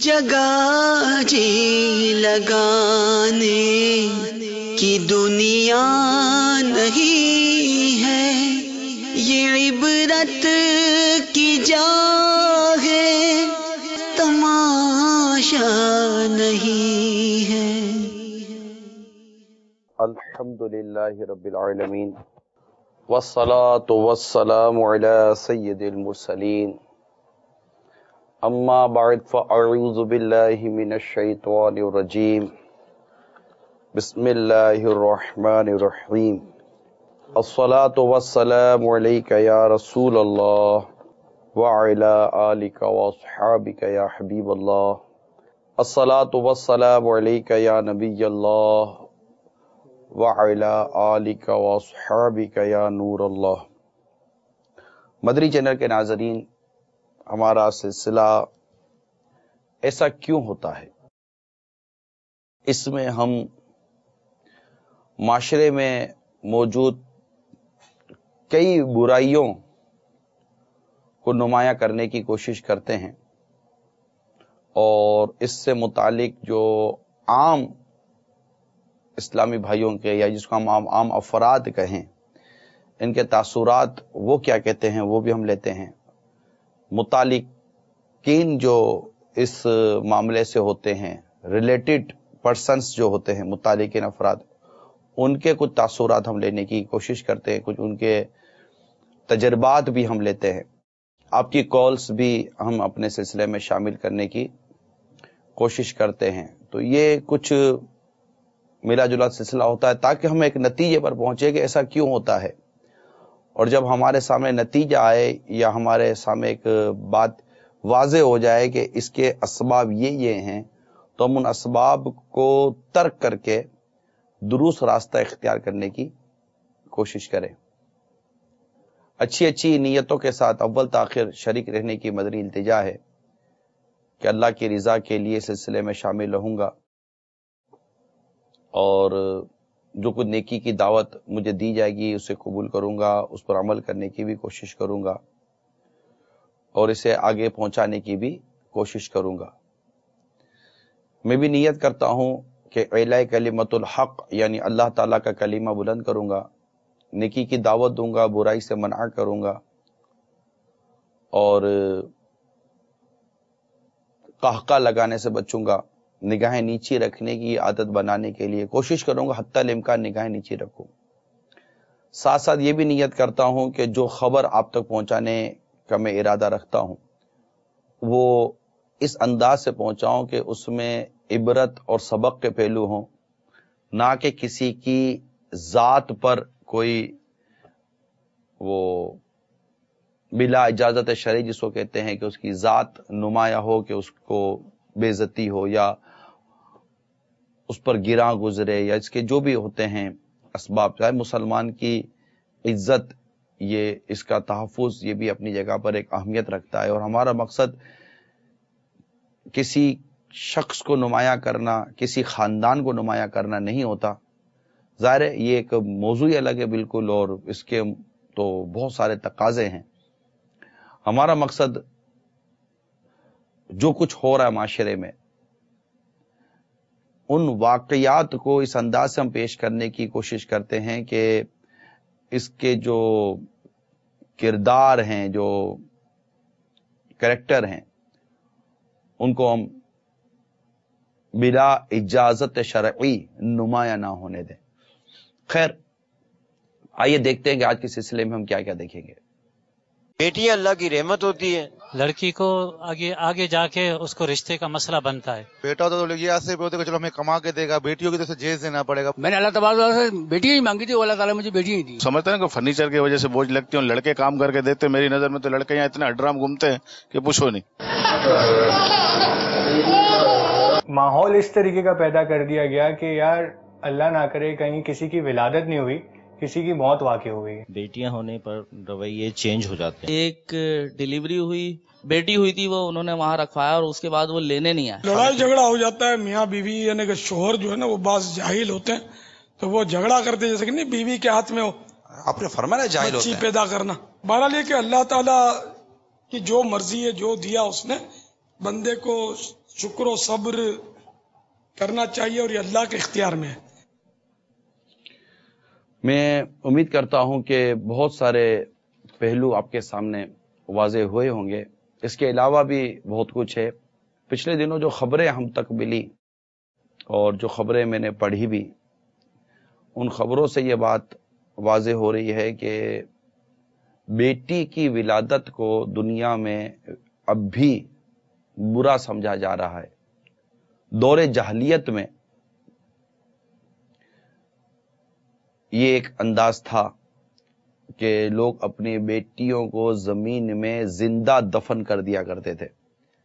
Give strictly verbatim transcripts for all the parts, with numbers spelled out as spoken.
جگہ جی لگانے کی دنیا نہیں ہے، یہ عبرت کی جا ہے، تماشا نہیں ہے۔ الحمدللہ رب العالمین والصلاة والسلام علی سید المرسلین، اما بعد فاعوذ باللہ من الشیطان الرجیم، بسم اللہ الرحمن الرحیم، الصلاة والسلام علیک یا رسول اللہ وعلی آلک واصحابک یا حبیب اللہ، الصلاة والسلام علیک یا نبی اللہ وعلی آلک واصحابک یا نور اللہ۔ مدری چینل کے ناظرین، ہمارا سلسلہ ایسا کیوں ہوتا ہے، اس میں ہم معاشرے میں موجود کئی برائیوں کو نمایاں کرنے کی کوشش کرتے ہیں، اور اس سے متعلق جو عام اسلامی بھائیوں کے یا جس کو ہم عام عام افراد کہیں، ان کے تاثرات وہ کیا کہتے ہیں وہ بھی ہم لیتے ہیں۔ متعلقین جو اس معاملے سے ہوتے ہیں، ریلیٹڈ پرسنس جو ہوتے ہیں، متعلقین افراد، ان کے کچھ تاثرات ہم لینے کی کوشش کرتے ہیں، کچھ ان کے تجربات بھی ہم لیتے ہیں۔ آپ کی کالز بھی ہم اپنے سلسلے میں شامل کرنے کی کوشش کرتے ہیں۔ تو یہ کچھ ملا جلا سلسلہ ہوتا ہے تاکہ ہم ایک نتیجے پر پہنچے کہ ایسا کیوں ہوتا ہے، اور جب ہمارے سامنے نتیجہ آئے یا ہمارے سامنے ایک بات واضح ہو جائے کہ اس کے اسباب یہ یہ ہیں، تو ہم ان اسباب کو ترک کر کے درست راستہ اختیار کرنے کی کوشش کریں۔ اچھی اچھی نیتوں کے ساتھ اول تاخیر شریک رہنے کی مدنی التجا ہے کہ اللہ کی رضا کے لیے سلسلے میں شامل رہوں گا، اور جو کچھ نیکی کی دعوت مجھے دی جائے گی اسے قبول کروں گا، اس پر عمل کرنے کی بھی کوشش کروں گا، اور اسے آگے پہنچانے کی بھی کوشش کروں گا۔ میں بھی نیت کرتا ہوں کہ اعلاء کلمت الحق یعنی اللہ تعالیٰ کا کلمہ بلند کروں گا، نیکی کی دعوت دوں گا، برائی سے منع کروں گا، اور قہقہ لگانے سے بچوں گا، نگاہیں نیچی رکھنے کی عادت بنانے کے لیے کوشش کروں گا، حتی الامکان نگاہیں نیچی رکھوں۔ ساتھ ساتھ یہ بھی نیت کرتا ہوں کہ جو خبر آپ تک پہنچانے کا میں ارادہ رکھتا ہوں وہ اس انداز سے پہنچاؤں کہ اس میں عبرت اور سبق کے پہلو ہوں، نہ کہ کسی کی ذات پر کوئی وہ بلا اجازت شرعی جس کو کہتے ہیں کہ اس کی ذات نمایاں ہو، کہ اس کو بے عزتی ہو یا اس پر گراں گزرے، یا اس کے جو بھی ہوتے ہیں اسباب، چاہے مسلمان کی عزت، یہ اس کا تحفظ یہ بھی اپنی جگہ پر ایک اہمیت رکھتا ہے، اور ہمارا مقصد کسی شخص کو نمایاں کرنا، کسی خاندان کو نمایاں کرنا نہیں ہوتا۔ ظاہر ہے یہ ایک موضوع الگ ہے بالکل، اور اس کے تو بہت سارے تقاضے ہیں۔ ہمارا مقصد جو کچھ ہو رہا ہے معاشرے میں، ان واقعات کو اس انداز سے ہم پیش کرنے کی کوشش کرتے ہیں کہ اس کے جو کردار ہیں، جو کریکٹر ہیں، ان کو ہم بلا اجازت شرعی نمایاں نہ ہونے دیں۔ خیر، آئیے دیکھتے ہیں کہ آج کے سلسلے میں ہم کیا کیا دیکھیں گے۔ بیٹیاں اللہ کی رحمت ہوتی ہیں، لڑکی کو آگے آگے جا کے اس کو رشتے کا مسئلہ بنتا ہے۔ بیٹا ہوتا تو یہ ایسے ہوتے کہ چلو ہمیں کما کے دے گا، بیٹیوں کی تو اسے جیز دینا پڑے گا۔ میں نے اللہ تبارک سے بیٹی ہی مانگی تھی، وہ اللہ تعالیٰ مجھے بیٹی ہی دی۔ سمجھتے ہیں کہ فرنیچر کی وجہ سے بوجھ لگتی ہوں، لڑکے کام کر کے دیتے، میری نظر میں تو لڑکے یہاں اتنے اڈرام گھومتے ہیں کہ پوچھو نہیں۔ ماحول اس طریقے کا پیدا کر دیا گیا کہ یار اللہ نہ کرے کہیں کسی کی ولادت نہیں ہوئی، کسی کی موت واقع ہو گئی۔ بیٹیاں ہونے پر رویے چینج ہو جاتے ہیں۔ ایک ڈیلیوری ہوئی، بیٹی ہوئی تھی، وہ انہوں نے وہاں رکھوایا اور اس کے بعد وہ لینے نہیں آئے۔ لڑائی جھگڑا ہو جاتا ہے میاں بیوی، یعنی کہ شوہر جو ہے نا وہ بعض جاہل ہوتے ہیں تو وہ جھگڑا کرتے ہیں، جیسے کہ نہیں بیوی کے ہاتھ میں ہو آپ نے فرمایا جاہل ہوتے بچی ہیں۔ پیدا کرنا۔ بہرحال یہ کہ اللہ تعالیٰ کی جو مرضی ہے، جو دیا اس نے بندے کو شکر و صبر کرنا چاہیے اور یہ اللہ کے اختیار میں ہے. میں امید کرتا ہوں کہ بہت سارے پہلو آپ کے سامنے واضح ہوئے ہوں گے. اس کے علاوہ بھی بہت کچھ ہے. پچھلے دنوں جو خبریں ہم تک ملی اور جو خبریں میں نے پڑھی بھی، ان خبروں سے یہ بات واضح ہو رہی ہے کہ بیٹی کی ولادت کو دنیا میں اب بھی برا سمجھا جا رہا ہے. دور جاہلیت میں یہ ایک انداز تھا کہ لوگ اپنی بیٹیوں کو زمین میں زندہ دفن کر دیا کرتے تھے.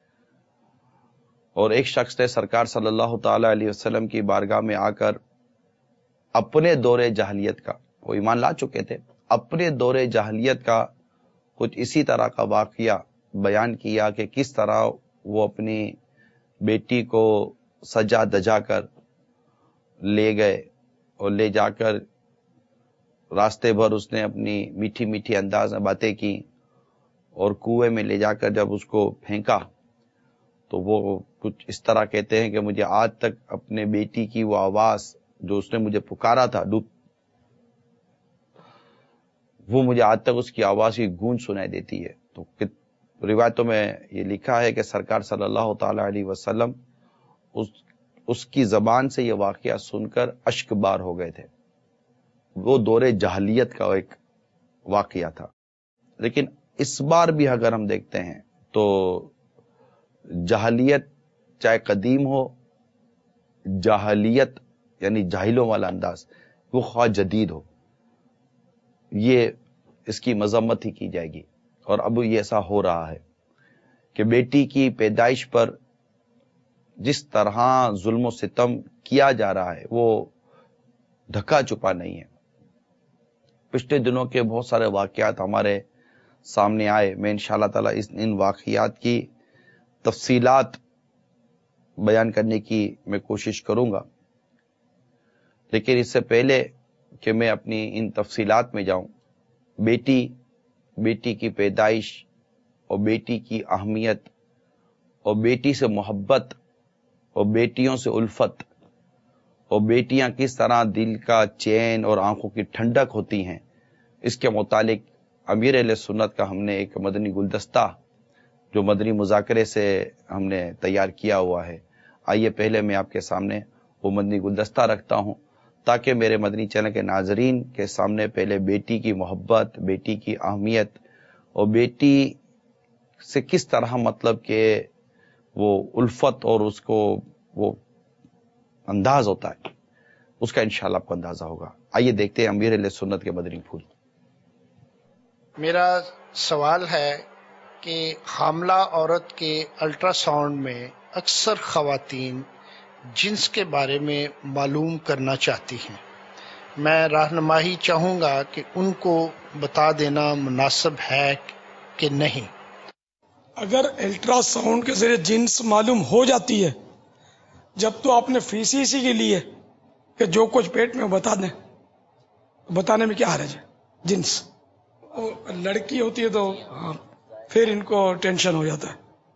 اور ایک شخص نے سرکار صلی اللہ تعالی علیہ وسلم کی بارگاہ میں آ کر اپنے دور جاہلیت کا، وہ ایمان لا چکے تھے، اپنے دور جاہلیت کا کچھ اسی طرح کا واقعہ بیان کیا کہ کس طرح وہ اپنی بیٹی کو سجا دجا کر لے گئے اور لے جا کر راستے بھر اس نے اپنی میٹھی میٹھی انداز میں باتیں کی اور کنویں میں لے جا کر جب اس کو پھینکا تو وہ کچھ اس طرح کہتے ہیں کہ مجھے آج تک اپنے بیٹی کی وہ آواز جو اس نے مجھے پکارا تھا، وہ مجھے آج تک اس کی آواز کی گونج سنائی دیتی ہے. تو روایتوں میں یہ لکھا ہے کہ سرکار صلی اللہ تعالی علیہ وسلم اس اس کی زبان سے یہ واقعہ سن کر اشک بار ہو گئے تھے. وہ دور جاہلیت کا ایک واقعہ تھا. لیکن اس بار بھی اگر ہم دیکھتے ہیں تو جاہلیت چاہے قدیم ہو، جاہلیت یعنی جاہلوں والا انداز، وہ خواہ جدید ہو، یہ اس کی مذمت ہی کی جائے گی. اور اب یہ ایسا ہو رہا ہے کہ بیٹی کی پیدائش پر جس طرح ظلم و ستم کیا جا رہا ہے وہ ڈھکا چھپا نہیں ہے. پچھلے دنوں کے بہت سارے واقعات ہمارے سامنے آئے. میں انشاءاللہ تعالی اس ان واقعات کی تفصیلات بیان کرنے کی میں کوشش کروں گا. لیکن اس سے پہلے کہ میں اپنی ان تفصیلات میں جاؤں، بیٹی بیٹی کی پیدائش اور بیٹی کی اہمیت اور بیٹی سے محبت اور بیٹیوں سے الفت اور بیٹیاں کس طرح دل کا چین اور آنکھوں کی ٹھنڈک ہوتی ہیں، اس کے متعلق امیر اہل سنت کا ہم نے ایک مدنی گلدستہ جو مدنی مذاکرے سے ہم نے تیار کیا ہوا ہے. آئیے پہلے میں آپ کے سامنے وہ مدنی گلدستہ رکھتا ہوں تاکہ میرے مدنی چینل کے ناظرین کے سامنے پہلے بیٹی کی محبت، بیٹی کی اہمیت اور بیٹی سے کس طرح مطلب کہ وہ الفت اور اس کو وہ انداز ہوتا ہے، اس کا انشاءاللہ آپ کو اندازہ ہوگا. آئیے دیکھتے ہیں امیر اہل سنت کے مدنی پھول. میرا سوال ہے کہ حاملہ عورت کے الٹرا ساؤنڈ میں اکثر خواتین جنس کے بارے میں معلوم کرنا چاہتی ہیں. میں رہنمائی چاہوں گا کہ ان کو بتا دینا مناسب ہے کہ نہیں. اگر الٹرا ساؤنڈ کے ذریعے جنس معلوم ہو جاتی ہے، جب تو آپ نے فیسی اسی کے لیے کہ جو کچھ پیٹ میں بتا دیں، بتانے میں کیا حرج ہے. جنس لڑکی ہوتی ہے تو پھر ان کو ٹینشن ہو جاتا ہے.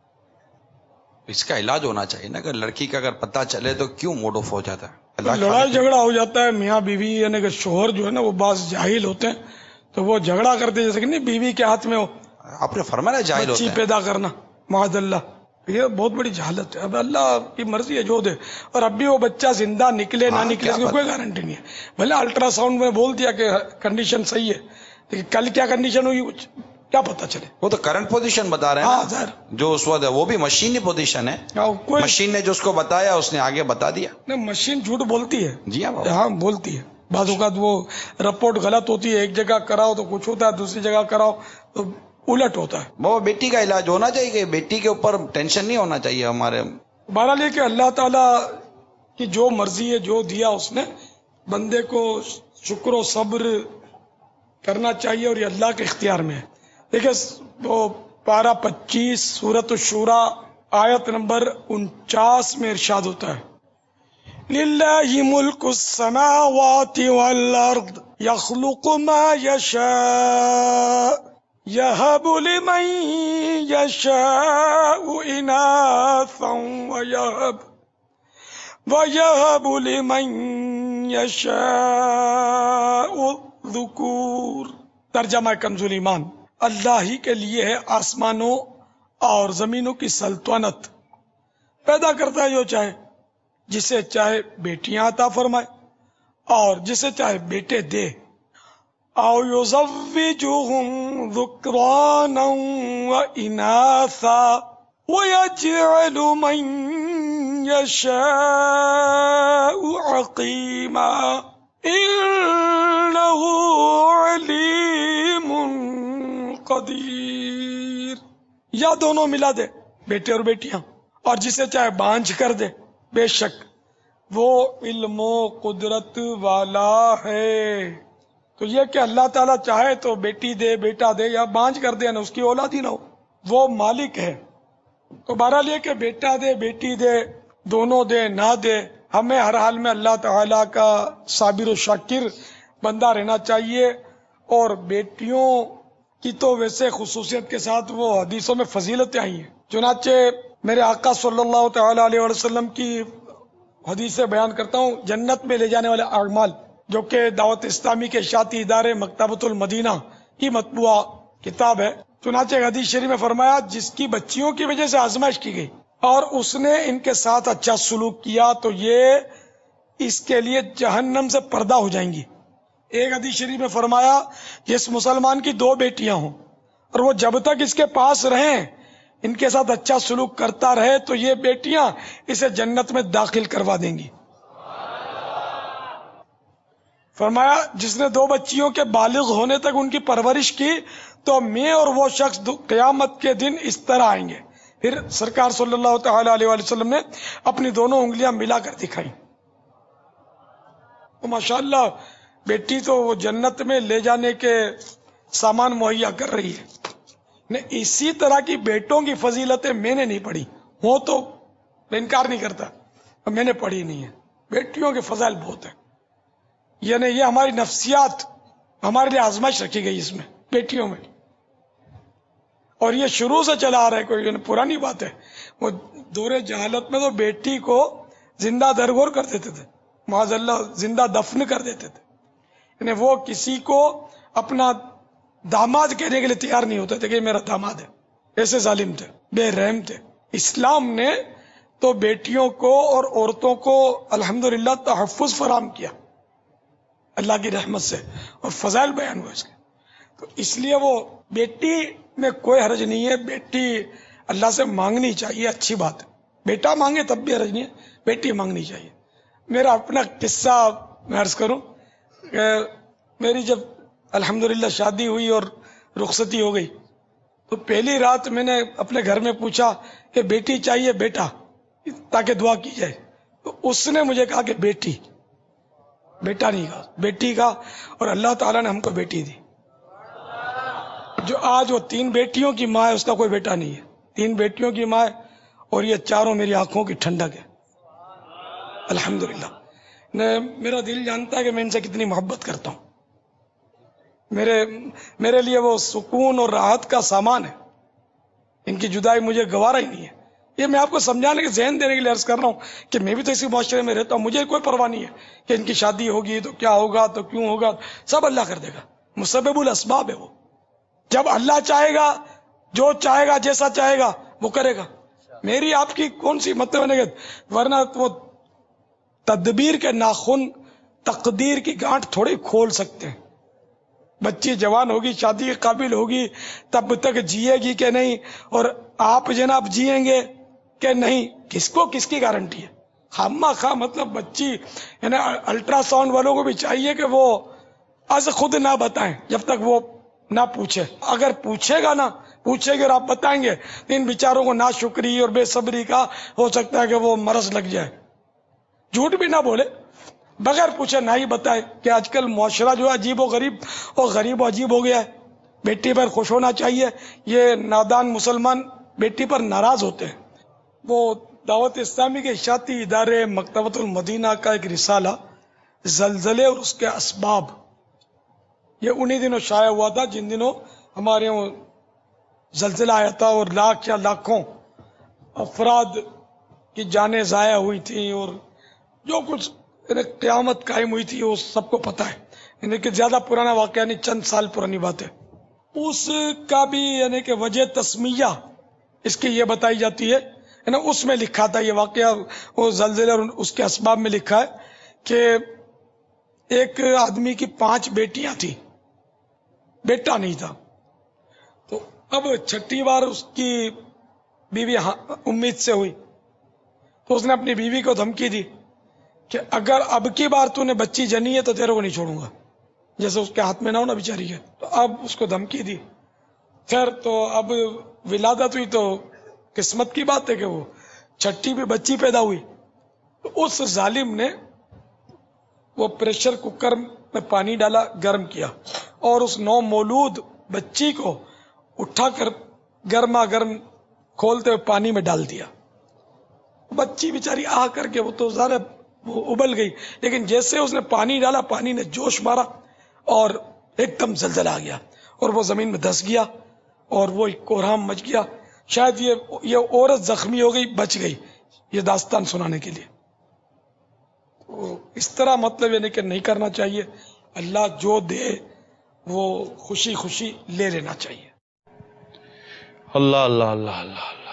اس کا علاج ہونا چاہیے نا. اگر لڑکی کا اگر پتہ چلے تو کیوں موڈ آف ہو جاتا ہے؟ لڑائی جھگڑا ہو جاتا ہے میاں بیوی، یعنی کہ شوہر جو ہے نا وہ بعض جاہل ہوتے ہیں تو وہ جھگڑا کرتے ہیں، جیسے کہ نہیں بیوی کے ہاتھ میں ہو آپ نے فرمایا جاہل ہوتے بچی ہیں. پیدا کرنا، معاذ اللہ، یہ بہت بڑی جہالت ہے. اب اللہ کی مرضی ہے جو دے، اور اب بھی وہ بچہ زندہ نکلے نہ نکلے اس کی کوئی گارنٹی نہیں ہے. بھلے الٹرا ساؤنڈ میں بول دیا کہ کنڈیشن صحیح ہے، لیکن کل کیا کنڈیشن ہوگی کیا پتا چلے. وہ تو کرنٹ پوزیشن بتا رہے ہیں نا جو اس وقت ہے، وہ بھی مشینی پوزیشن ہے. مشین نے جو اس کو بتایا اس نے آگے بتا دیا. نہیں، مشین جھوٹ بولتی ہے. جی ہاں ہاں بولتی ہے. بعض اوقات وہ رپورٹ غلط ہوتی ہے، ایک جگہ کراؤ تو کچھ ہوتا ہے، دوسری جگہ کراؤ تو الٹ ہوتا ہے. وہ بیٹی کا علاج ہونا چاہیے کہ بیٹی کے اوپر ٹینشن نہیں ہونا چاہیے ہمارے. بہرحال یہ کہ اللہ تعالیٰ کی جو مرضی ہے، جو دیا اس نے بندے کو شکر و صبر کرنا چاہیے اور یہ اللہ کے اختیار میں ہے. دیکھیں وہ پارہ پچیس سورۃ الشورى آیت نمبر انچاس میں ارشاد ہوتا ہے، للہ ملک السماوات والارض یخلق ما یشاء يهب لمن يشاء إناثا ويهب ويهب لمن يشاء ذکور. ترجمہ کنز ایمان. اللہ ہی کے لیے ہے آسمانوں اور زمینوں کی سلطنت، پیدا کرتا ہے جو چاہے، جسے چاہے بیٹیاں عطا فرمائے اور جسے چاہے بیٹے دے. او یزوجہم ذکرانا و اناثا ویجعل من یشاء عقیما انہ علیم قدیر. یا دونوں ملا دے، بیٹے اور بیٹیاں، اور جسے چاہے بانجھ کر دے، بے شک وہ علم و قدرت والا ہے. تو یہ کہ اللہ تعالیٰ چاہے تو بیٹی دے، بیٹا دے، یا بانجھ کر دے، نہ اس کی اولاد ہی نہ ہو، وہ مالک ہے. تو بہرحال یہ کہ بیٹا دے، بیٹی دے، دونوں دے، نہ دے، ہمیں ہر حال میں اللہ تعالیٰ کا صابر و شاکر بندہ رہنا چاہیے. اور بیٹیوں کی تو ویسے خصوصیت کے ساتھ وہ حدیثوں میں فضیلتیں آئی ہیں. چنانچہ میرے آقا صلی اللہ تعالی علیہ وسلم کی حدیث سے بیان کرتا ہوں، جنت میں لے جانے والے اعمال، جو کہ دعوت اسلامی کے اشاعتی ادارے مکتبۃ المدینہ کی مطبوعہ کتاب ہے. چنانچہ ایک حدیث شریف میں فرمایا، جس کی بچیوں کی وجہ سے آزمائش کی گئی اور اس نے ان کے ساتھ اچھا سلوک کیا تو یہ اس کے لیے جہنم سے پردہ ہو جائیں گی. ایک حدیث شریف میں فرمایا، جس مسلمان کی دو بیٹیاں ہوں اور وہ جب تک اس کے پاس رہیں، ان کے ساتھ اچھا سلوک کرتا رہے، تو یہ بیٹیاں اسے جنت میں داخل کروا دیں گی. فرمایا، جس نے دو بچیوں کے بالغ ہونے تک ان کی پرورش کی تو میں اور وہ شخص قیامت کے دن اس طرح آئیں گے. پھر سرکار صلی اللہ تعالی علیہ وسلم نے اپنی دونوں انگلیاں ملا کر دکھائیں. ماشاءاللہ بیٹی تو وہ جنت میں لے جانے کے سامان مہیا کر رہی ہے. اسی طرح کی بیٹوں کی فضیلتیں میں نے نہیں پڑھی، ہو تو میں انکار نہیں کرتا، میں نے پڑھی نہیں ہے. بیٹیوں کے فضائل بہت ہیں، یعنی یہ ہماری نفسیات، ہمارے لیے آزمائش رکھی گئی اس میں، بیٹیوں میں. اور یہ شروع سے چلا آ رہا ہے، کوئی پرانی بات ہے. وہ دور جہالت میں تو بیٹی کو زندہ درگور کر دیتے تھے، معاذ اللہ زندہ دفن کر دیتے تھے. یعنی وہ کسی کو اپنا داماد کہنے کے لیے تیار نہیں ہوتے تھے کہ میرا داماد ہے. ایسے ظالم تھے، بے رحم تھے. اسلام نے تو بیٹیوں کو اور عورتوں کو الحمدللہ تحفظ فراہم کیا اللہ کی رحمت سے، اور فضائل بیان ہوئے اس کے. تو اس لیے وہ بیٹی میں کوئی حرج نہیں ہے، بیٹی اللہ سے مانگنی چاہیے، اچھی بات ہے. بیٹا مانگے تب بھی حرج نہیں ہے، بیٹی مانگنی چاہیے. میرا اپنا قصہ میں عرض کروں کہ میری جب الحمدللہ شادی ہوئی اور رخصتی ہو گئی تو پہلی رات میں نے اپنے گھر میں پوچھا کہ بیٹی چاہیے بیٹا تاکہ دعا کی جائے. تو اس نے مجھے کہا کہ بیٹی، بیٹا نہیں کہا، بیٹی کا. اور اللہ تعالیٰ نے ہم کو بیٹی دی. جو آج وہ تین بیٹیوں کی ماں ہے، اس کا کوئی بیٹا نہیں ہے. تین بیٹیوں کی ماں ہے اور یہ چاروں میری آنکھوں کی ٹھنڈک ہے الحمدللہ. میرا دل جانتا ہے کہ میں ان سے کتنی محبت کرتا ہوں. میرے میرے لیے وہ سکون اور راحت کا سامان ہے. ان کی جدائی مجھے گوارا ہی نہیں ہے. یہ میں آپ کو سمجھانے کے ذہن دینے کے لیے عرض کر رہا ہوں کہ میں بھی تو اسی معاشرے میں رہتا ہوں. مجھے کوئی پرواہ نہیں ہے کہ ان کی شادی ہوگی تو کیا ہوگا، تو کیوں ہوگا، سب اللہ کر دے گا. مسبب الاسباب ہے وہ. جب اللہ چاہے گا، جو چاہے گا، جیسا چاہے گا وہ کرے گا. میری آپ کی کون سی مطلب نہیں، ورنہ وہ تدبیر کے ناخن تقدیر کی گانٹھ تھوڑی کھول سکتے ہیں. بچی جوان ہوگی، شادی کے قابل ہوگی، تب تک جیے گی کہ نہیں، اور آپ جناب جیئیں گے کہ نہیں، کس کو کس کی گارنٹی ہے. خامہ خواہ مطلب بچی یعنی الٹرا ساؤنڈ والوں کو بھی چاہیے کہ وہ از خود نہ بتائیں جب تک وہ نہ پوچھے. اگر پوچھے گا نا، پوچھے گا اور آپ بتائیں گے تو ان بیچاروں کو ناشکری اور بے صبری کا ہو سکتا ہے کہ وہ مرض لگ جائے. جھوٹ بھی نہ بولے، بغیر پوچھے نہ ہی بتائے. کہ آج کل معاشرہ جو ہے عجیب و غریب اور غریب و عجیب ہو گیا ہے. بیٹی پر خوش ہونا چاہیے. یہ نادان مسلمان بیٹی پر ناراض ہوتے ہیں. وہ دعوت اسلامی کے اشاعتی ادارے مکتبۃ المدینہ کا ایک رسالہ زلزلے اور اس کے اسباب، یہ انہی دنوں شائع ہوا تھا جن دنوں ہمارے یہاں زلزلہ آیا تھا اور لاکھ یا لاکھوں افراد کی جانیں ضائع ہوئی تھیں اور جو کچھ قیامت قائم ہوئی تھی وہ سب کو پتہ ہے، یعنی کہ زیادہ پرانا واقعہ نہیں، چند سال پرانی بات ہے. اس کا بھی یعنی کہ وجہ تسمیہ اس کی یہ بتائی جاتی ہے، یعنی اس میں لکھا تھا یہ واقعہ، وہ زلزلے اور اس کے اسباب میں لکھا ہے کہ ایک آدمی کی پانچ بیٹیاں تھیں، بیٹا نہیں تھا. تو اب چھٹی بار اس کی بیوی امید سے ہوئی تو اس نے اپنی بیوی کو دھمکی دی کہ اگر اب کی بار تو نے بچی جنی ہے تو تیرے کو نہیں چھوڑوں گا، جیسے اس کے ہاتھ میں نہ ہونا بیچاری ہے. تو اب اس کو دھمکی دی. خیر تو اب ولادت ہوئی تو قسمت کی بات ہے کہ وہ چھٹی بھی بچی پیدا ہوئی. تو اس ظالم نے وہ پریشر کوکر میں پانی ڈالا، گرم کیا اور اس نو مولود بچی کو اٹھا کر گرما گرم کھولتے ہوئے پانی میں ڈال دیا. بچی بیچاری آ کر کے وہ تو ذرا وہ ابل گئی، لیکن جیسے اس نے پانی ڈالا پانی نے جوش مارا اور ایک دم زلزلہ آ گیا اور وہ زمین میں دھس گیا اور وہ کوہرام مچ گیا. شاید یہ یہ عورت زخمی ہو گئی، بچ گئی، یہ داستان سنانے کے لیے. تو اس طرح مطلب یعنی کہ نہیں کرنا چاہیے. اللہ جو دے وہ خوشی خوشی لے لینا چاہیے. اللہ اللہ اللہ اللہ اللہ.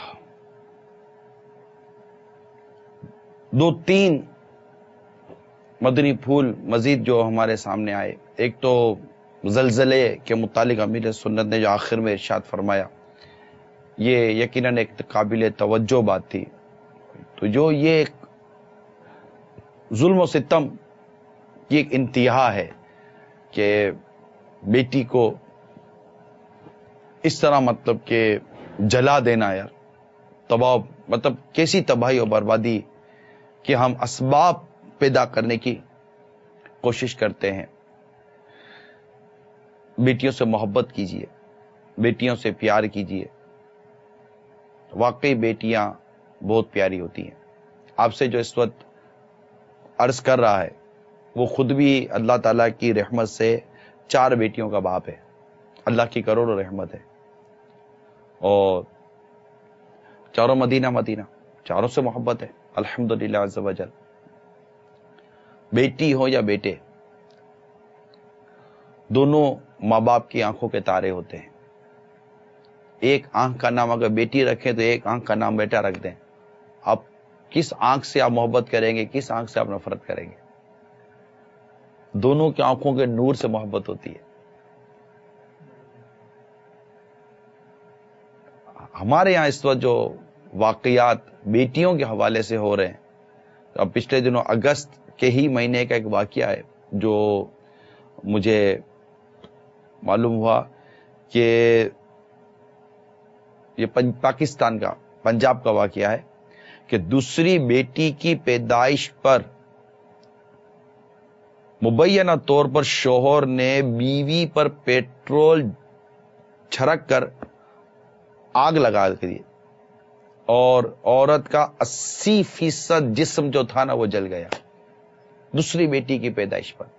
دو تین مدنی پھول مزید جو ہمارے سامنے آئے. ایک تو زلزلے کے متعلق امیر سنت نے جو آخر میں ارشاد فرمایا، یہ یقیناً ایک قابل توجہ بات تھی. تو جو یہ ایک ظلم و ستم کی ایک انتہا ہے کہ بیٹی کو اس طرح مطلب کہ جلا دینا، یار تباہ، مطلب کیسی تباہی اور بربادی کہ ہم اسباب پیدا کرنے کی کوشش کرتے ہیں. بیٹیوں سے محبت کیجیے، بیٹیوں سے پیار کیجیے. واقعی بیٹیاں بہت پیاری ہوتی ہیں. آپ سے جو اس وقت عرض کر رہا ہے وہ خود بھی اللہ تعالیٰ کی رحمت سے چار بیٹیوں کا باپ ہے. اللہ کی کروڑوں رحمت ہے. اور چاروں مدینہ مدینہ، چاروں سے محبت ہے الحمدللہ عز و جل. بیٹی ہو یا بیٹے، دونوں ماں باپ کی آنکھوں کے تارے ہوتے ہیں. ایک آنکھ کا نام اگر بیٹی رکھیں تو ایک آنکھ کا نام بیٹا رکھ دیں. آپ کس آنکھ سے آپ محبت کریں گے، کس آنکھ سے آپ نفرت کریں گے؟ دونوں کی آنکھوں کے نور سے محبت ہوتی ہے. ہمارے یہاں اس وقت جو واقعات بیٹیوں کے حوالے سے ہو رہے ہیں، اب پچھلے دنوں اگست کے ہی مہینے کا ایک واقعہ ہے جو مجھے معلوم ہوا کہ یہ پاکستان کا پنجاب کا واقعہ ہے کہ دوسری بیٹی کی پیدائش پر مبینہ طور پر شوہر نے بیوی پر پیٹرول چھڑک کر آگ لگا دی اور عورت کا اسی فیصد جسم جو تھا نا وہ جل گیا دوسری بیٹی کی پیدائش پر.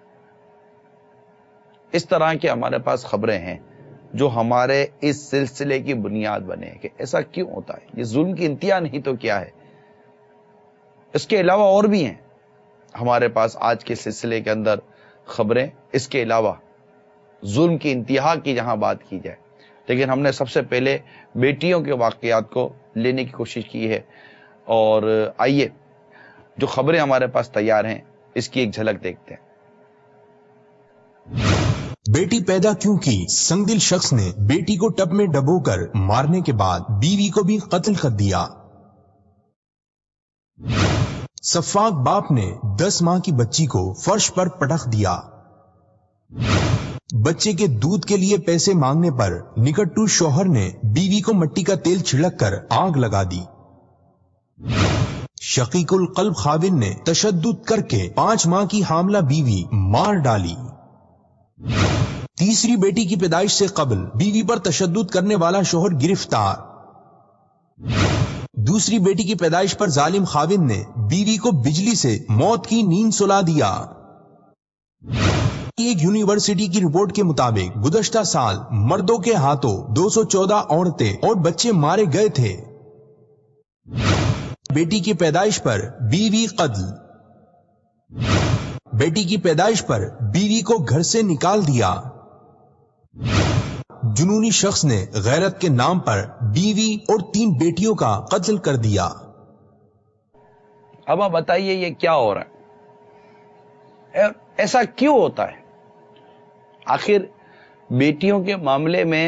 اس طرح کے ہمارے پاس خبریں ہیں جو ہمارے اس سلسلے کی بنیاد بنے کہ ایسا کیوں ہوتا ہے. یہ ظلم کی انتہا نہیں تو کیا ہے. اس کے علاوہ اور بھی ہیں ہمارے پاس آج کے سلسلے کے اندر خبریں. اس کے علاوہ ظلم کی انتہا کی جہاں بات کی جائے، لیکن ہم نے سب سے پہلے بیٹیوں کے واقعات کو لینے کی کوشش کی ہے. اور آئیے جو خبریں ہمارے پاس تیار ہیں اس کی ایک جھلک دیکھتے ہیں. بیٹی پیدا کیوں کی؟ سنگدل شخص نے بیٹی کو ٹب میں ڈبو کر مارنے کے بعد بیوی کو بھی قتل کر دیا. سفاک باپ نے دس ماہ کی بچی کو فرش پر پٹخ دیا. بچے کے دودھ کے لیے پیسے مانگنے پر نکٹو شوہر نے بیوی کو مٹی کا تیل چھڑک کر آگ لگا دی. شقیق القلب خاوند نے تشدد کر کے پانچ ماہ کی حاملہ بیوی مار ڈالی. تیسری بیٹی کی پیدائش سے قبل بیوی پر تشدد کرنے والا شوہر گرفتار. دوسری بیٹی کی پیدائش پر ظالم خاوند نے بیوی کو بجلی سے موت کی نیند سلا دیا. ایک یونیورسٹی کی رپورٹ کے مطابق گزشتہ سال مردوں کے ہاتھوں دو سو چودہ عورتیں اور بچے مارے گئے تھے۔ بیٹی کی پیدائش پر بیوی قتل۔ بیٹی کی پیدائش پر بیوی کو گھر سے نکال دیا۔ جنونی شخص نے غیرت کے نام پر بیوی اور تین بیٹیوں کا قتل کر دیا۔ اب آپ بتائیے یہ کیا ہو رہا ہے؟ ایسا کیوں ہوتا ہے؟ آخر بیٹیوں کے معاملے میں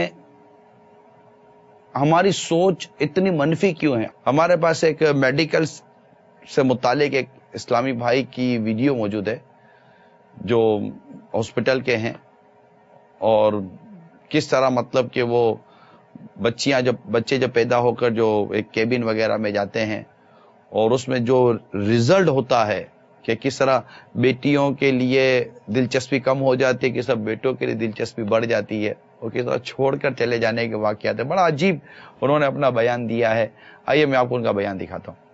ہماری سوچ اتنی منفی کیوں ہے؟ ہمارے پاس ایک میڈیکل سے متعلق ایک اسلامی بھائی کی ویڈیو موجود ہے جو ہاسپٹل کے ہیں، اور کس طرح مطلب کہ وہ بچیاں جب بچے جب پیدا ہو کر جو ایک کیبن وغیرہ میں جاتے ہیں اور اس میں جو ریزلٹ ہوتا ہے کہ کس طرح بیٹیوں کے لیے دلچسپی کم ہو جاتی ہے، کس طرح بیٹوں کے لیے دلچسپی بڑھ جاتی ہے، اور کس طرح چھوڑ کر چلے جانے کے واقعات ہیں۔ بڑا عجیب انہوں نے اپنا بیان دیا ہے۔ آئیے میں آپ کو ان کا بیان دکھاتا ہوں۔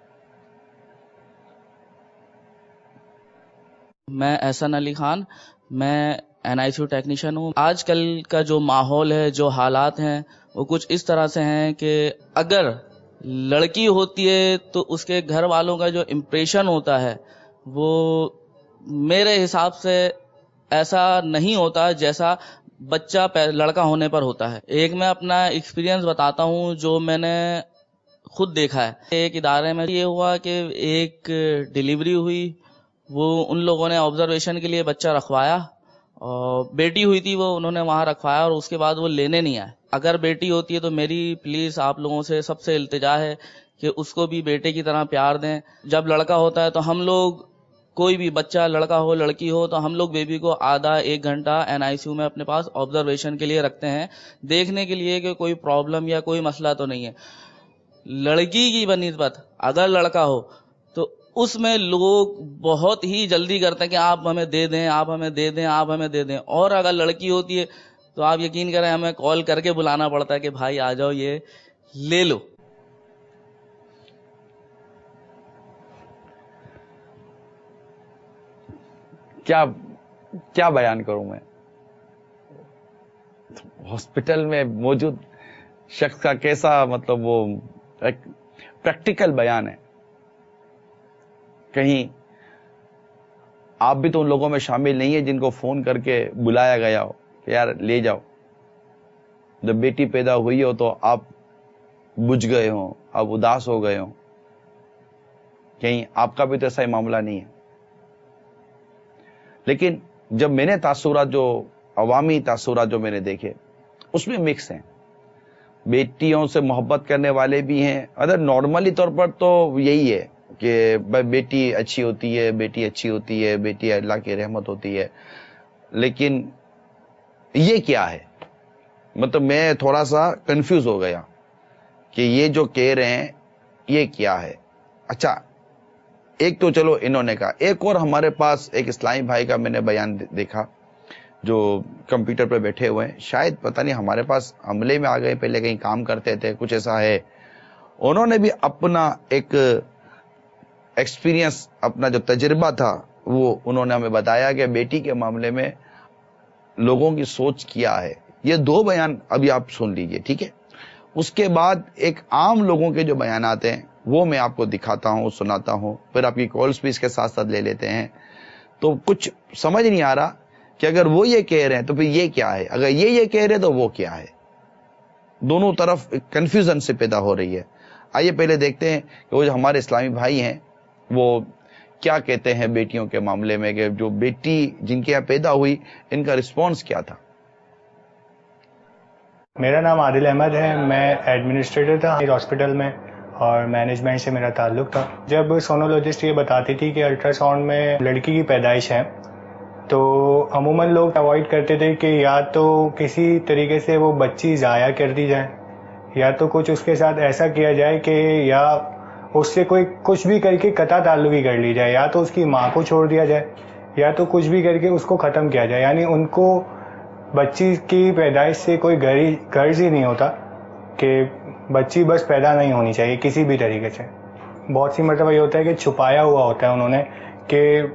میں احسن علی خان، میں N I C U technician ہوں۔ آج کل کا جو ماحول ہے، جو حالات ہیں، وہ کچھ اس طرح سے ہیں کہ اگر لڑکی ہوتی ہے تو اس کے گھر والوں کا جو امپریشن ہوتا ہے وہ میرے حساب سے ایسا نہیں ہوتا جیسا بچہ لڑکا ہونے پر ہوتا ہے۔ ایک میں اپنا ایکسپیرینس بتاتا ہوں جو میں نے خود دیکھا ہے۔ ایک ادارے میں یہ ہوا کہ ایک ڈیلیوری ہوئی، وہ ان لوگوں نے آبزرویشن کے لیے بچہ رکھوایا، اور بیٹی ہوئی تھی وہ انہوں نے وہاں رکھوایا، اور اس کے بعد وہ لینے نہیں آئے۔ اگر بیٹی ہوتی ہے تو میری پلیز آپ لوگوں سے سب سے التجا ہے کہ اس کو بھی بیٹے کی طرح پیار دیں۔ جب لڑکا ہوتا ہے تو ہم لوگ، کوئی بھی بچہ لڑکا ہو لڑکی ہو، تو ہم لوگ بیبی کو آدھا ایک گھنٹہ این آئی سی یو میں اپنے پاس آبزرویشن کے لیے رکھتے ہیں، دیکھنے کے لیے کہ کوئی پرابلم یا کوئی مسئلہ تو نہیں ہے۔ لڑکی کی بنسبت اگر لڑکا ہو تو اس میں لوگ بہت ہی جلدی کرتے ہیں کہ آپ ہمیں دے دیں، آپ ہمیں دے دیں، آپ ہمیں دے دیں، اور اگر لڑکی ہوتی ہے تو آپ یقین کریں ہمیں کال کر کے بلانا پڑتا ہے کہ بھائی آ جاؤ، یہ لے لو۔ کیا کیا بیان کروں میں؟ ہاسپٹل میں موجود شخص کا کیسا مطلب وہ ایک پریکٹیکل بیان ہے۔ کہیں آپ بھی تو ان لوگوں میں شامل نہیں ہے جن کو فون کر کے بلایا گیا ہو کہ یار لے جاؤ، جب بیٹی پیدا ہوئی ہو تو آپ بجھ گئے ہوں، آپ اداس ہو گئے ہوں، کہیں آپ کا بھی تو ایسا ہی معاملہ نہیں ہے؟ لیکن جب میں نے تاثرات جو عوامی تاثرات جو میں نے دیکھے اس میں مکس ہیں۔ بیٹیوں سے محبت کرنے والے بھی ہیں، اگر نارملی طور پر تو یہی ہے کہ بیٹی اچھی ہوتی ہے، بیٹی اچھی ہوتی ہے، بیٹی اللہ کی رحمت ہوتی ہے، لیکن یہ کیا ہے؟ مطلب میں تھوڑا سا کنفیوز ہو گیا کہ یہ جو کہہ رہے ہیں یہ کیا ہے۔ اچھا، ایک تو چلو انہوں نے کہا، ایک اور ہمارے پاس ایک اسلامی بھائی کا میں نے بیان دیکھا جو کمپیوٹر پہ بیٹھے ہوئے ہیں، شاید پتہ نہیں ہمارے پاس عملے میں آ گئے، پہلے کہیں کام کرتے تھے، کچھ ایسا ہے۔ انہوں نے بھی اپنا ایک ایکسپیرینس، اپنا جو تجربہ تھا وہ انہوں نے ہمیں بتایا کہ بیٹی کے معاملے میں لوگوں کی سوچ کیا ہے۔ یہ دو بیان ابھی آپ سن لیجئے، ٹھیک ہے؟ اس کے بعد ایک عام لوگوں کے جو بیانات ہیں وہ میں آپ کو دکھاتا ہوں، سناتا ہوں، پھر آپ کی کالز بھی اس کے ساتھ ساتھ لے لیتے ہیں۔ تو کچھ سمجھ نہیں آ رہا کہ اگر وہ یہ کہہ رہے ہیں تو پھر یہ کیا ہے، اگر یہ یہ کہہ رہے تو وہ کیا ہے۔ دونوں طرف کنفیوژن سے پیدا ہو رہی ہے۔ آئیے پہلے دیکھتے ہیں کہ وہ جو ہمارے اسلامی بھائی ہیں وہ کیا کہتے ہیں بیٹیوں کے معاملے میں، کہ جو بیٹی جن کے یہاں پیدا ہوئی ان کا رسپانس کیا تھا۔ میرا نام عادل احمد ہے، میں ایڈمنسٹریٹر تھا ہاسپٹل میں اور مینجمنٹ سے میرا تعلق تھا۔ جب سونولوجسٹ یہ بتاتی تھی کہ الٹرا ساؤنڈ میں لڑکی کی پیدائش ہے تو عموماً لوگ اوائڈ کرتے تھے کہ یا تو کسی طریقے سے وہ بچی ضائع کر دی جائے، یا تو کچھ اس کے ساتھ ایسا کیا جائے کہ یا اس سے کوئی کچھ بھی کر کے قطع تعلق ہی کر لی جائے، یا تو اس کی ماں کو چھوڑ دیا جائے، یا تو کچھ بھی کر کے اس کو ختم کیا جائے۔ یعنی ان کو بچی کی پیدائش سے کوئی غرض ہی نہیں ہوتا کہ بچی بس پیدا نہیں ہونی چاہیے کسی بھی طریقے سے۔ بہت سی مرتبہ یہ ہوتا ہے کہ چھپایا ہوا ہوتا ہے انہوں نے کہ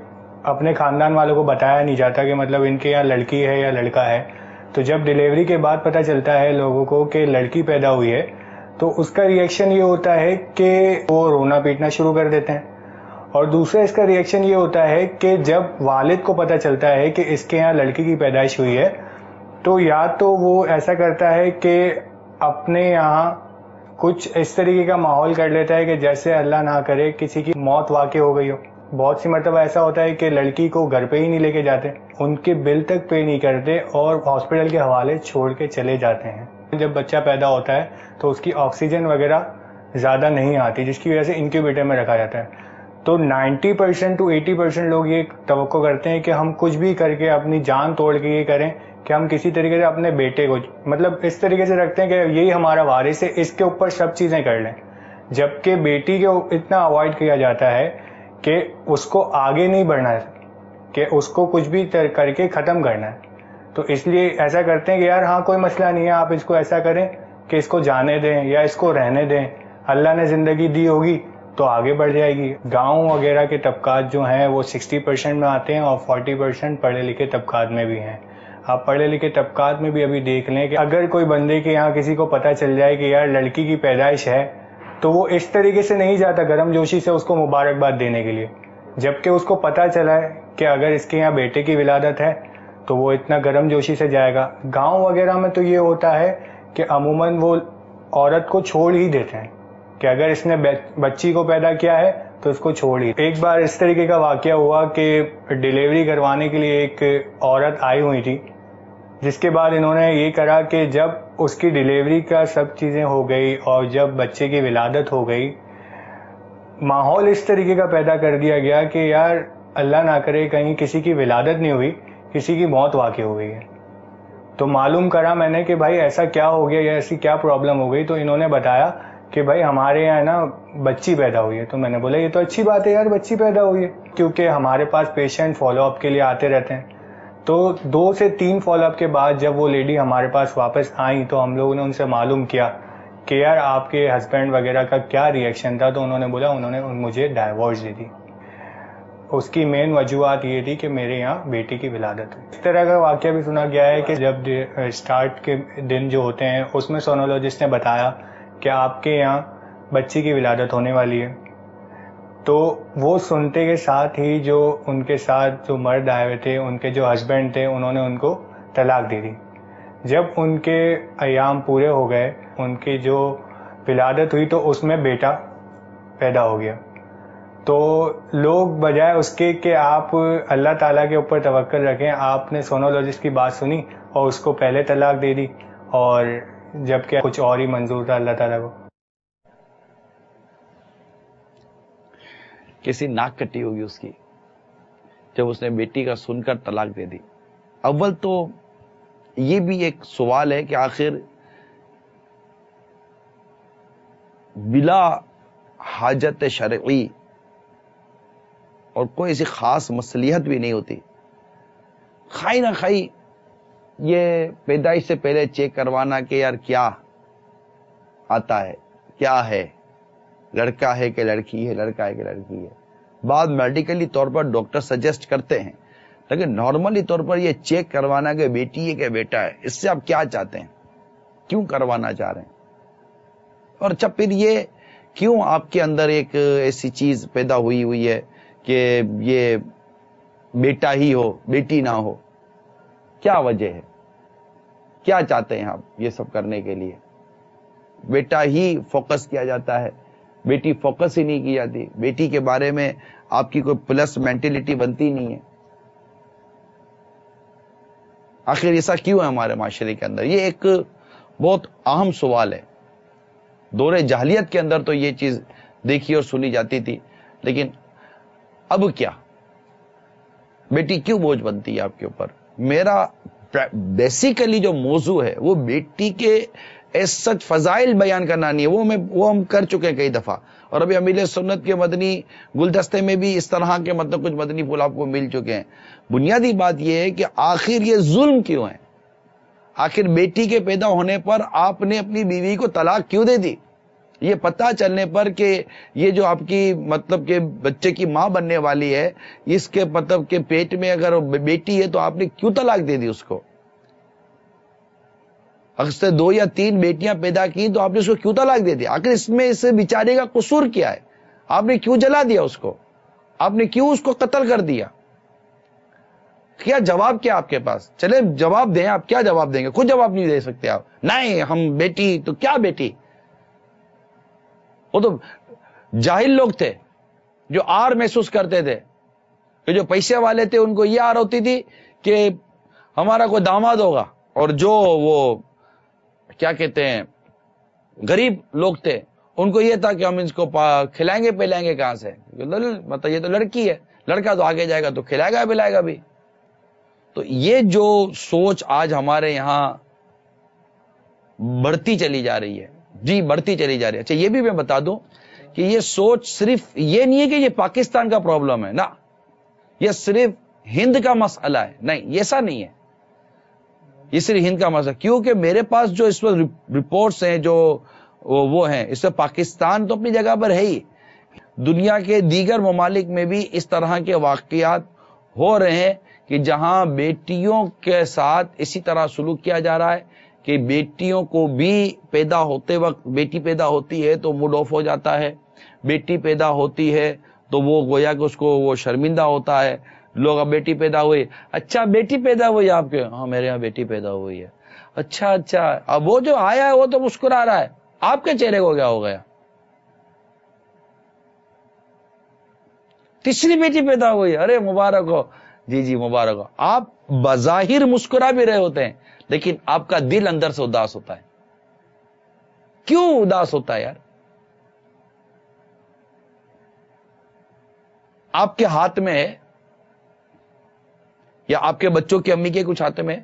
اپنے خاندان والوں کو بتایا نہیں جاتا کہ مطلب ان کے یہاں لڑکی ہے یا لڑکا ہے. تو جب ڈیلیوری کے بعد پتہ چلتا ہے لوگوں کو کہ لڑکی پیدا ہوئی ہے تو اس کا ریئیکشن یہ ہوتا ہے کہ وہ رونا پیٹنا شروع کر دیتے ہیں. اور دوسرا اس کا ریئیکشن یہ ہوتا ہے کہ جب والد کو پتہ چلتا ہے کہ اس کے یہاں لڑکی کی پیدائش ہوئی ہے تو یا تو وہ ایسا کرتا ہے کہ اپنے یہاں کچھ اس طریقے کا ماحول کر لیتا ہے کہ جیسے اللہ نہ کرے کسی کی موت واقع ہو گئی ہو. بہت سی مرتبہ ایسا ہوتا ہے کہ لڑکی کو گھر پہ ہی نہیں لے کے جاتے, ان کے بل تک پے نہیں کرتے اور ہاسپٹل کے حوالے چھوڑ کے چلے جاتے ہیں. جب بچہ پیدا ہوتا ہے تو اس کی آکسیجن وغیرہ زیادہ نہیں آتی, جس کی وجہ سے انکیوبیٹر میں رکھا جاتا ہے. تو ninety percent to eighty percent لوگ یہ توقع کرتے ہیں کہ ہم کچھ بھی کر کے اپنی جان توڑ کے یہ کریں کہ ہم کسی طریقے سے اپنے بیٹے کو مطلب اس طریقے سے رکھتے ہیں کہ یہی ہمارا وارث ہے, اس کے اوپر سب چیزیں کر لیں. جبکہ بیٹی کو اتنا اوائڈ کیا جاتا ہے کہ اس کو آگے نہیں بڑھنا ہے, کہ اس کو کچھ بھی کر کے ختم کرنا ہے. تو اس لیے ایسا کرتے ہیں کہ یار ہاں کوئی مسئلہ نہیں ہے, آپ اس کو ایسا کریں کہ اس کو جانے دیں یا اس کو رہنے دیں, اللہ نے زندگی دی ہوگی تو آگے بڑھ جائے گی. گاؤں وغیرہ کے طبقات جو ہیں وہ سکسٹی پرسینٹ میں آتے ہیں اور فورٹی پرسینٹ پڑھے لکھے طبقات میں بھی ہیں. آپ پڑھے لکھے طبقات میں بھی ابھی دیکھ لیں کہ اگر کوئی بندے کے یہاں کسی کو پتہ چل جائے کہ یار لڑکی کی پیدائش ہے تو وہ اس طریقے سے نہیں جاتا گرم جوشی سے اس کو مبارکباد دینے کے لیے, جبکہ اس کو پتہ چلا ہے کہ اگر اس کے یہاں بیٹے کی ولادت ہے تو وہ اتنا گرم جوشی سے جائے گا. گاؤں وغیرہ میں تو یہ ہوتا ہے کہ عموماً وہ عورت کو چھوڑ ہی دیتے ہیں کہ اگر اس نے بچی کو پیدا کیا ہے تو اس کو چھوڑ ہی. ایک بار اس طریقے کا واقعہ ہوا کہ ڈیلیوری کروانے کے لیے ایک عورت آئی ہوئی تھی, جس کے بعد انہوں نے یہ کرا کہ جب اس کی ڈیلیوری کا سب چیزیں ہو گئی اور جب بچے کی ولادت ہو گئی, ماحول اس طریقے کا پیدا کر دیا گیا کہ یار اللہ نہ کرے کہیں کسی کی ولادت نہیں ہوئی, کسی کی موت واقع ہو گئی ہے. تو معلوم کرا میں نے کہ بھائی ایسا کیا ہو گیا یا ایسی کیا پرابلم ہو گئی. تو انہوں نے بتایا کہ بھائی ہمارے یہاں نا بچی پیدا ہوئی ہے. تو میں نے بولا یہ تو اچھی بات ہے یار, بچی پیدا ہوئی ہے, کیونکہ ہمارے پاس پیشنٹ فالو اپ کے لیے آتے رہتے ہیں. تو دو سے تین فالو اپ کے بعد جب وہ لیڈی ہمارے پاس واپس آئیں تو ہم لوگوں نے ان سے معلوم کیا کہ یار آپ کے ہسبینڈ وغیرہ کا کیا ریئیکشن تھا. تو انہوں نے بولا انہوں نے مجھے ڈائیورس دی تھی. اس کی مین وجوہات یہ تھی کہ میرے یہاں بیٹی کی ولادت ہوئی. اس طرح کا واقعہ بھی سنا گیا ہے کہ جب اسٹارٹ کے دن جو ہوتے ہیں اس میں سونولوجسٹ نے بتایا کہ آپ کے یہاں بچی کی ولادت ہونے والی ہے, تو وہ سنتے کے ساتھ ہی جو ان کے ساتھ جو مرد آئے ہوئے تھے, ان کے جو ہسبینڈ تھے, انہوں نے ان کو طلاق دے دی. جب ان کے ایام پورے ہو گئے, ان کی جو ولادت ہوئی تو اس میں بیٹا پیدا ہو گیا. تو لوگ بجائے اس کے کہ آپ اللہ تعالیٰ کے اوپر توکل رکھیں, آپ نے سونولوجسٹ کی بات سنی اور اس کو پہلے طلاق دے دی, اور جبکہ کچھ اور ہی منظور تھا اللہ تعالیٰ کو. کسی ناک کٹی ہوگی اس کی جب اس نے بیٹی کا سن کر طلاق دے دی. اول تو یہ بھی ایک سوال ہے کہ آخر بلا حاجت شرعی اور کوئی ایسی خاص مصلحت بھی نہیں ہوتی, خائی نہ خائی یہ پیدائش سے پہلے چیک کروانا کہ یار کیا آتا ہے, کیا ہے, لڑکا ہے کہ لڑکی ہے, لڑکا ہے کہ لڑکی ہے. بعد میڈیکلی طور پر ڈاکٹر سجیسٹ کرتے ہیں, لیکن نارملی طور پر یہ چیک کروانا کہ بیٹی ہے کہ بیٹا ہے, اس سے آپ کیا چاہتے ہیں, کیوں کروانا چاہ رہے ہیں, اور اچھا پھر یہ کیوں آپ کے اندر ایک ایسی چیز پیدا ہوئی ہوئی ہے کہ یہ بیٹا ہی ہو بیٹی نہ ہو, کیا وجہ ہے, کیا چاہتے ہیں آپ یہ سب کرنے کے لیے؟ بیٹا ہی فوکس کیا جاتا ہے, بیٹی فوکس ہی نہیں کی جاتی, بیٹی کے بارے میں آپ کی کوئی پلس مینٹلٹی بنتی نہیں ہے. آخر ایسا کیوں ہے ہمارے معاشرے کے اندر؟ یہ ایک بہت اہم سوال ہے. دور جاہلیت کے اندر تو یہ چیز دیکھی اور سنی جاتی تھی, لیکن اب کیا, بیٹی کیوں بوجھ بنتی ہے آپ کے اوپر؟ میرا بیسیکلی جو موضوع ہے وہ بیٹی کے ایس سچ فضائل بیان کرنا نہیں ہے, وہ میں وہ ہم کر چکے ہیں کئی دفعہ, اور ابھی امیل سنت کے مدنی گلدستے میں بھی اس طرح کے مطلب کچھ مدنی پھول آپ کو مل چکے ہیں. بنیادی بات یہ ہے کہ آخر یہ ظلم کیوں ہے؟ آخر بیٹی کے پیدا ہونے پر آپ نے اپنی بیوی کو طلاق کیوں دے دی؟ یہ پتہ چلنے پر کہ یہ جو آپ کی مطلب کہ بچے کی ماں بننے والی ہے، اس کے مطلب کہ پیٹ میں اگر بیٹی ہے تو آپ نے کیوں طلاق دے دی اس کو؟ اگر دو یا تین بیٹیاں پیدا کی تو آپ نے اس کو کیوں طلاق دے دیا؟ آخر اس میں اس بیچارے کا قصور کیا ہے؟ آپ نے کیوں جلا دیا اس کو؟ آپ نے کیوں اس کو قتل کر دیا؟ کیا جواب کیا آپ کے پاس؟ چلے جواب دیں، آپ کیا جواب دیں گے؟ خود جواب نہیں دے سکتے آپ. نہیں ہم بیٹی تو کیا بیٹی، وہ تو جاہل لوگ تھے جو آر محسوس کرتے تھے، کہ جو پیسے والے تھے ان کو یہ آر ہوتی تھی کہ ہمارا کوئی داماد ہوگا، اور جو وہ کیا کہتے ہیں غریب لوگ تھے ان کو یہ تھا کہ ہم اس کو کھلائیں گے پلائیں گے کہاں سے، مطلب یہ تو لڑکی ہے، لڑکا تو آگے جائے گا تو کھلائے گا پلائے گا بھی. تو یہ جو سوچ آج ہمارے یہاں بڑھتی چلی جا رہی ہے، جی بڑھتی چلی جا رہی ہے. اچھا یہ بھی میں بتا دوں کہ یہ سوچ صرف یہ نہیں ہے کہ یہ پاکستان کا پرابلم ہے، نہ یہ صرف ہند کا مسئلہ ہے، نہیں ایسا نہیں ہے، یہ صرف ہند کا مسئلہ. کیونکہ میرے پاس جو اس وقت رپورٹس ہیں جو وہ ہیں، اس میں پاکستان تو اپنی جگہ پر ہے ہی، دنیا کے دیگر ممالک میں بھی اس طرح کے واقعات ہو رہے ہیں کہ جہاں بیٹیوں کے ساتھ اسی طرح سلوک کیا جا رہا ہے کہ بیٹیوں کو بھی پیدا ہوتے وقت، بیٹی پیدا ہوتی ہے تو موڈ آف ہو جاتا ہے، بیٹی پیدا ہوتی ہے تو وہ گویا کہ اس کو وہ شرمندہ ہوتا ہے. لوگ اب بیٹی پیدا ہوئی، اچھا بیٹی پیدا ہوئی آپ کے، ہاں میرے یہاں بیٹی پیدا ہوئی ہے، اچھا اچھا. اب وہ جو آیا ہے وہ تو مسکرا رہا ہے، آپ کے چہرے کو کیا ہو گیا؟ تیسری بیٹی پیدا ہوئی، ارے مبارک ہو، جی جی مبارک ہو. آپ بظاہر مسکرا بھی رہے ہوتے ہیں لیکن آپ کا دل اندر سے اداس ہوتا ہے. کیوں اداس ہوتا ہے یار؟ آپ کے ہاتھ میں ہے یا آپ کے بچوں کی امی کے کچھ ہاتھ میں ہے؟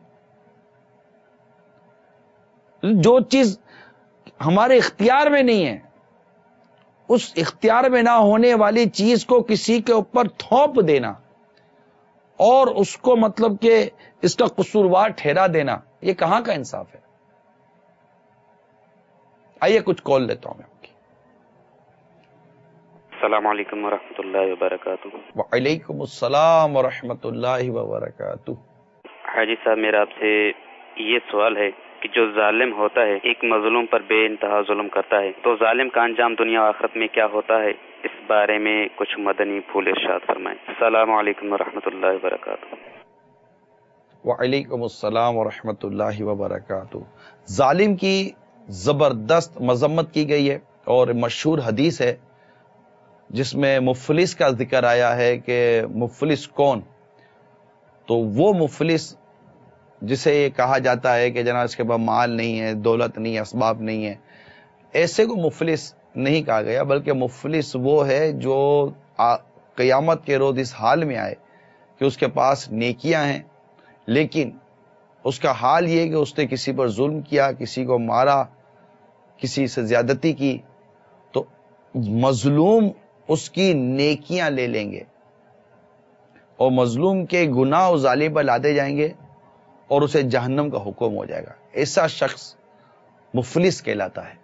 جو چیز ہمارے اختیار میں نہیں ہے، اس اختیار میں نہ ہونے والی چیز کو کسی کے اوپر تھوپ دینا اور اس کو مطلب کہ اس کا قصوروار ٹھہرا دینا، یہ کہاں کا انصاف ہے؟ آئیے کچھ کال لیتا ہوں میں آپ کی. السلام علیکم ورحمۃ اللہ وبرکاتہ. وعلیکم السلام ورحمۃ اللہ وبرکاتہ. حاجی صاحب میرا آپ سے یہ سوال ہے کہ جو ظالم ہوتا ہے ایک مظلوم پر بے انتہا ظلم کرتا ہے تو ظالم کا انجام دنیا و آخرت میں کیا ہوتا ہے؟ اس بارے میں کچھ مدنی پھول ارشاد فرمائیں. السلام علیکم ورحمۃ اللہ وبرکاتہ. وعلیکم السلام ورحمۃ اللہ وبرکاتہ. ظالم کی زبردست مذمت کی گئی ہے اور مشہور حدیث ہے جس میں مفلس کا ذکر آیا ہے کہ مفلس کون؟ تو وہ مفلس جسے یہ کہا جاتا ہے کہ جناب اس کے پاس مال نہیں ہے، دولت نہیں ہے، اسباب نہیں ہے، ایسے کو مفلس نہیں کہا گیا، بلکہ مفلس وہ ہے جو قیامت کے روز اس حال میں آئے کہ اس کے پاس نیکیاں ہیں لیکن اس کا حال یہ کہ اس نے کسی پر ظلم کیا، کسی کو مارا، کسی سے زیادتی کی، تو مظلوم اس کی نیکیاں لے لیں گے اور مظلوم کے گناہ و ظالم پر لادے جائیں گے اور اسے جہنم کا حکم ہو جائے گا. ایسا شخص مفلس کہلاتا ہے.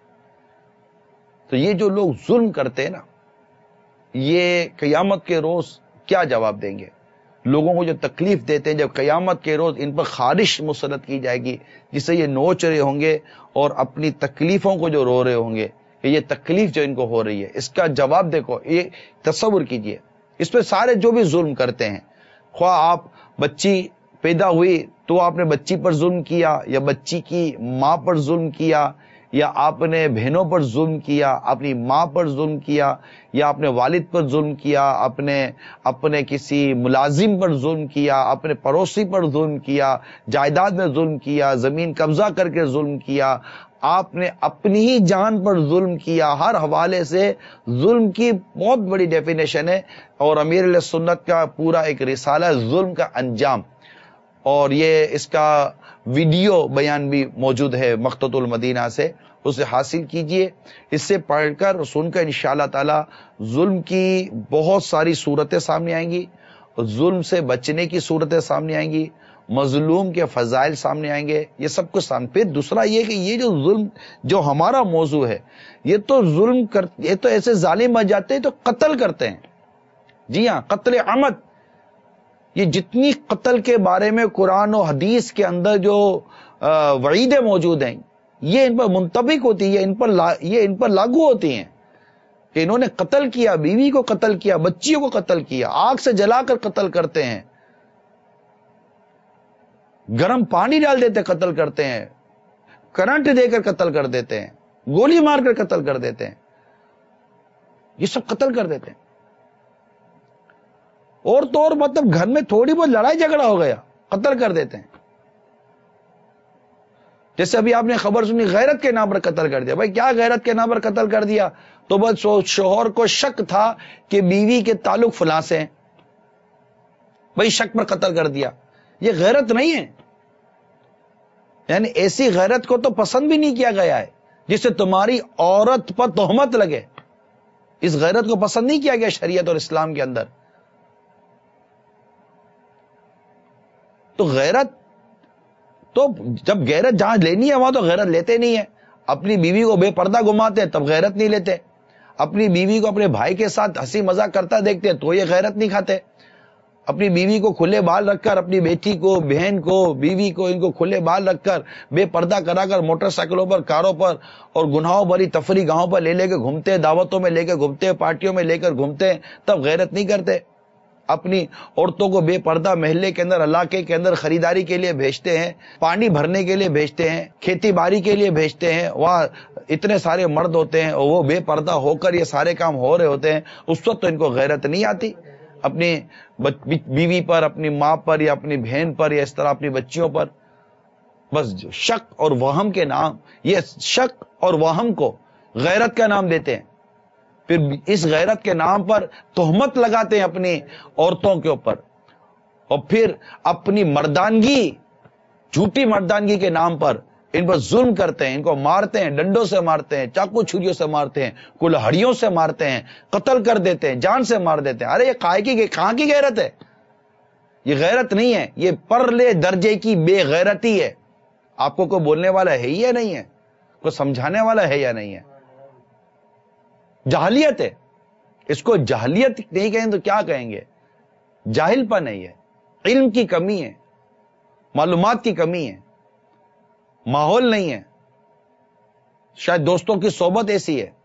تو یہ جو لوگ ظلم کرتے ہیں نا، یہ قیامت کے روز کیا جواب دیں گے؟ لوگوں کو جو تکلیف دیتے ہیں، جب قیامت کے روز ان پر خارش مسلط کی جائے گی جسے یہ نوچ رہے ہوں گے اور اپنی تکلیفوں کو جو رو رہے ہوں گے کہ یہ تکلیف جو ان کو ہو رہی ہے اس کا جواب دیکھو. یہ تصور کیجئے، اس پہ سارے جو بھی ظلم کرتے ہیں، خواہ آپ بچی پیدا ہوئی تو آپ نے بچی پر ظلم کیا، یا بچی کی ماں پر ظلم کیا، یا آپ نے بہنوں پر ظلم کیا، اپنی ماں پر ظلم کیا، یا اپنے والد پر ظلم کیا، اپنے اپنے کسی ملازم پر ظلم کیا، اپنے پڑوسی پر ظلم کیا، جائیداد میں ظلم کیا، زمین قبضہ کر کے ظلم کیا، آپ نے اپنی ہی جان پر ظلم کیا. ہر حوالے سے ظلم کی بہت بڑی ڈیفینیشن ہے اور امیر علیہ سنت کا پورا ایک رسالہ ہے ظلم کا انجام، اور یہ اس کا ویڈیو بیان بھی موجود ہے مقتۃ المدینہ سے، اسے حاصل کیجئے. اس سے پڑھ کر اور سن کر انشاءاللہ تعالی ظلم کی بہت ساری صورتیں سامنے آئیں گی، ظلم سے بچنے کی صورتیں سامنے آئیں گی، مظلوم کے فضائل سامنے آئیں گے، یہ سب کچھ سامنے. پھر دوسرا یہ کہ یہ جو ظلم جو ہمارا موضوع ہے، یہ تو ظلم کر یہ تو ایسے ظالم بن جاتے ہیں تو قتل کرتے ہیں. جی ہاں، قتل عمد. یہ جتنی قتل کے بارے میں قرآن و حدیث کے اندر جو وعیدیں موجود ہیں، یہ ان پر منطبق ہوتی ہے، ان پر لا یہ ان پر لاگو ہوتی ہیں کہ انہوں نے قتل کیا، بیوی کو قتل کیا، بچیوں کو قتل کیا، آگ سے جلا کر قتل کرتے ہیں، گرم پانی ڈال دیتے قتل کرتے ہیں، کرنٹ دے کر قتل کر دیتے ہیں، گولی مار کر قتل کر دیتے ہیں، یہ سب قتل کر دیتے ہیں. اور تو اور مطلب گھر میں تھوڑی بہت لڑائی جھگڑا ہو گیا، قتل کر دیتے ہیں. جیسے ابھی آپ نے خبر سنی، غیرت کے نام پر قتل کر دیا. بھائی کیا غیرت کے نام پر قتل کر دیا؟ تو بس شوہر کو شک تھا کہ بیوی کے تعلق فلاں سے ہیں، بھائی شک پر قتل کر دیا. یہ غیرت نہیں ہے. یعنی ایسی غیرت کو تو پسند بھی نہیں کیا گیا ہے جس سے تمہاری عورت پر تہمت لگے. اس غیرت کو پسند نہیں کیا گیا شریعت اور اسلام کے اندر. تو غیرت تو جب غیرت جہاں لینی ہے وہاں تو غیرت لیتے نہیں ہے. اپنی بیوی کو بے پردہ گھماتے ہیں تب غیرت نہیں لیتے. اپنی بیوی کو اپنے بھائی کے ساتھ ہنسی مذاق کرتا دیکھتے ہیں تو یہ غیرت نہیں کھاتے. اپنی بیوی کو کھلے بال رکھ کر، اپنی بیٹی کو، بہن کو، بیوی کو، ان کو کھلے بال رکھ کر بے پردہ کرا کر موٹر سائیکلوں پر، کاروں پر اور گناہوں بھری تفریح گاہوں پر لے لے کے گھومتے، دعوتوں میں لے کے گھومتے، پارٹیوں میں لے کر گھومتے، تب غیرت نہیں کرتے. اپنی عورتوں کو بے پردہ محلے کے اندر، علاقے کے اندر خریداری کے لیے بھیجتے ہیں، پانی بھرنے کے لیے بھیجتے ہیں، کھیتی باڑی کے لیے بھیجتے ہیں. وہاں اتنے سارے مرد ہوتے ہیں اور وہ بے پردہ ہو کر یہ سارے کام ہو رہے ہوتے ہیں. اس وقت تو ان کو غیرت نہیں آتی اپنی بیوی پر، اپنی ماں پر، یا اپنی بہن پر، یا اس طرح اپنی بچیوں پر. بس شک اور وہم کے نام، یہ شک اور وہم کو غیرت کا نام دیتے ہیں. پھر اس غیرت کے نام پر تہمت لگاتے ہیں اپنی عورتوں کے اوپر، اور پھر اپنی مردانگی، جھوٹی مردانگی کے نام پر ان پر ظلم کرتے ہیں. ان کو مارتے ہیں، ڈنڈوں سے مارتے ہیں، چاقو چھریوں سے مارتے ہیں، کلہڑیوں سے مارتے ہیں، قتل کر دیتے ہیں، جان سے مار دیتے ہیں. ارے یہ کائے کی کہاں کی غیرت ہے؟ یہ غیرت نہیں ہے، یہ پرلے درجے کی بے غیرتی ہے. آپ کو کوئی بولنے والا ہے یا نہیں ہے؟ کوئی سمجھانے والا ہے یا نہیں ہے؟ جاہلیت ہے. اس کو جاہلیت نہیں کہیں تو کیا کہیں گے؟ جاہل پن نہیں ہے، علم کی کمی ہے، معلومات کی کمی ہے، ماحول نہیں ہے، شاید دوستوں کی صحبت ایسی ہے،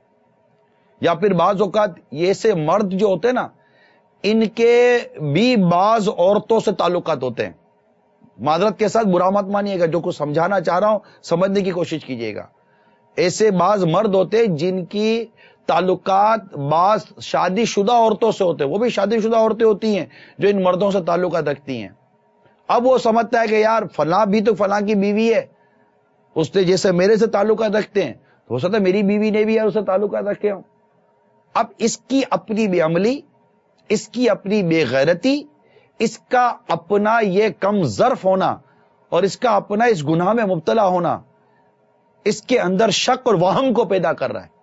یا پھر بعض اوقات یہ ایسے مرد جو ہوتے ہیں نا، ان کے بھی بعض عورتوں سے تعلقات ہوتے ہیں. معذرت کے ساتھ برا مت مانیے گا، جو کچھ سمجھانا چاہ رہا ہوں سمجھنے کی کوشش کیجیے گا. ایسے بعض مرد ہوتے ہیں جن کی تعلقات بعض شادی شدہ عورتوں سے ہوتے ہیں. وہ بھی شادی شدہ عورتیں ہوتی ہیں جو ان مردوں سے تعلقات رکھتی ہیں. اب وہ سمجھتا ہے کہ یار فلاں بھی تو فلاں کی بیوی ہے، اس نے جیسے میرے سے تعلقات رکھتے ہیں تو ہو سکتا ہے میری بیوی نے بھی یار اس سے تعلقات رکھے ہوں. اب اس کی اپنی بے عملی، اس کی اپنی بے غیرتی، اس کا اپنا یہ کم ظرف ہونا اور اس کا اپنا اس گناہ میں مبتلا ہونا اس کے اندر شک اور وہم کو پیدا کر رہا ہے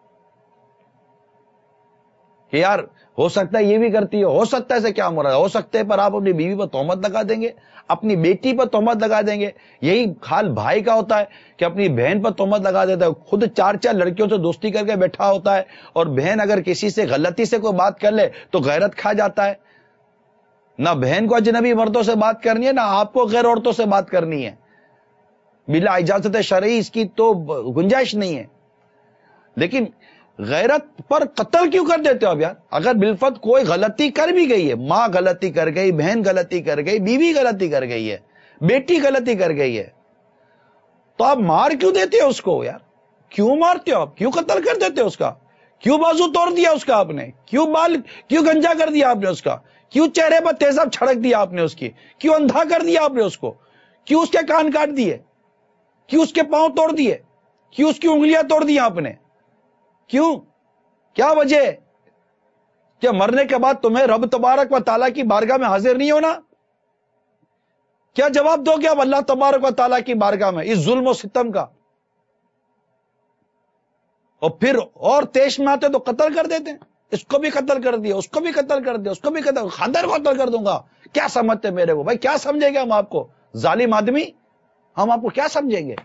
کہ یار ہو سکتا ہے یہ بھی کرتی ہے، ہو سکتا ہے اسے کیا مراد ہے، ہو سکتا ہے پر آپ اپنی بیوی پر تہمت لگا دیں گے، اپنی بیٹی پر تہمت لگا دیں گے. یہی حال بھائی کا ہوتا ہے کہ اپنی بہن پر تہمت لگا دیتا ہے. خود چار چار لڑکیوں سے دوستی کر کے بیٹھا ہوتا ہے اور بہن اگر کسی سے غلطی سے کوئی بات کر لے تو غیرت کھا جاتا ہے. نہ بہن کو اجنبی مردوں سے بات کرنی ہے، نہ آپ کو غیر عورتوں سے بات کرنی ہے. بلا اجازت شرعی اس کی تو گنجائش نہیں ہے. لیکن غیرت پر قتل کیوں کر دیتے ہو اب یار؟ اگر بالفت کوئی غلطی کر بھی گئی ہے، ماں غلطی کر گئی، بہن غلطی کر گئی، بیوی غلطی کر گئی ہے، بیٹی غلطی کر گئی ہے، تو آپ مار کیوں دیتے ہو اس کو یار؟ کیوں مارتے ہو آپ؟ کیوں قتل کر دیتے ہو اس کا؟ کیوں بازو توڑ دیا اس کا آپ نے؟ کیوں بال کیوں گنجا کر دیا آپ نے اس کا؟ کیوں چہرے پر تیزاب چھڑک دیا آپ نے اس کی؟ کیوں اندھا کر دیا آپ نے اس کو؟ کیوں اس کے کان کاٹ دیے؟ کیوں اس کے پاؤں توڑ دیے؟ کیوں اس کی انگلیاں توڑ دی آپ نے؟ کیوں؟ کیا وجہ ہے؟ کیا مرنے کے بعد تمہیں رب تبارک و تعالیٰ کی بارگاہ میں حاضر نہیں ہونا؟ کیا جواب دو گے آپ اللہ تبارک و تعالیٰ کی بارگاہ میں اس ظلم و ستم کا؟ اور پھر اور تیش میں آتے تو قتل کر دیتے ہیں. اس کو بھی قتل کر دیا, اس کو بھی قتل کر دیا, اس کو بھی قتل, خاندان کو قتل کر دوں گا. کیا سمجھتے میرے کو بھائی؟ کیا سمجھیں گے ہم آپ کو؟ ظالم آدمی, ہم آپ کو کیا سمجھیں گے؟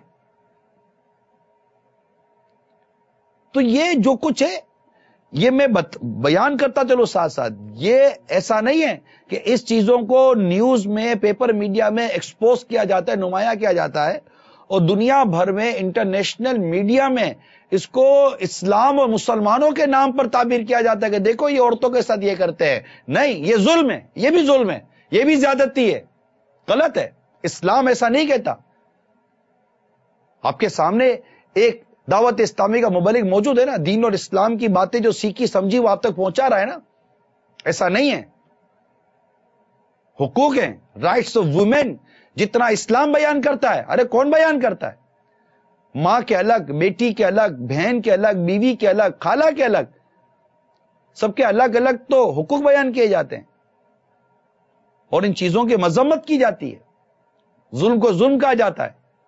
تو یہ جو کچھ ہے یہ میں بیان کرتا چلو ساتھ ساتھ, یہ ایسا نہیں ہے کہ اس چیزوں کو نیوز میں, پیپر میڈیا میں ایکسپوز کیا جاتا ہے, نمایاں کیا جاتا ہے, اور دنیا بھر میں انٹرنیشنل میڈیا میں اس کو اسلام اور مسلمانوں کے نام پر تعبیر کیا جاتا ہے کہ دیکھو یہ عورتوں کے ساتھ یہ کرتے ہیں. نہیں, یہ ظلم ہے, یہ بھی ظلم ہے, یہ بھی زیادتی ہے, غلط ہے. اسلام ایسا نہیں کہتا. آپ کے سامنے ایک دعوت اسلامی کا مبلغ موجود ہے نا, دین اور اسلام کی باتیں جو سیکھی سمجھی وہ آپ تک پہنچا رہا ہے نا. ایسا نہیں ہے. حقوق ہیں, رائٹس آف وومین, جتنا اسلام بیان کرتا ہے. ارے کون بیان کرتا ہے؟ ماں کے الگ, بیٹی کے الگ, بہن کے الگ, بیوی کے الگ, خالہ کے الگ, سب کے الگ الگ تو حقوق بیان کیے جاتے ہیں, اور ان چیزوں کی مذمت کی جاتی ہے. ظلم کو ظلم کہا جاتا ہے.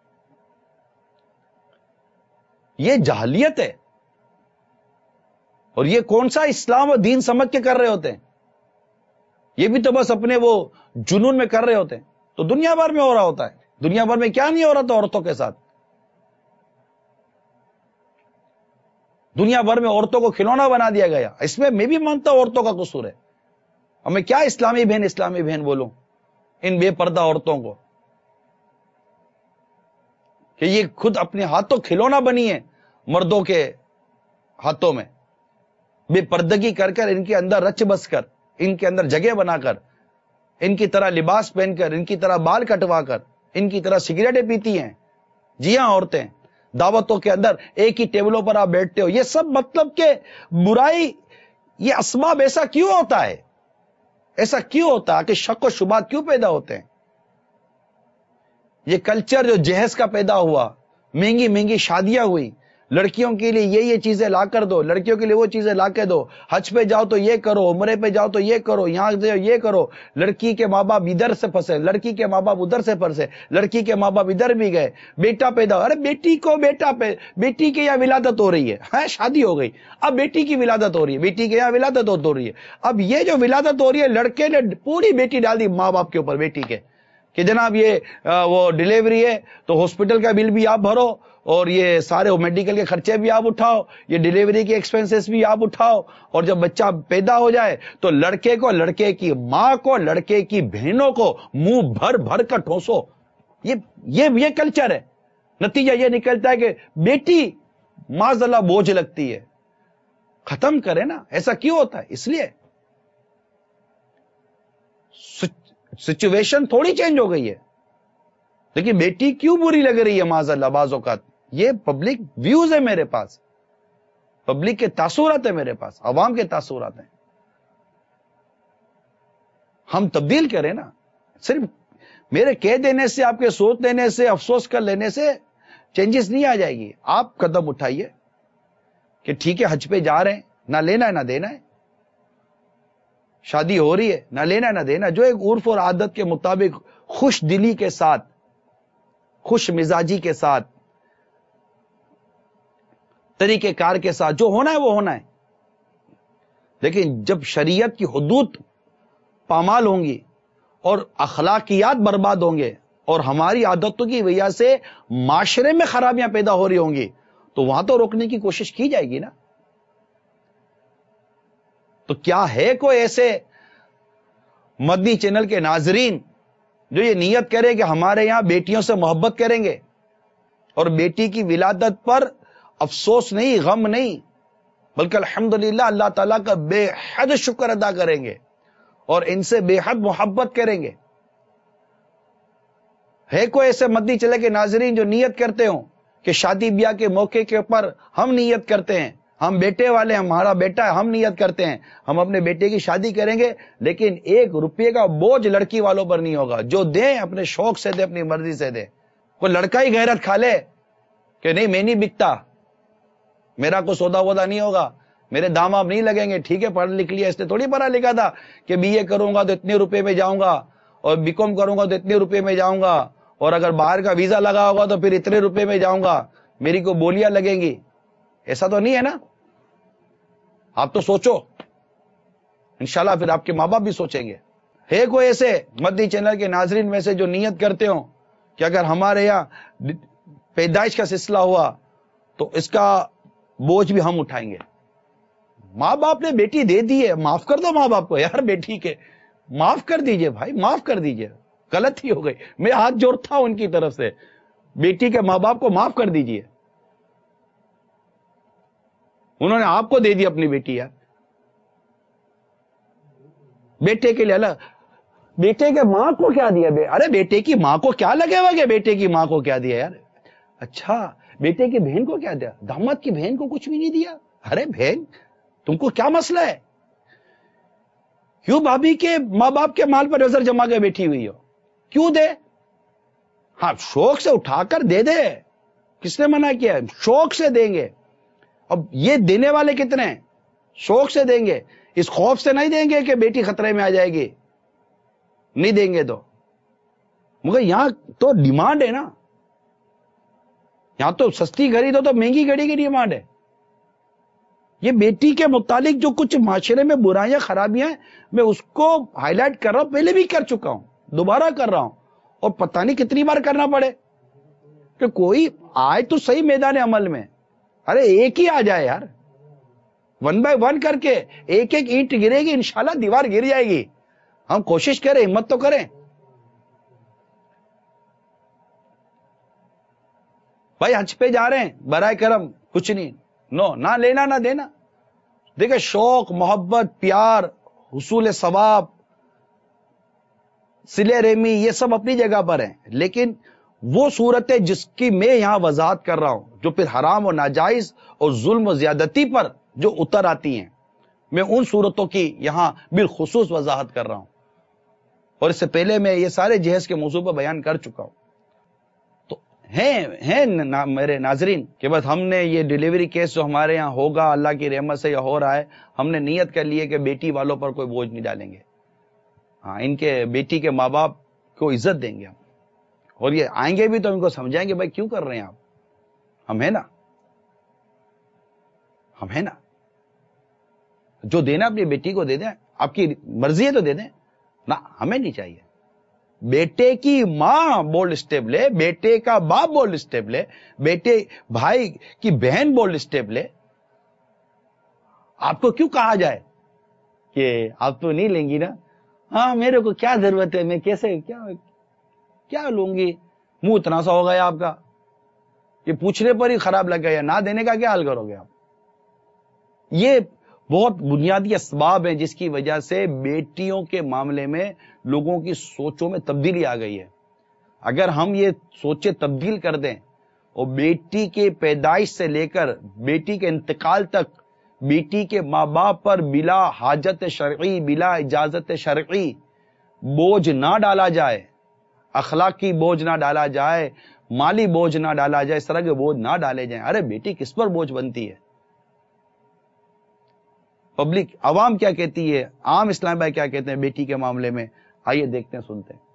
یہ جہلیت ہے, اور یہ کون سا اسلام اور دین سمجھ کے کر رہے ہوتے ہیں؟ یہ بھی تو بس اپنے وہ جنون میں کر رہے ہوتے ہیں. تو دنیا بھر میں ہو رہا ہوتا ہے. دنیا بھر میں کیا نہیں ہو رہا تھا عورتوں کے ساتھ؟ دنیا بھر میں عورتوں کو کھلونا بنا دیا گیا. اس میں میں بھی مانتا ہوں عورتوں کا قصور ہے. اور میں کیا اسلامی بہن اسلامی بہن بولوں ان بے پردہ عورتوں کو کہ یہ خود اپنے ہاتھوں کھلونا بنی ہے مردوں کے ہاتھوں میں, بے پردگی کر کر, ان کے اندر رچ بس کر, ان کے اندر جگہ بنا کر, ان کی طرح لباس پہن کر, ان کی طرح بال کٹوا کر, ان کی طرح سگریٹیں پیتی ہیں. جی ہاں, عورتیں دعوتوں کے اندر ایک ہی ٹیبلوں پر آپ بیٹھتے ہو. یہ سب مطلب کہ برائی, یہ اسباب ایسا کیوں ہوتا ہے؟ ایسا کیوں ہوتا ہے کہ شک و شبہات کیوں پیدا ہوتے ہیں؟ یہ کلچر جو جہیز کا پیدا ہوا, مہنگی مہنگی شادیاں ہوئی, لڑکیوں کے لیے یہ یہ چیزیں لا کر دو, لڑکیوں کے لیے وہ چیزیں لا کے دو, حج پہ جاؤ تو یہ کرو, عمرے پہ جاؤ تو یہ کرو, یہاں سے یہ کرو. لڑکی کے ماں باپ ادھر سے پھنسے, لڑکی کے ماں باپ ادھر سے پھنسے, لڑکی کے ماں باپ ادھر بھی گئے, بیٹا پیدا. ارے بیٹی کو بیٹا پہ بیٹی کے یہاں ولادت ہو رہی ہے, ہاں شادی ہو گئی, اب بیٹی کی ولادت ہو رہی ہے, بیٹی کے یہاں ولادت ہو رہی ہے. اب یہ جو ولادت ہو رہی ہے, لڑکے نے پوری بیٹی ڈال دی ماں باپ کے اوپر, بیٹی کے, کہ جناب یہ وہ ڈیلیوری ہے تو ہاسپٹل کا بل بھی آپ بھرو, اور یہ سارے میڈیکل کے خرچے بھی آپ اٹھاؤ, یہ ڈیلیوری کے ایکسپنسز بھی آپ اٹھاؤ, اور جب بچہ پیدا ہو جائے تو لڑکے کو, لڑکے کی ماں کو, لڑکے کی بہنوں کو منہ بھر بھر کر ٹھوسو. یہ یہ یہ کلچر ہے. نتیجہ یہ نکلتا ہے کہ بیٹی معاذ اللہ بوجھ لگتی ہے. ختم کرے نا. ایسا کیوں ہوتا ہے؟ اس لیے سچویشن تھوڑی چینج ہو گئی ہے, لیکن بیٹی کیوں بری لگ رہی ہے معاذ اللہ بعض اوقات؟ یہ پبلک ویوز ہے میرے پاس, پبلک کے تاثرات ہے میرے پاس, عوام کے تاثرات ہیں. ہم تبدیل کریں نا. صرف میرے کہہ دینے سے, آپ کے سوچ دینے سے, افسوس کر لینے سے چینجز نہیں آ جائے گی. آپ قدم اٹھائیے کہ ٹھیک ہے حج پہ جا رہے ہیں, نہ لینا ہے نہ دینا ہے, شادی ہو رہی ہے, نہ لینا ہے نہ دینا. جو ایک عرف اور عادت کے مطابق خوش دلی کے ساتھ, خوش مزاجی کے ساتھ, طریقہ کار کے ساتھ جو ہونا ہے وہ ہونا ہے. لیکن جب شریعت کی حدود پامال ہوں گی اور اخلاقیات برباد ہوں گے اور ہماری عادتوں کی وجہ سے معاشرے میں خرابیاں پیدا ہو رہی ہوں گی, تو وہاں تو روکنے کی کوشش کی جائے گی نا. تو کیا ہے کوئی ایسے مدنی چینل کے ناظرین جو یہ نیت کرے کہ ہمارے یہاں بیٹیوں سے محبت کریں گے اور بیٹی کی ولادت پر افسوس نہیں, غم نہیں, بلکہ الحمدللہ اللہ تعالیٰ کا بے حد شکر ادا کریں گے اور ان سے بے حد محبت کریں گے؟ ہے کوئی ایسے مدنی چینل کے ناظرین جو نیت کرتے ہوں کہ شادی بیاہ کے موقع کے اوپر ہم نیت کرتے ہیں, ہم بیٹے والے, ہمارا بیٹا ہے, ہم نیت کرتے ہیں ہم اپنے بیٹے کی شادی کریں گے, لیکن ایک روپے کا بوجھ لڑکی والوں پر نہیں ہوگا, جو دیں اپنے شوق سے دیں, اپنی مرضی سے دیں. کوئی لڑکا ہی غیرت کھا لے کہ نہیں میں نہیں بکتا, میرا کوئی سودا وودا نہیں ہوگا, میرے دام آپ نہیں لگیں گے. ٹھیک ہے پڑھ لکھ لیا, اس نے تھوڑی پڑھا لکھا تھا کہ بی اے کروں گا تو اتنے روپے میں جاؤں گا, اور بی کام کروں گا تو اتنے روپے میں جاؤں گا, اور اگر باہر کا ویزا لگا ہوگا تو پھر اتنے روپے میں جاؤں گا, میری کو بولیاں لگیں گی. ایسا تو نہیں ہے نا. آپ تو سوچو انشاءاللہ پھر آپ کے ماں باپ بھی سوچیں گے. ہے کوئی ایسے مدنی چینل کے ناظرین میں سے جو نیت کرتے ہوں کہ اگر ہمارے یہاں پیدائش کا سلسلہ ہوا تو اس کا بوجھ بھی ہم اٹھائیں گے؟ ماں باپ نے بیٹی دے دی ہے, معاف کر دو ماں باپ کو یار, بیٹی کے معاف کر دیجئے بھائی, معاف کر دیجئے, غلطی ہو گئی. میں ہاتھ جوڑتا ہوں ان کی طرف سے, بیٹی کے ماں باپ کو معاف کر دیجئے. انہوں نے آپ کو دے دی اپنی بیٹی یار, بیٹے کے لیے الگ, بیٹے کے ماں کو کیا دیا؟ ارے بیٹے کی ماں کو کیا لگے گا کہ بیٹے کی ماں کو کیا دیا یار؟ اچھا بیٹے کی بہن کو کیا دیا؟ داماد کی بہن کو کچھ بھی نہیں دیا؟ ارے بہن تم کو کیا مسئلہ ہے؟ کیوں بھابھی کے ماں باپ کے مال پر نظر جما کے بیٹھی ہوئی ہو؟ کیوں دے؟ ہاں شوق سے اٹھا کر دے دے, کس نے منع کیا؟ شوق سے دیں گے. اب یہ دینے والے کتنے ہیں؟ شوق سے دیں گے, اس خوف سے نہیں دیں گے کہ بیٹی خطرے میں آ جائے گی, نہیں دیں گے. تو مگر یہاں تو ڈیمانڈ ہے نا, یہاں تو سستی گھڑی دو تو مہنگی گھڑی کی ڈیمانڈ ہے. یہ بیٹی کے متعلق جو کچھ معاشرے میں برائیاں خرابیاں ہیں, میں اس کو ہائی لائٹ کر رہا ہوں, پہلے بھی کر چکا ہوں, دوبارہ کر رہا ہوں, اور پتہ نہیں کتنی بار کرنا پڑے کہ کوئی آئے تو صحیح میدان عمل میں. ارے ایک ہی آ جائے یار, ون بائی ون کر کے ایک ایک اینٹ گرے گی, انشاءاللہ دیوار گر جائے گی. ہم کوشش کریں, ہمت تو کریں بھائی. حج پہ جا رہے ہیں, برائے کرم کچھ نہیں, نو نہ لینا نہ دینا. دیکھیں شوق, محبت, پیار, حصول ثواب, صلہ رحمی, یہ سب اپنی جگہ پر ہیں, لیکن وہ صورتیں جس کی میں یہاں وضاحت کر رہا ہوں, جو پھر حرام و ناجائز اور ظلم و زیادتی پر جو اتر آتی ہیں, میں ان صورتوں کی یہاں بالخصوص وضاحت کر رہا ہوں. اور اس سے پہلے میں یہ سارے جہیز کے موضوع پر بیان کر چکا ہوں. تو ہیں ہیں نا میرے ناظرین کہ بس ہم نے یہ ڈیلیوری کیس جو ہمارے یہاں ہوگا, اللہ کی رحمت سے یہ ہو رہا ہے, ہم نے نیت کر لی ہے کہ بیٹی والوں پر کوئی بوجھ نہیں ڈالیں گے. ہاں, ان کے بیٹی کے ماں باپ کو عزت دیں گے ہم, اور یہ آئیں گے بھی تو ان کو سمجھائیں گے بھائی کیوں کر رہے ہیں آپ, ہم ہیں نا, ہم ہیں نا. جو دینا اپنی بیٹی کو دے دیں, آپ کی مرضی ہے تو دے دیں نا, ہمیں نہیں چاہیے. بیٹے کی ماں بولڈ اسٹیپ لے, بیٹے کا باپ بولڈ اسٹیپ لے, بیٹے بھائی کی بہن بولڈ اسٹیپ لے. آپ کو کیوں کہا جائے کہ آپ تو نہیں لیں گی نا؟ ہاں میرے کو کیا ضرورت ہے, میں کیسے کیا کیا لوں گی؟ منہ اتنا سا ہو گیا آپ کا, یہ پوچھنے پر ہی خراب لگ گیا, نہ دینے کا کیا حال کرو گے آپ؟ یہ بہت بنیادی اسباب ہیں جس کی وجہ سے بیٹیوں کے معاملے میں لوگوں کی سوچوں میں تبدیلی آ گئی ہے. اگر ہم یہ سوچیں تبدیل کر دیں اور بیٹی کے پیدائش سے لے کر بیٹی کے انتقال تک بیٹی کے ماں باپ پر بلا حاجت شرعی, بلا اجازت شرعی بوجھ نہ ڈالا جائے, اخلاقی بوجھ نہ ڈالا جائے, مالی بوجھ نہ ڈالا جائے, اس طرح کے بوجھ نہ ڈالے جائیں. ارے بیٹی کس پر بوجھ بنتی ہے؟ پبلک عوام کیا کہتی ہے, عام اسلام بھائی کیا کہتے ہیں بیٹی کے معاملے میں؟ آئیے دیکھتے ہیں, سنتے ہیں.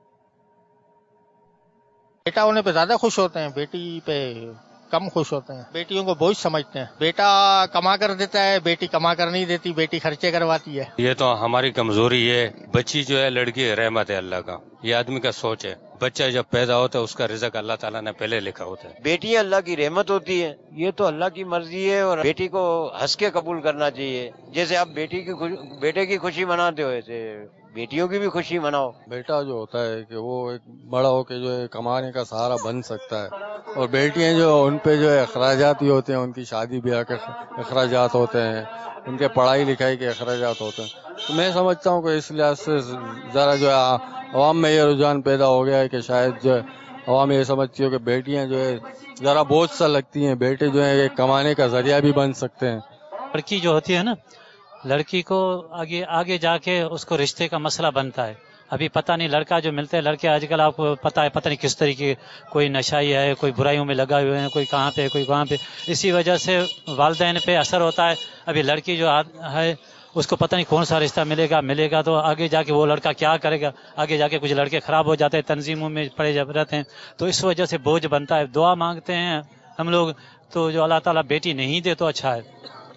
بیٹا ہونے پہ زیادہ خوش ہوتے ہیں, بیٹی پہ کم خوش ہوتے ہیں. بیٹیوں کو بوجھ سمجھتے ہیں. بیٹا کما کر دیتا ہے, بیٹی کما کر نہیں دیتی, بیٹی خرچے کرواتی ہے. یہ تو ہماری کمزوری ہے. بچی جو ہے لڑکی رحمت ہے اللہ کا, یہ آدمی کا سوچ ہے. بچہ جب پیدا ہوتا ہے اس کا رزق اللہ تعالیٰ نے پہلے لکھا ہوتا ہے. بیٹی اللہ کی رحمت ہوتی ہے, یہ تو اللہ کی مرضی ہے, اور بیٹی کو ہنس کے قبول کرنا چاہیے. جیسے آپ بیٹی کی بیٹے کی خوشی مناتے ہو ایسے بیٹیوں کی بھی خوشی مناؤ. بیٹا جو ہوتا ہے کہ وہ ایک بڑا ہو کے جو ہے کمانے کا سہارا بن سکتا ہے, اور بیٹیاں جو ان پہ جو ہے اخراجات بھی ہوتے ہیں, ان کی شادی بیاہ کے اخراجات ہوتے ہیں, ان کے پڑھائی لکھائی کے اخراجات ہوتے ہیں. تو میں سمجھتا ہوں کہ اس لحاظ سے ذرا جو ہے عوام میں یہ رجحان پیدا ہو گیا ہے کہ شاید جو ہے عوام یہ سمجھتی ہو کہ بیٹیاں جو ہے ذرا بوجھ سا لگتی ہیں, بیٹے جو ہے ایک کمانے کا ذریعہ بھی بن سکتے ہیں. لڑکی جو ہوتی ہے نا, لڑکی کو آگے آگے جا کے اس کو رشتے کا مسئلہ بنتا ہے. ابھی پتہ نہیں لڑکا جو ملتے ہیں, لڑکے آج کل آپ کو پتہ ہے پتہ نہیں کس طریقے, کوئی نشائی ہے, کوئی برائیوں میں لگا ہوئے ہیں, کوئی کہاں پہ کوئی کہاں پہ. اسی وجہ سے والدین پہ اثر ہوتا ہے. ابھی لڑکی جو ہے اس کو پتہ نہیں کون سا رشتہ ملے گا ملے گا تو آگے جا کے وہ لڑکا کیا کرے گا. آگے جا کے کچھ لڑکے خراب ہو جاتے ہیں, تنظیموں میں پڑے رہتے ہیں, تو اس وجہ سے بوجھ بنتا ہے. دعا مانگتے ہیں ہم لوگ تو جو اللہ تعالیٰ بیٹی نہیں دے تو اچھا ہے.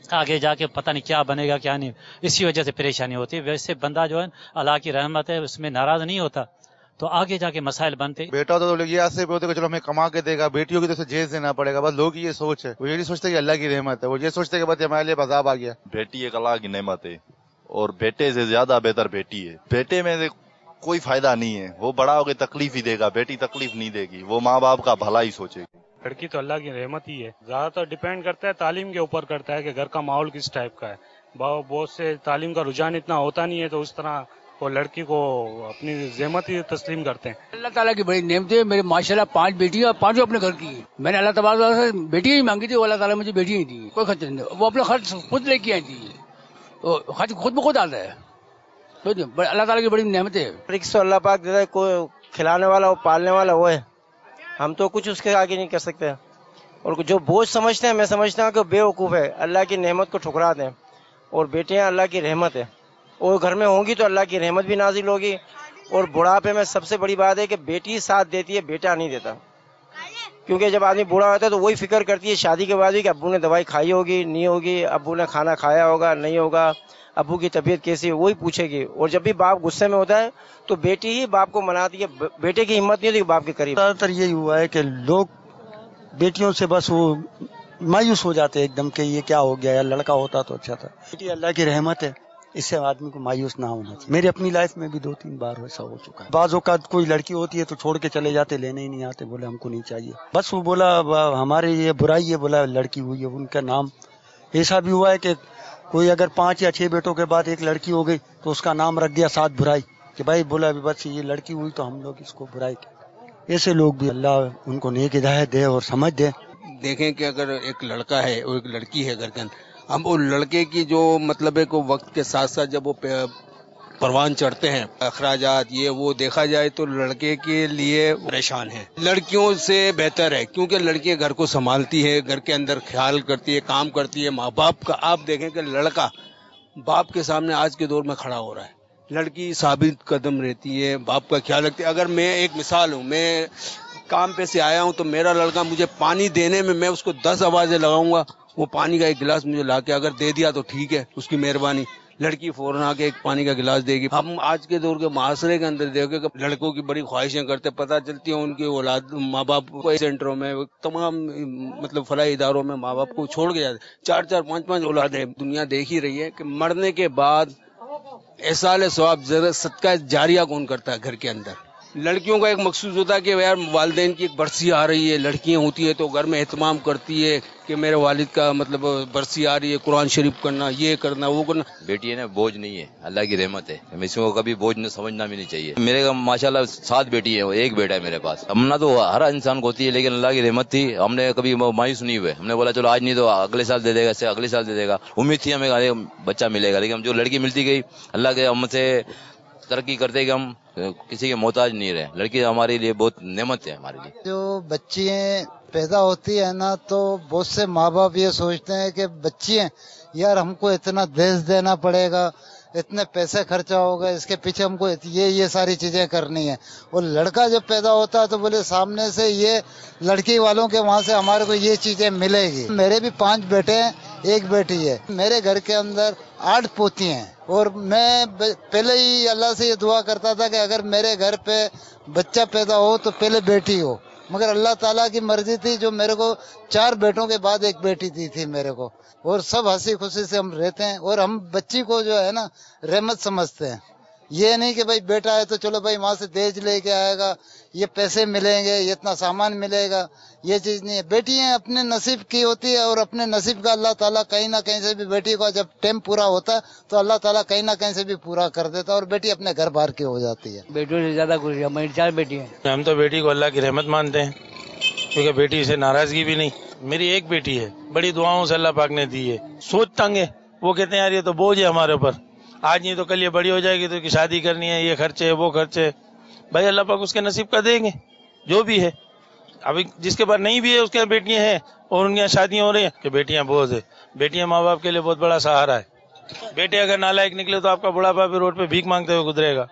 आगे जाके पता नहीं क्या बनेगा क्या नहीं, इसी वजह से परेशानी होती है। वैसे बंदा जो है अल्लाह की रहमत है, उसमें नाराज नहीं होता, तो आगे जाके मसाइल बनते। बेटा तो लोग ये ऐसे होते कि चलो हमें कमा के देगा, बेटियों की तो उसे जेल देना पड़ेगा, बस लोग ये सोच है। वो ये नहीं सोचते कि अल्लाह की रहमत है, वो ये सोचते कि बस हमारे लिए अज़ाब आ गया। बेटी एक अल्लाह की नेमत है और बेटे से ज्यादा बेहतर बेटी है। बेटे में कोई फायदा नहीं है, वो बड़ा होकर तकलीफ ही देगा, बेटी तकलीफ नहीं देगी, वो माँ बाप का भला ही सोचेगी। लड़की तो अल्लाह की रहमत ही है। ज्यादातर डिपेंड करता है तालीम के ऊपर करता है कि घर का माहौल किस टाइप का है। बहुत से तालीम का रुझान इतना होता नहीं है, तो उस तरह वो लड़की को अपनी ज़हमत ही तस्लीम करते हैं। अल्लाह ताला की बड़ी नेमत है। मेरे माशाल्लाह पांच बेटियां, पांचों अपने घर की है। मैंने अल्लाह तबारक से बेटियां ही मांगी थी, अल्लाह ताला मुझे बेटियां ही दी, कोई खर्च नहीं। वो अपना खर्च खुद लेके आई थी, खर्च खुद ब खुद आता है। अल्लाह ताला की बड़ी नेमत है। रिक्स तो अल्लाह पाक देता है, कोई खिलाने वाला वो पालने वाला वो है, हम तो कुछ उसके आगे नहीं कर सकते। और जो बोझ समझते हैं, मैं समझता हूँ कि बेवकूफ़ है, अल्लाह की नेमत को ठुकरा दें। और बेटियाँ अल्लाह की रहमत है, और घर में होंगी तो अल्लाह की रहमत भी नाजिल होगी। और बुढ़ापे में सबसे बड़ी बात है कि बेटी साथ देती है, बेटा नहीं देता। क्योंकि जब आदमी बूढ़ा होता है तो वही फिक्र करती है शादी के बाद भी कि अब्बू ने दवाई खाई होगी नहीं होगी, अब्बू ने खाना खाया होगा नहीं होगा, अब्बू की तबीयत कैसी है, वही पूछेगी। और जब भी बाप गुस्से में होता है तो बेटी ही बाप को मनाती है, बेटे की हिम्मत नहीं होती बाप के करीब। ज्यादातर यही हुआ है कि लोग बेटियों से बस वो मायूस हो जाते हैं एकदम, कि ये क्या हो गया, यार लड़का होता तो अच्छा था। बेटी अल्लाह की रहमत है, इससे आदमी को मायूस ना होना चाहिए। मेरी अपनी लाइफ में भी दो तीन बार ऐसा हो चुका है। बाज़ औक़ात कोई लड़की होती है तो छोड़ के चले जाते, लेने ही नहीं आते, बोले हमको नहीं चाहिए। बस वो बोला हमारे ये बुराई है, बोला लड़की हुई है, उनका नाम ऐसा भी हुआ है कि कोई अगर पांच या छह बेटों के बाद एक लड़की हो गई तो उसका नाम रख दिया सात बुराई, कि भाई बोला अभी बस ये लड़की हुई तो हम लोग इसको बुराई कहते। ऐसे लोग भी अल्लाह उनको नेक हिदायत दे और समझ दे। देखें कि अगर एक लड़का है और एक लड़की है घर के अंदर, हम वो लड़के की जो मतलब है को वक्त के साथ साथ जब वो परवान चढ़ते हैं, अखराजात ये वो देखा जाए तो लड़के के लिए परेशान है। लड़कियों से बेहतर है, क्योंकि लड़कियां घर को संभालती है, घर के अंदर ख्याल करती है, काम करती है। माँ बाप का आप देखें कि लड़का बाप के सामने आज के दौर में खड़ा हो रहा है, लड़की साबित कदम रहती है, बाप का ख्याल रखती है। अगर मैं एक मिसाल हूँ, मैं काम पे से आया हूँ तो मेरा लड़का मुझे पानी देने में मैं उसको दस आवाजें लगाऊंगा, वो पानी का एक गिलास मुझे लाके अगर दे दिया तो ठीक है, उसकी मेहरबानी। लड़की फौरन आके एक पानी का गिलास देगी। हम आज के दौर के माशरे के अंदर देखो कि लड़कों की बड़ी ख्वाहिशें करते, पता चलती है उनकी औलाद माँ बाप को सेंटरों में, तमाम मतलब फलाही इदारों में माँ बाप को छोड़ के जाते, चार चार पांच पांच औलादें। दुनिया देख ही रही है कि मरने के बाद एहसाल सवाब जरा सदका जारिया कौन करता है घर के अंदर। लड़कियों का एक मकसूद होता है कि यार वालिदैन की एक बरसी आ रही है, लड़कियां होती है तो घर में एहतमाम करती है कि मेरे वालिद का मतलब बरसी आ रही है, कुरान शरीफ करना, ये करना, वो करना। बेटी है ना, बोझ नहीं है, अल्लाह की रहमत है, इसको कभी बोझ न समझना भी नहीं चाहिए। मेरे का माशाल्लाह सात बेटी है, एक बेटा है मेरे पास। हमना तो हर इंसान को होती है, लेकिन अल्लाह की रहमत थी, हमने कभी मायूस नहीं हुए। हमने बोला चलो आज नहीं तो अगले साल दे देगा, ऐसे अगले साल दे देगा, उम्मीद थी हमें बच्चा मिलेगा। लेकिन जो लड़की मिलती गई, अल्लाह के हमसे तरक्की करते कि हम किसी के मोहताज नहीं रहे। लड़की हमारे लिए बहुत नेमत है हमारे लिए। जो बच्ची पैदा होती है ना, तो बहुत से माँ बाप ये सोचते हैं कि बच्ची है यार हमको इतना देश देना पड़ेगा, इतने पैसे खर्चा होगा, इसके पीछे हमको ये ये सारी चीजें करनी है। और लड़का जब पैदा होता है तो बोले सामने से ये लड़की वालों के वहाँ से हमारे को ये चीजें मिलेगी। मेरे भी पांच बेटे हैं, एक बेटी है। मेरे घर के अंदर आठ पोती हैं, और मैं पहले ही अल्लाह से ये दुआ करता था कि अगर मेरे घर पे बच्चा पैदा हो तो पहले बेटी हो, मगर अल्लाह ताला की मर्जी थी, जो मेरे को चार बेटों के बाद एक बेटी दी थी मेरे को। और सब हंसी खुशी से हम रहते हैं, और हम बच्ची को जो है ना रहमत समझते हैं। ये नहीं कि भाई बेटा है तो चलो भाई वहां से दहेज लेके आएगा, ये पैसे मिलेंगे, ये इतना सामान मिलेगा, ये चीज नहीं है। बेटियां अपने नसीब की होती है, और अपने नसीब का अल्लाह ताला कहीं ना कहीं से भी बेटी का जब टाइम पूरा होता है तो अल्लाह ताला कहीं ना कहीं से भी पूरा कर देता है, और बेटी अपने घर बाहर की हो जाती है। बेटियों से ज्यादा कुछ, हमारी चार बेटी है। हम तो बेटी को अल्लाह की रहमत मानते हैं, क्योंकि बेटी से नाराजगी भी नहीं। मेरी एक बेटी है, बड़ी दुआओं से अल्लाह पाक ने दी है। सोच तंग है, वो कहते हैं यार ये तो बोझ है हमारे ऊपर, आज नहीं तो कल ये बड़ी हो जाएगी तो शादी करनी है, ये खर्चे है वो खर्चे। भाई अल्लाह पाक उसके नसीब का देंगे जो भी है। अभी जिसके पास नहीं भी है उसके बेटियां हैं और उनकी शादियां हो रही हैं कि बेटियां बोझ है। बेटियां माँ बाप के लिए बहुत बड़ा सहारा है। बेटे अगर नालायक निकले तो आपका बुढ़ापा भी रोड पे भीख मांगते हुए गुजरेगा।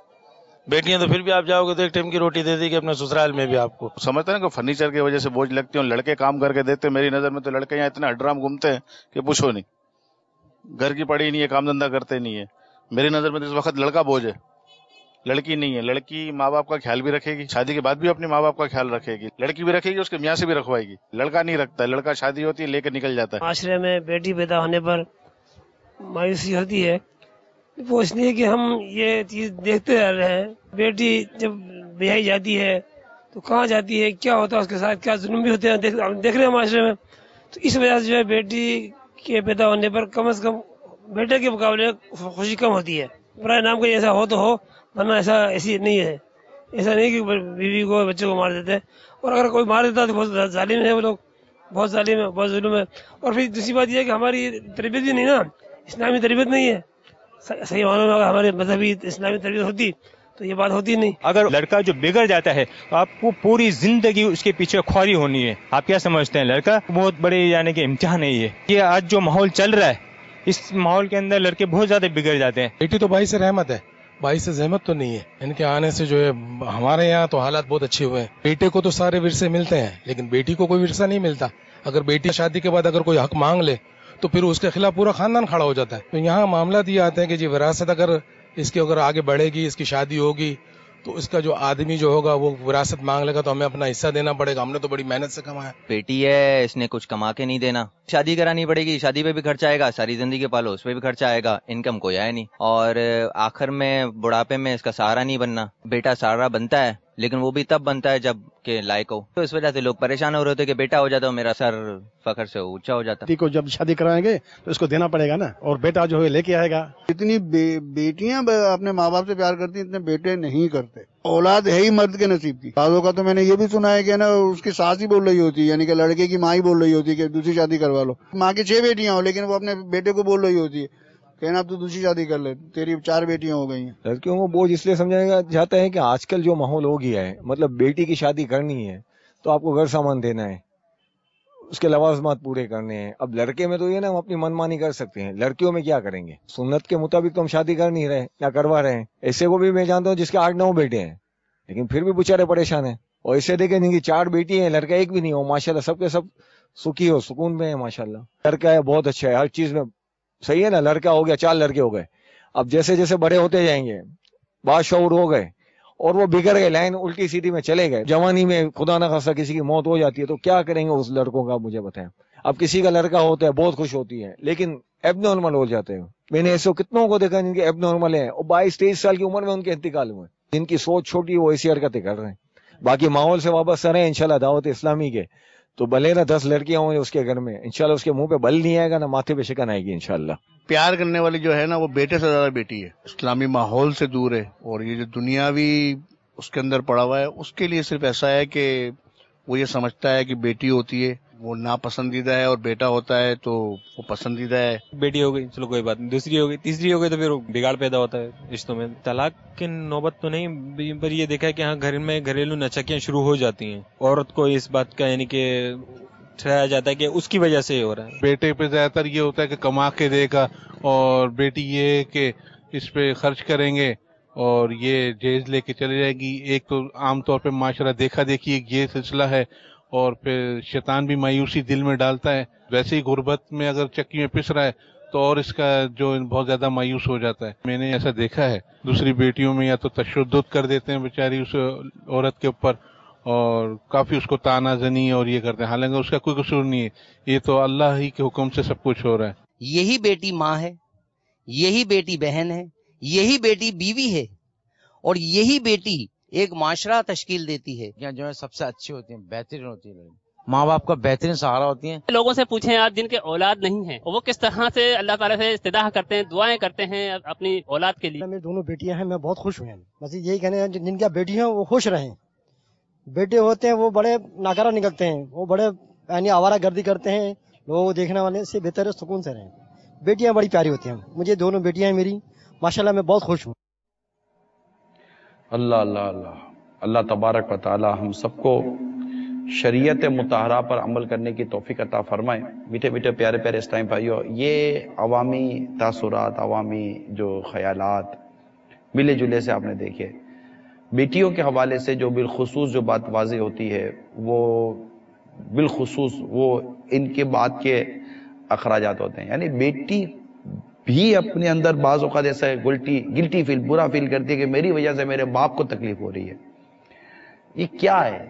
बेटियां तो फिर भी आप जाओगे तो एक टाइम की रोटी दे देगी अपने ससुराल में भी आपको। समझते हैं ना कि फर्नीचर की वजह से बोझ लगती है, लड़के काम करके देते। मेरी नजर में तो लड़के यहाँ इतना हड्राम घूमते हैं कि पूछो नहीं। گھر کی پڑی نہیں ہے, کام دھندا کرتے نہیں ہے. میری نظر میں تو اس وقت لڑکا بوجھ ہے, لڑکی نہیں ہے. لڑکی ماں باپ کا خیال بھی رکھے گی, شادی کے بعد بھی اپنے ماں باپ کا خیال رکھے گی. لڑکی بھی رکھے گی, اس کے میاں سے بھی رکھوائے گی. لڑکا نہیں رکھتا ہے, لڑکا شادی ہوتی ہے لے کر نکل جاتا ہے. معاشرے میں بیٹی پیدا ہونے پر مایوسی ہوتی ہے, وہ اس لیے کہ ہم یہ چیز دیکھتے رہ رہے ہیں. بیٹی جب بیائی جاتی ہے تو کہاں جاتی ہے, کیا ہوتا ہے اس کے ساتھ, کیا ظلم بھی ہوتے ہیں, دیکھ دیکھ رہے ہیں معاشرے میں. تو اس وجہ سے جو ہے بیٹی کے پیدا ہونے پر کم از کم بیٹے کے مقابلے خوشی کم ہوتی ہے. برائے نام کا ایسا ہو تو ہو, ورنہ ایسا ایسی نہیں ہے. ایسا نہیں کہ بیوی کو بچے کو مار دیتے ہیں, اور اگر کوئی مار دیتا تو بہت ظالم ہے وہ لوگ, بہت ظالم ہے, بہت ظلم ہے. اور پھر دوسری بات یہ ہے کہ ہماری تربیت بھی نہیں نا, اسلامی تربیت نہیں ہے. صحیح معنوں میں اگر ہمارے مذہبی اسلامی تربیت ہوتی تو یہ بات ہوتی نہیں. اگر لڑکا جو بگڑ جاتا ہے تو آپ کو پوری زندگی اس کے پیچھے خواری ہونی ہے. آپ کیا سمجھتے ہیں, لڑکا بہت بڑے یعنی کہ امتحان ہے یہ. یہ آج جو ماحول چل رہا ہے, اس ماحول کے اندر لڑکے بہت زیادہ بگڑ جاتے ہیں. بیٹی تو بھائی سے رحمت ہے, بھائی سے زحمت تو نہیں ہے. ان کے آنے سے جو ہے ہمارے یہاں تو حالات بہت اچھے ہوئے ہیں. بیٹے کو تو سارے ورثے ملتے ہیں, لیکن بیٹی کو کوئی ورثہ نہیں ملتا. اگر بیٹی شادی کے بعد اگر کوئی حق مانگ لے تو پھر اس کے خلاف پورا خاندان کھڑا ہو جاتا ہے. تو یہاں معاملات یہ آتے ہیں کہ جی وراثت اگر اس کی اگر آگے بڑھے گی, اس کی شادی ہوگی, تو اس کا جو آدمی جو ہوگا وہ وراثت مانگ لے گا, تو ہمیں اپنا حصہ دینا پڑے گا. ہم نے تو بڑی محنت سے کمایا. بیٹی ہے, اس نے کچھ کما کے نہیں دینا, شادی کرانی پڑے گی, شادی پہ بھی خرچہ آئے گا, ساری زندگی پالو اس پہ بھی خرچہ آئے گا, انکم کوئی آئے نہیں, اور آخر میں بڑھاپے میں اس کا سہارا نہیں بننا. بیٹا سہارا بنتا ہے لیکن وہ بھی تب بنتا ہے جب کہ لائق ہو. تو اس وجہ سے لوگ پریشان ہو رہے ہوتے کہ بیٹا ہو جاتا, میرا سر فخر سے اونچا ہو جاتا. بیٹی کو جب شادی کرائیں گے تو اس کو دینا پڑے گا نا, اور بیٹا جو ہے لے کے آئے گا. اتنی بیٹیاں اپنے ماں باپ سے پیار کرتی ہیں, اتنے بیٹے نہیں کرتے. اولاد ہے ہی مرد کے نصیب کی. بعضوں کا تو میں نے یہ بھی سنا ہے کہ نا اس کی ساس ہی بول رہی ہوتی ہے, یعنی کہ لڑکے کی ماں ہی بول رہی ہوتی ہے کہ دوسری شادی کروا لو. ماں کی چھ بیٹیاں ہو لیکن وہ اپنے بیٹے کو بول رہی ہوتی ہے کہنا اب تو دوسری شادی کر لے, تیری چار بیٹیاں ہو گئی ہیں. لڑکیوں کو بوجھ اس لیے سمجھایا جاتا ہے کہ آج کل جو ماحول ہو گیا ہے, مطلب بیٹی کی شادی کرنی ہے تو آپ کو گھر سامان دینا ہے, اس کے لوازمات پورے کرنے ہیں. اب لڑکے میں تو یہ نا ہم اپنی من مانی کر سکتے ہیں, لڑکیوں میں کیا کریں گے؟ سنت کے مطابق تو ہم شادی کر نہیں رہے یا کروا رہے ہیں. ایسے کو بھی میں جانتا ہوں جس کے آٹھ نو بیٹے ہیں لیکن پھر بھی بیچارے پریشان ہیں. اور اسے دیکھیں نہیں کہ چار بیٹی ہیں, لڑکا ایک بھی نہیں ہو, ماشاء اللہ سب کے سب سکھی ہو, سکون میں ہے ماشاء اللہ. لڑکا ہے بہت اچھا ہے, ہر چیز میں صحیح ہے نا. لڑکا ہو گیا, چار لڑکے ہو گئے. اب جیسے جیسے بڑے ہوتے جائیں گے, باشعور ہو گئے اور وہ بگڑ گئے, لائن الٹی سیدھی میں چلے گئے, جوانی میں خدا نہ خاصا کسی کی موت ہو جاتی ہے, تو کیا کریں گے اس لڑکوں کا, مجھے بتائیں. اب کسی کا لڑکا ہوتا ہے بہت خوش ہوتی ہے لیکن ایب نارمل ہو جاتے ہیں. میں نے ایسے کتنوں کو دیکھا جن کے ایب نارمل ہیں, اور بائیس تیئیس سال کی عمر میں ان کے انتقال ہوئے. جن کی سوچ چھوٹی وہ ایسی حرکتیں کر رہے ہیں. باقی ماحول سے وابستہ رہے انشاءاللہ دعوت اسلامی کے, تو بھلے نہ دس لڑکیاں ہوں اس کے گھر میں, انشاءاللہ اس کے منہ پہ بل نہیں آئے گا, نہ ماتھے پہ شکن آئے گی انشاءاللہ. پیار کرنے والی جو ہے نا وہ بیٹے سے زیادہ بیٹی ہے. اسلامی ماحول سے دور ہے, اور یہ جو دنیاوی اس کے اندر پڑا ہوا ہے, اس کے لیے صرف ایسا ہے کہ وہ یہ سمجھتا ہے کہ بیٹی ہوتی ہے وہ ناپسندیدہ ہے اور بیٹا ہوتا ہے تو وہ پسندیدہ ہے. بیٹی ہو گئی چلو کوئی بات نہیں, دوسری ہو گئی, تیسری ہو گئی تو پھر بگاڑ پیدا ہوتا ہے رشتوں میں. طلاق کی نوبت تو نہیں, پر یہ دیکھا ہے کہ ہاں گھر میں گھریلو نچکیاں شروع ہو جاتی ہیں. عورت کو اس بات کا یعنی کہ ٹھہرایا جاتا ہے کہ اس کی وجہ سے ہو رہا ہے. بیٹے پہ زیادہ تر یہ ہوتا ہے کہ کما کے دے گا, اور بیٹی یہ کہ اس پہ خرچ کریں گے اور یہ جہیز لے کے چلے جائے گی. ایک تو عام طور پہ معاشرہ دیکھا دیکھی ایک یہ سلسلہ ہے, اور پھر شیطان بھی مایوسی دل میں ڈالتا ہے. ویسے ہی غربت میں اگر چکی میں پس رہا ہے تو اور اس کا جو بہت زیادہ مایوس ہو جاتا ہے. میں نے ایسا دیکھا ہے, دوسری بیٹیوں میں یا تو تشدد کر دیتے ہیں بیچاری اس عورت کے اوپر, اور کافی اس کو تانا زنی اور یہ کرتے ہیں, حالانکہ اس کا کوئی قصور نہیں ہے. یہ تو اللہ ہی کے حکم سے سب کچھ ہو رہا ہے. یہی بیٹی ماں ہے, یہی بیٹی بہن ہے, یہی بیٹی بیوی ہے, اور یہی بیٹی ایک معاشرہ تشکیل دیتی ہے. جو ہے سب سے اچھی ہوتی ہیں, بہترین ہوتی ہیں, ماں باپ کا بہترین سہارا ہوتی ہیں. لوگوں سے پوچھیں آپ جن کے اولاد نہیں ہیں وہ کس طرح سے اللہ تعالیٰ سے استدعا کرتے ہیں, دعائیں کرتے ہیں اپنی اولاد کے لیے. میری دونوں بیٹیاں ہیں, میں بہت خوش ہوں. بس یہی کہنے ہیں جن کی بیٹی ہیں وہ خوش رہیں. بیٹے ہوتے ہیں وہ بڑے ناکارہ نکلتے ہیں, وہ بڑے یعنی آوارہ گردی کرتے ہیں, لوگوں کو دیکھنے والے سے بہتر ہے سکون سے رہیں. بیٹیاں بڑی پیاری ہوتی ہیں. مجھے دونوں بیٹیاں ہیں میری, ماشاءاللہ میں بہت خوش ہوں. اللہ اللہ اللہ اللہ تبارک و تعالی ہم سب کو شریعت مطہرہ پر عمل کرنے کی توفیق عطا فرمائے. میٹھے میٹھے پیارے پیارے اسلام بھائیو, یہ عوامی تاثرات, عوامی جو خیالات ملے جلے سے آپ نے دیکھے, بیٹیوں کے حوالے سے جو بالخصوص جو بات واضح ہوتی ہے وہ بالخصوص وہ ان کے بعد کے اخراجات ہوتے ہیں. یعنی بیٹی بھی اپنے اندر بعض اوقات ایسا گلٹی گلٹی فیل برا فیل کرتی ہے کہ میری وجہ سے میرے باپ کو تکلیف ہو رہی ہے. یہ کیا ہے؟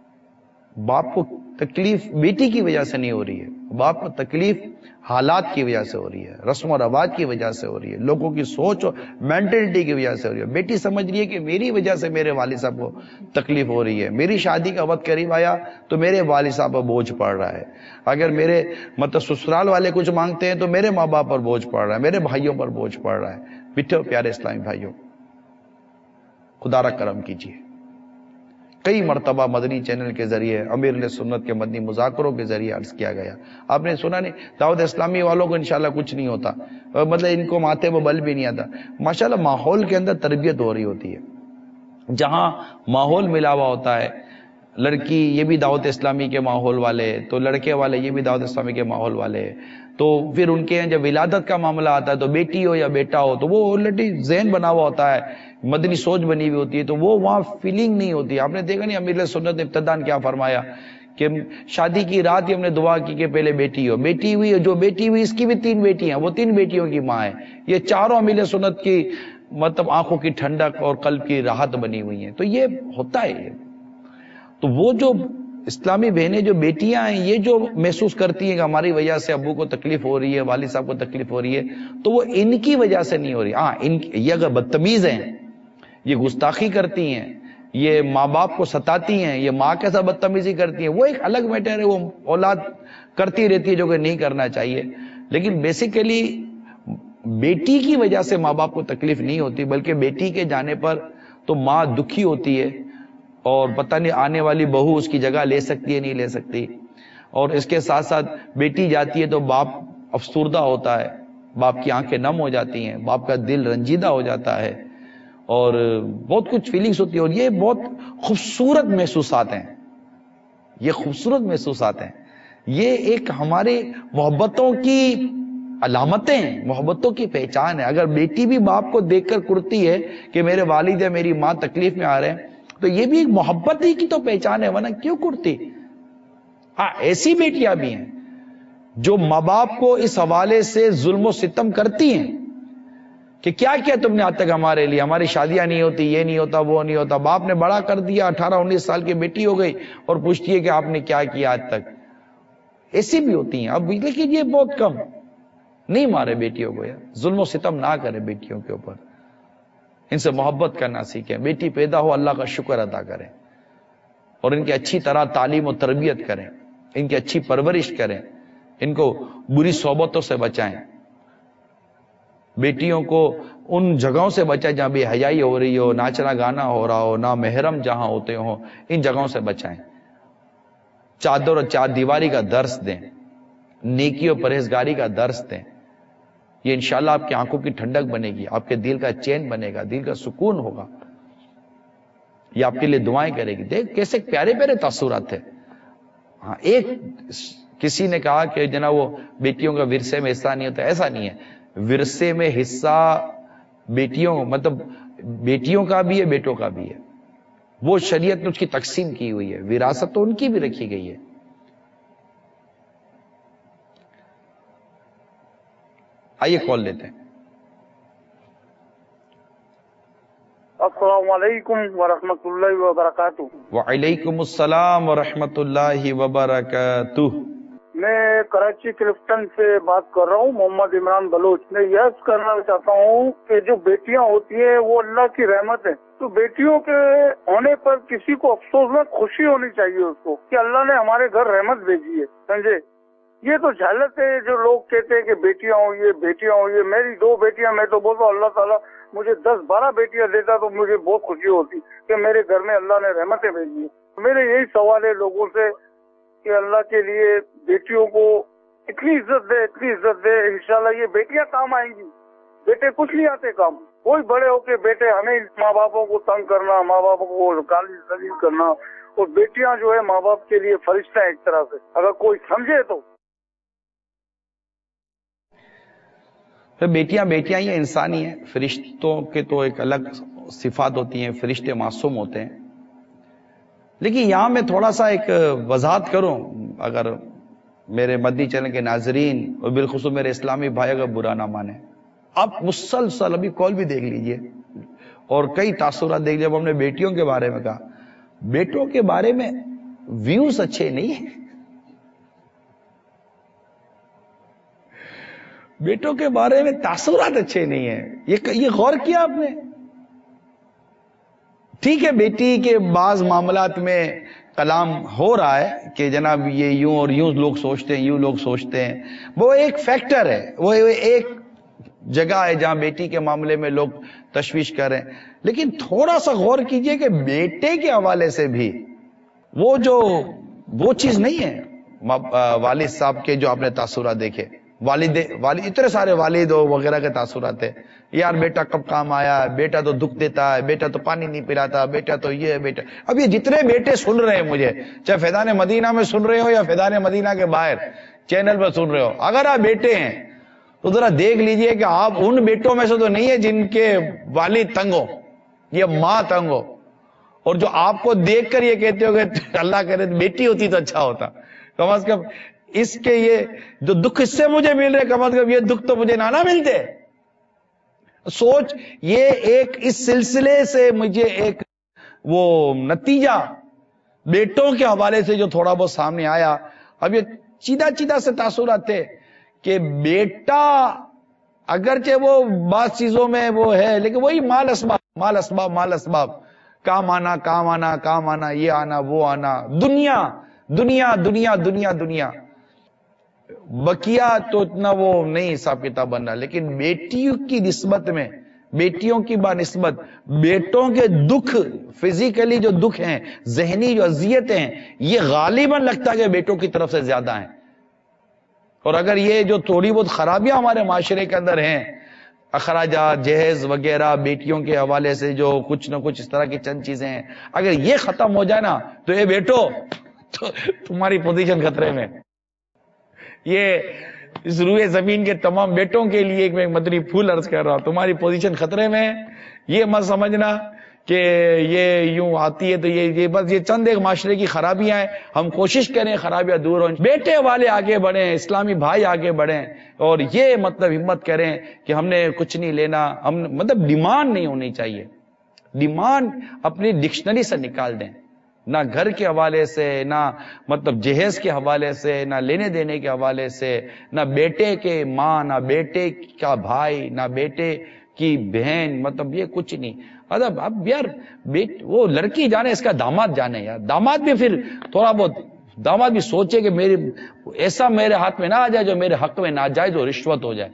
باپ کو تکلیف بیٹی کی وجہ سے نہیں ہو رہی ہے, باپ کو تکلیف حالات کی وجہ سے ہو رہی ہے, رسم و رواج کی وجہ سے ہو رہی ہے, لوگوں کی سوچ اور مینٹلٹی کی وجہ سے ہو رہی ہے. بیٹی سمجھ رہی ہے کہ میری وجہ سے میرے والد صاحب کو تکلیف ہو رہی ہے, میری شادی کا وقت قریب آیا تو میرے والد صاحب پر بوجھ پڑ رہا ہے, اگر میرے مطلب سسرال والے کچھ مانگتے ہیں تو میرے ماں باپ پر بوجھ پڑ رہا ہے, میرے بھائیوں پر بوجھ پڑ رہا ہے. بیٹھو پیارے اسلامی بھائیوں, خدا را کرم کیجیے. کئی مرتبہ مدنی چینل کے ذریعے امیر علیہ سنت کے مدنی مذاکروں کے ذریعے عرض کیا گیا, آپ نے سنا نہیں, دعوت اسلامی والوں کو انشاءاللہ کچھ نہیں ہوتا, مطلب ان کو ماتے وہ بل بھی نہیں آتا. ماشاءاللہ ماحول کے اندر تربیت ہو رہی ہوتی ہے, جہاں ماحول ملا ہوا ہوتا ہے, لڑکی یہ بھی دعوت اسلامی کے ماحول والے, تو لڑکے والے یہ بھی دعوت اسلامی کے ماحول والے, تو پھر ان کے جب ولادت کا معاملہ آتا ہے تو بیٹی ہو یا بیٹا ہو تو وہ آلریڈی ذہن بنا ہوا ہوتا ہے, مدنی سوچ بنی ہوئی ہوتی ہے, تو وہ وہاں فیلنگ نہیں ہوتی. آپ نے دیکھا نہیں امیر سنت نے ابتدان کیا فرمایا کہ شادی کی رات ہی ہم نے دعا کی کہ پہلے بیٹی ہو, بیٹی ہوئی, جو بیٹی ہوئی اس کی بھی تین بیٹی ہیں, وہ تین بیٹیوں کی ماں ہے. یہ چاروں امیر سنت کی مطلب آنکھوں کی ٹھنڈک اور قلب کی راحت بنی ہوئی ہیں. تو یہ ہوتا ہے. یہ تو وہ جو اسلامی بہنیں جو بیٹیاں ہیں یہ جو محسوس کرتی ہیں کہ ہماری وجہ سے ابو کو تکلیف ہو رہی ہے, والد صاحب کو تکلیف ہو رہی ہے, تو وہ ان کی وجہ سے نہیں ہو رہی. ہاں ان یہ اگر بدتمیز ہیں, یہ گستاخی کرتی ہیں, یہ ماں باپ کو ستاتی ہیں, یہ ماں کے ساتھ بدتمیزی کرتی ہیں, وہ ایک الگ میٹر ہے, وہ اولاد کرتی رہتی ہے جو کہ نہیں کرنا چاہیے. لیکن بیسیکلی بیٹی کی وجہ سے ماں باپ کو تکلیف نہیں ہوتی, بلکہ بیٹی کے جانے پر تو ماں دکھی ہوتی ہے, اور پتہ نہیں آنے والی بہو اس کی جگہ لے سکتی ہے نہیں لے سکتی, اور اس کے ساتھ ساتھ بیٹی جاتی ہے تو باپ افسردہ ہوتا ہے, باپ کی آنکھیں نم ہو جاتی ہیں, باپ کا دل رنجیدہ ہو جاتا ہے, اور بہت کچھ فیلنگز ہوتی ہے. اور یہ بہت خوبصورت محسوسات ہیں, یہ خوبصورت محسوسات ہیں, یہ ایک ہمارے محبتوں کی علامتیں ہیں, محبتوں کی پہچان ہے. اگر بیٹی بھی باپ کو دیکھ کر کرتی ہے کہ میرے والد یا میری ماں تکلیف میں آ رہے ہیں, تو یہ بھی ایک محبت ہی کی تو پہچان ہے, ورنہ کیوں کرتی. ہاں ایسی بیٹیاں بھی ہیں جو ماں باپ کو اس حوالے سے ظلم و ستم کرتی ہیں کہ کیا کیا تم نے آج تک ہمارے لیے, ہماری شادیاں نہیں ہوتی, یہ نہیں ہوتا, وہ نہیں ہوتا, باپ نے بڑا کر دیا, اٹھارہ انیس سال کی بیٹی ہو گئی اور پوچھتی ہے کہ آپ نے کیا کیا آج تک. ایسی بھی ہوتی ہیں اب, لیکن یہ بہت کم. نہیں مارے بیٹیوں کو, یار ظلم و ستم نہ کرے بیٹیوں کے اوپر, ان سے محبت کرنا سیکھیں. بیٹی پیدا ہو اللہ کا شکر ادا کریں, اور ان کی اچھی طرح تعلیم و تربیت کریں, ان کی اچھی پرورش کریں, ان کو بری صحبتوں سے بچائیں, بیٹیوں کو ان جگہوں سے بچائیں جہاں بے حیائی ہو رہی ہو, ناچنا گانا ہو رہا ہو, نا محرم جہاں ہوتے ہوں, ان جگہوں سے بچائیں. چادر اور چار دیواری کا درس دیں, نیکی اور پرہیزگاری کا درس دیں. یہ انشاءاللہ آپ کی آنکھوں کی ٹھنڈک بنے گی, آپ کے دل کا چین بنے گا, دل کا سکون ہوگا, یہ آپ کے لیے دعائیں کرے گی. دیکھ کیسے پیارے پیارے تاثرات تھے. ہاں ایک کسی نے کہا کہ جناب وہ بیٹیوں کا ورثے میں حصہ نہیں ہوتا, ایسا نہیں ہے. ورثے میں حصہ بیٹیوں مطلب بیٹیوں کا بھی ہے, بیٹوں کا بھی ہے. وہ شریعت نے اس کی تقسیم کی ہوئی ہے, وراثت تو ان کی بھی رکھی گئی ہے. آئیے کال لیتے ہیں. السلام علیکم ورحمۃ اللہ وبرکاتہ. وعلیکم السلام ورحمۃ اللہ وبرکاتہ. میں کراچی کلفٹن سے بات کر رہا ہوں, محمد عمران بلوچ. میں یہ کرنا چاہتا ہوں کہ جو بیٹیاں ہوتی ہیں وہ اللہ کی رحمت ہے, تو بیٹیوں کے ہونے پر کسی کو افسوس نہ, خوشی ہونی چاہیے اس کو کہ اللہ نے ہمارے گھر رحمت بھیجی ہے, سمجھے. یہ تو جھالت ہے جو لوگ کہتے ہیں کہ بیٹیاں ہوں یہ بیٹیاں ہوں یہ. میری دو بیٹیاں, میں تو بولتا ہوں اللہ تعالیٰ مجھے دس بارہ بیٹیاں دیتا تو مجھے بہت خوشی ہوتی کہ میرے گھر میں اللہ نے رحمتیں بھیجی ہیں. میرے یہی سوال ہے لوگوں سے کہ اللہ کے لیے بیٹیوں کو اتنی عزت دے, اتنی عزت دے. انشاءاللہ یہ بیٹیاں کام آئیں گی, بیٹے کچھ نہیں آتے کام. کوئی بڑے ہو کے بیٹے ہمیں ماں باپوں کو تنگ کرنا, ماں باپوں کو گالی ذلیل کرنا, اور بیٹیاں جو ہے ماں باپ کے لیے فرشتہ ہیں ایک طرح سے, اگر کوئی سمجھے تو. بیٹیاں بیٹیاں یہ انسانی ہیں, فرشتوں کے تو ایک الگ صفات ہوتی ہیں, فرشتے معصوم ہوتے ہیں. لیکن یہاں میں تھوڑا سا ایک وضاحت کروں, اگر میرے مدنی چینل کے ناظرین اور بالخصوص میرے اسلامی بھائی اگر برا نہ مانے. آپ مسلسل ابھی کال بھی دیکھ لیجئے اور کئی تاثرات دیکھ لیجئے. جب ہم نے بیٹیوں کے بارے میں کہا, بیٹوں کے بارے میں ویوز اچھے نہیں ہیں, بیٹوں کے بارے میں تاثرات اچھے نہیں ہیں. یہ یہ غور کیا آپ نے؟ ٹھیک ہے بیٹی کے بعض معاملات میں کلام ہو رہا ہے کہ جناب یہ یوں اور یوں لوگ سوچتے ہیں, یوں لوگ سوچتے ہیں, وہ ایک فیکٹر ہے, وہ ایک جگہ ہے جہاں بیٹی کے معاملے میں لوگ تشویش کر رہے ہیں. لیکن تھوڑا سا غور کیجئے کہ بیٹے کے حوالے سے بھی وہ جو وہ چیز نہیں ہے والد صاحب کے جو آپ نے تاثرات دیکھے, والد والد اتنے سارے والد وغیرہ کے تاثرات ہیں. یار بیٹا کب کام آیا, بیٹا تو دکھ دیتا ہے, بیٹا تو پانی نہیں پلاتا, بیٹا تو یہ بیٹا. اب یہ جتنے بیٹے سن رہے ہیں مجھے, چاہے فیضان مدینہ میں سن رہے ہو یا فیضان مدینہ کے باہر چینل پر سن رہے ہو, اگر آپ بیٹے ہیں تو ذرا دیکھ لیجئے کہ آپ ان بیٹوں میں سے تو نہیں ہے جن کے والد تنگ ہو یا ماں تنگ ہو, اور جو آپ کو دیکھ کر یہ کہتے ہو کہ اللہ کرے بیٹی ہوتی تو اچھا ہوتا. کم از کم اس کے یہ جو دکھ اس سے مجھے مل رہے, کم از کم یہ دکھ تو مجھے نہ ملتے. سوچ, یہ ایک اس سلسلے سے مجھے ایک وہ نتیجہ بیٹوں کے حوالے سے جو تھوڑا بہت سامنے آیا. اب یہ چیدہ چیدہ سے تاثرات تھے کہ بیٹا اگرچہ وہ بعض چیزوں میں وہ ہے, لیکن وہی مال اسباب مال اسباب مال اسباب کام آنا کام آنا کام آنا, یہ آنا وہ آنا, دنیا دنیا دنیا دنیا دنیا. بقیہ تو اتنا وہ نہیں حساب کتاب بن رہا. لیکن بیٹیوں کی نسبت میں, بیٹیوں کی بانسبت بیٹوں کے دکھ, فزیکلی جو دکھ ہیں, ذہنی جو اذیتیں ہیں, یہ غالباً لگتا ہے کہ بیٹوں کی طرف سے زیادہ ہیں. اور اگر یہ جو تھوڑی بہت خرابیاں ہمارے معاشرے کے اندر ہیں, اخراجات جہیز وغیرہ بیٹیوں کے حوالے سے جو کچھ نہ کچھ اس طرح کی چند چیزیں ہیں, اگر یہ ختم ہو جائے نا تو یہ بیٹو تو تمہاری پوزیشن خطرے میں. یہ اس روئے زمین کے تمام بیٹوں کے لیے ایک میں مدنی پھول عرض کر رہا ہوں, تمہاری پوزیشن خطرے میں. یہ مت سمجھنا کہ یہ یوں آتی ہے تو یہ یہ بس یہ چند ایک معاشرے کی خرابیاں ہیں. ہم کوشش کریں خرابیاں دور ہوں, بیٹے والے آگے بڑھیں, اسلامی بھائی آگے بڑھیں, اور یہ مطلب ہمت کریں کہ ہم نے کچھ نہیں لینا, ہم مطلب ڈیمانڈ نہیں ہونی چاہیے. ڈیمانڈ اپنی ڈکشنری سے نکال دیں, نہ گھر کے حوالے سے, نہ مطلب جہیز کے حوالے سے, نہ لینے دینے کے حوالے سے, نہ بیٹے کے ماں, نہ بیٹے کا بھائی, نہ بیٹے کی بہن, مطلب یہ کچھ نہیں. اب اب یار بیٹ وہ لڑکی جانے, اس کا داماد جانے. یار داماد بھی پھر تھوڑا بہت داماد بھی سوچے کہ میری ایسا میرے ہاتھ میں نہ آ جائے جو میرے حق میں ناجائز اور رشوت ہو جائے.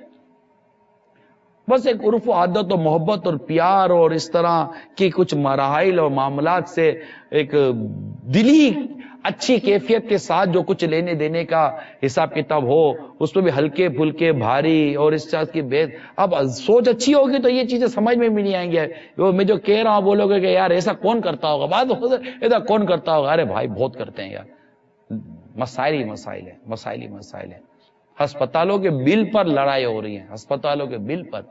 بس ایک عرف و عادت اور محبت اور پیار اور اس طرح کی کچھ مراحل اور معاملات سے ایک دلی اچھی کیفیت کے ساتھ جو کچھ لینے دینے کا حساب کتاب ہو, اس میں بھی ہلکے پھلکے بھاری اور اس چیز کی بے. اب سوچ اچھی ہوگی تو یہ چیزیں سمجھ میں بھی نہیں آئیں گے. میں جو کہہ رہا ہوں بولو گے کہ یار ایسا کون کرتا ہوگا, بات ایسا کون کرتا ہوگا. ارے بھائی بہت کرتے ہیں یار, مسائل ہی مسائل ہے, مسائل ہی مسائل ہے. ہسپتالوں کے بل پر لڑائی ہو رہی ہے, ہسپتالوں کے بل پر.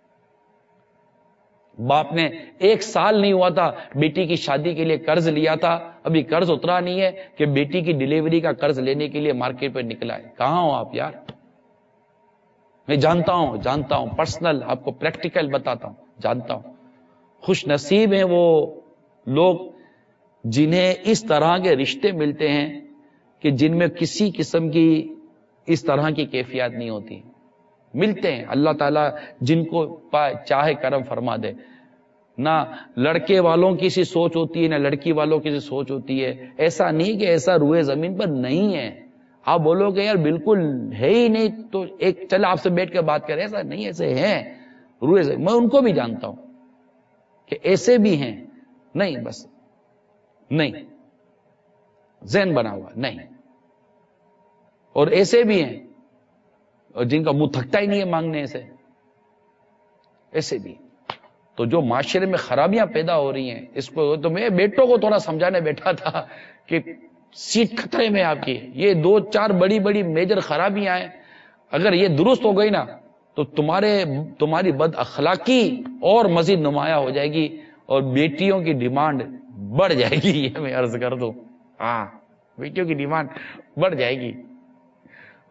باپ نے ایک سال نہیں ہوا تھا بیٹی کی شادی کے لیے قرض لیا تھا, ابھی قرض اترا نہیں ہے کہ بیٹی کی ڈیلیوری کا قرض لینے کے لیے مارکیٹ پہ نکلا ہے. کہاں ہو آپ یار؟ میں جانتا ہوں جانتا ہوں پرسنل آپ کو پریکٹیکل بتاتا ہوں, جانتا ہوں. خوش نصیب ہیں وہ لوگ جنہیں اس طرح کے رشتے ملتے ہیں کہ جن میں کسی قسم کی اس طرح کی کیفیات نہیں ہوتی. ملتے ہیں, اللہ تعالیٰ جن کو چاہے کرم فرما دے. نہ لڑکے والوں کی سی سوچ ہوتی ہے, نہ لڑکی والوں کی سی سوچ ہوتی ہے. ایسا نہیں کہ ایسا روئے زمین پر نہیں ہے. آپ بولو کہ یار بالکل ہے ہی نہیں تو ایک چل آپ سے بیٹھ کے بات کریں, ایسا نہیں, ایسے ہیں روئے زمین. میں ان کو بھی جانتا ہوں کہ ایسے بھی ہیں. نہیں بس نہیں, ذہن بنا ہوا نہیں. اور ایسے بھی ہیں اور جن کا منہ تھکتا ہی نہیں ہے مانگنے سے, ایسے بھی. تو جو معاشرے میں خرابیاں پیدا ہو رہی ہیں اس کو, تو میں بیٹوں کو تھوڑا سمجھانے بیٹھا تھا کہ سیٹ خطرے میں آپ کی. یہ دو چار بڑی بڑی میجر خرابیاں ہیں, اگر یہ درست ہو گئی نا تو تمہارے تمہاری بد اخلاقی اور مزید نمایاں ہو جائے گی اور بیٹیوں کی ڈیمانڈ بڑھ جائے گی. یہ میں عرض کر دوں, ہاں بیٹیوں کی ڈیمانڈ بڑھ جائے گی.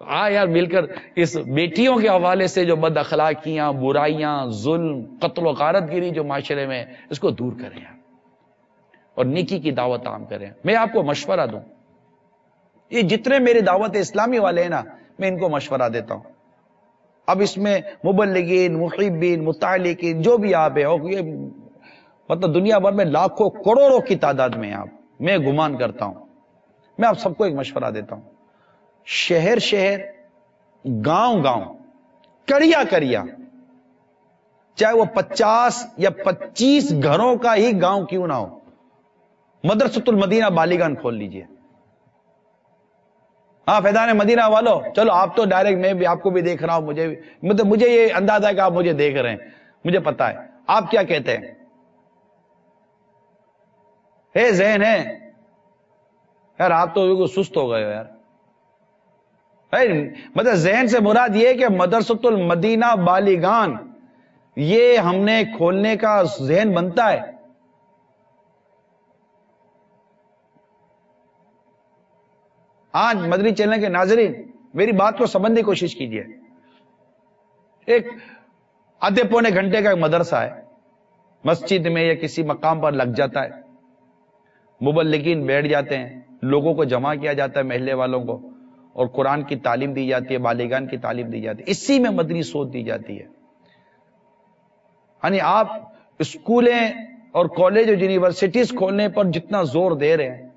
آ یار مل کر اس بیٹیوں کے حوالے سے جو بد اخلاقیاں، برائیاں، ظلم، قتل و غارت گیری جو معاشرے میں، اس کو دور کریں اور نیکی کی دعوت عام کریں. میں آپ کو مشورہ دوں، یہ جتنے میرے دعوت اسلامی والے ہیں نا، میں ان کو مشورہ دیتا ہوں. اب اس میں مبلغین، محبین، متعلقین، جو بھی آپ ہیں، یہ مطلب دنیا بھر میں لاکھوں کروڑوں کی تعداد میں آپ، میں گمان کرتا ہوں. میں آپ سب کو ایک مشورہ دیتا ہوں، شہر شہر، گاؤں گاؤں، کریا کریا، چاہے وہ پچاس یا پچیس گھروں کا ہی گاؤں کیوں نہ ہو، مدرسۃ المدینہ بالیگان کھول لیجئے. ہاں فیضان مدینہ والو، چلو آپ تو ڈائریکٹ، میں بھی آپ کو بھی دیکھ رہا ہوں، مجھے مطلب مجھے یہ اندازہ ہے کہ آپ مجھے دیکھ رہے ہیں، مجھے پتا ہے آپ کیا کہتے ہیں. ہے ذہن ہے یار، آپ تو سست ہو گئے ہو یار. مطلب ذہن سے مراد یہ کہ مدرسۃ المدینہ بالیگان یہ ہم نے کھولنے کا ذہن بنتا ہے. آج مدنی چینل کے ناظرین میری بات کو سمجھنے کی کوشش کیجئے. ایک آدھے پونے گھنٹے کا ایک مدرسہ ہے، مسجد میں یا کسی مقام پر لگ جاتا ہے، مبلغین بیٹھ جاتے ہیں، لوگوں کو جمع کیا جاتا ہے، محلے والوں کو، اور قرآن کی تعلیم دی جاتی ہے، بالغان کی تعلیم دی جاتی ہے. اسی میں مدنی سوچ دی جاتی ہے. یعنی آپ اسکولیں اور کالج اور یونیورسٹیز کھولنے پر جتنا زور دے رہے ہیں،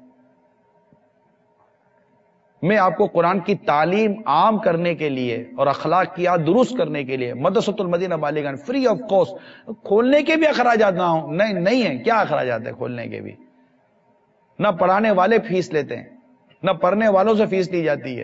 میں آپ کو قرآن کی تعلیم عام کرنے کے لیے اور اخلاقیات درست کرنے کے لیے مدرسۃ المدینہ بالیگان فری آف کاسٹ، کھولنے کے بھی اخراجات نہ ہوں، نہیں نہیں ہیں. کیا اخراجات ہے کھولنے کے بھی؟ نہ پڑھانے والے فیس لیتے ہیں، نہ پڑھنے والوں سے فیس لی جاتی ہے،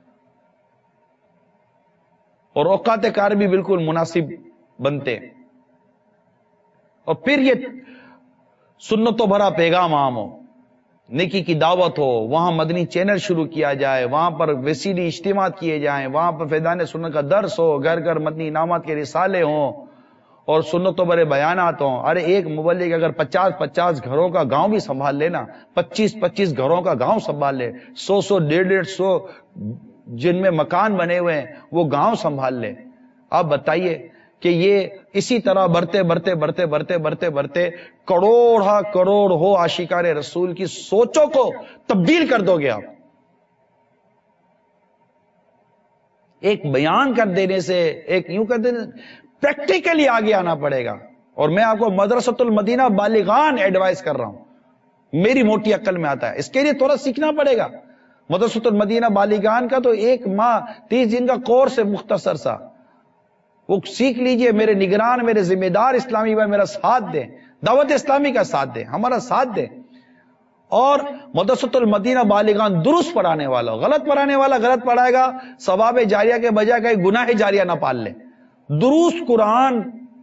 اور اوقات کار بھی بالکل مناسب بنتے ہیں. اور پھر یہ سنتوں بھرا پیغام عام ہو، نیکی کی دعوت ہو، وہاں مدنی چینل شروع کیا جائے، وہاں پر وسیلی اجتماعات کیے جائیں، وہاں پر فیضان سنت کا درس ہو، گھر گھر مدنی انعامات کے رسالے ہوں اور سنتوں بھرے بیانات ہوں. ارے ایک مبلغ اگر پچاس پچاس گھروں کا گاؤں بھی سنبھال لینا، پچیس پچیس گھروں کا گاؤں سنبھال لے، سو سو ڈیڑھ ڈیڑھ سو جن میں مکان بنے ہوئے ہیں وہ گاؤں سنبھال لے، آپ بتائیے کہ یہ اسی طرح بڑھتے بڑھتے بڑھتے بڑھتے بڑھتے بڑھتے کروڑ ہا کروڑ ہو عاشقان رسول کی سوچوں کو تبدیل کر دو گے آپ. ایک بیان کر دینے سے، ایک یوں کر دینے پریکٹیکلی آگے آنا پڑے گا. اور میں آپ کو مدرسۃ المدینہ بالیغان ایڈوائز کر رہا ہوں، میری موٹی عقل میں آتا ہے. اس کے لیے تھوڑا سیکھنا پڑے گا. مدرسۃ المدینہ بالیغان کا تو ایک ماہ تیس دن کا کورس ہے مختصر سا، وہ سیکھ لیجئے. میرے نگران، میرے ذمہ دار اسلامی بھائی میرا ساتھ دیں، دعوت اسلامی کا ساتھ دیں، ہمارا ساتھ دیں. اور مدرسۃ المدینہ بالیغان درست پڑھانے والا، غلط پڑھانے والا غلط پڑھائے گا، ثواب جاریہ کے بجائے کہیں گناہ جاریہ نہ پال لے. درست قرآن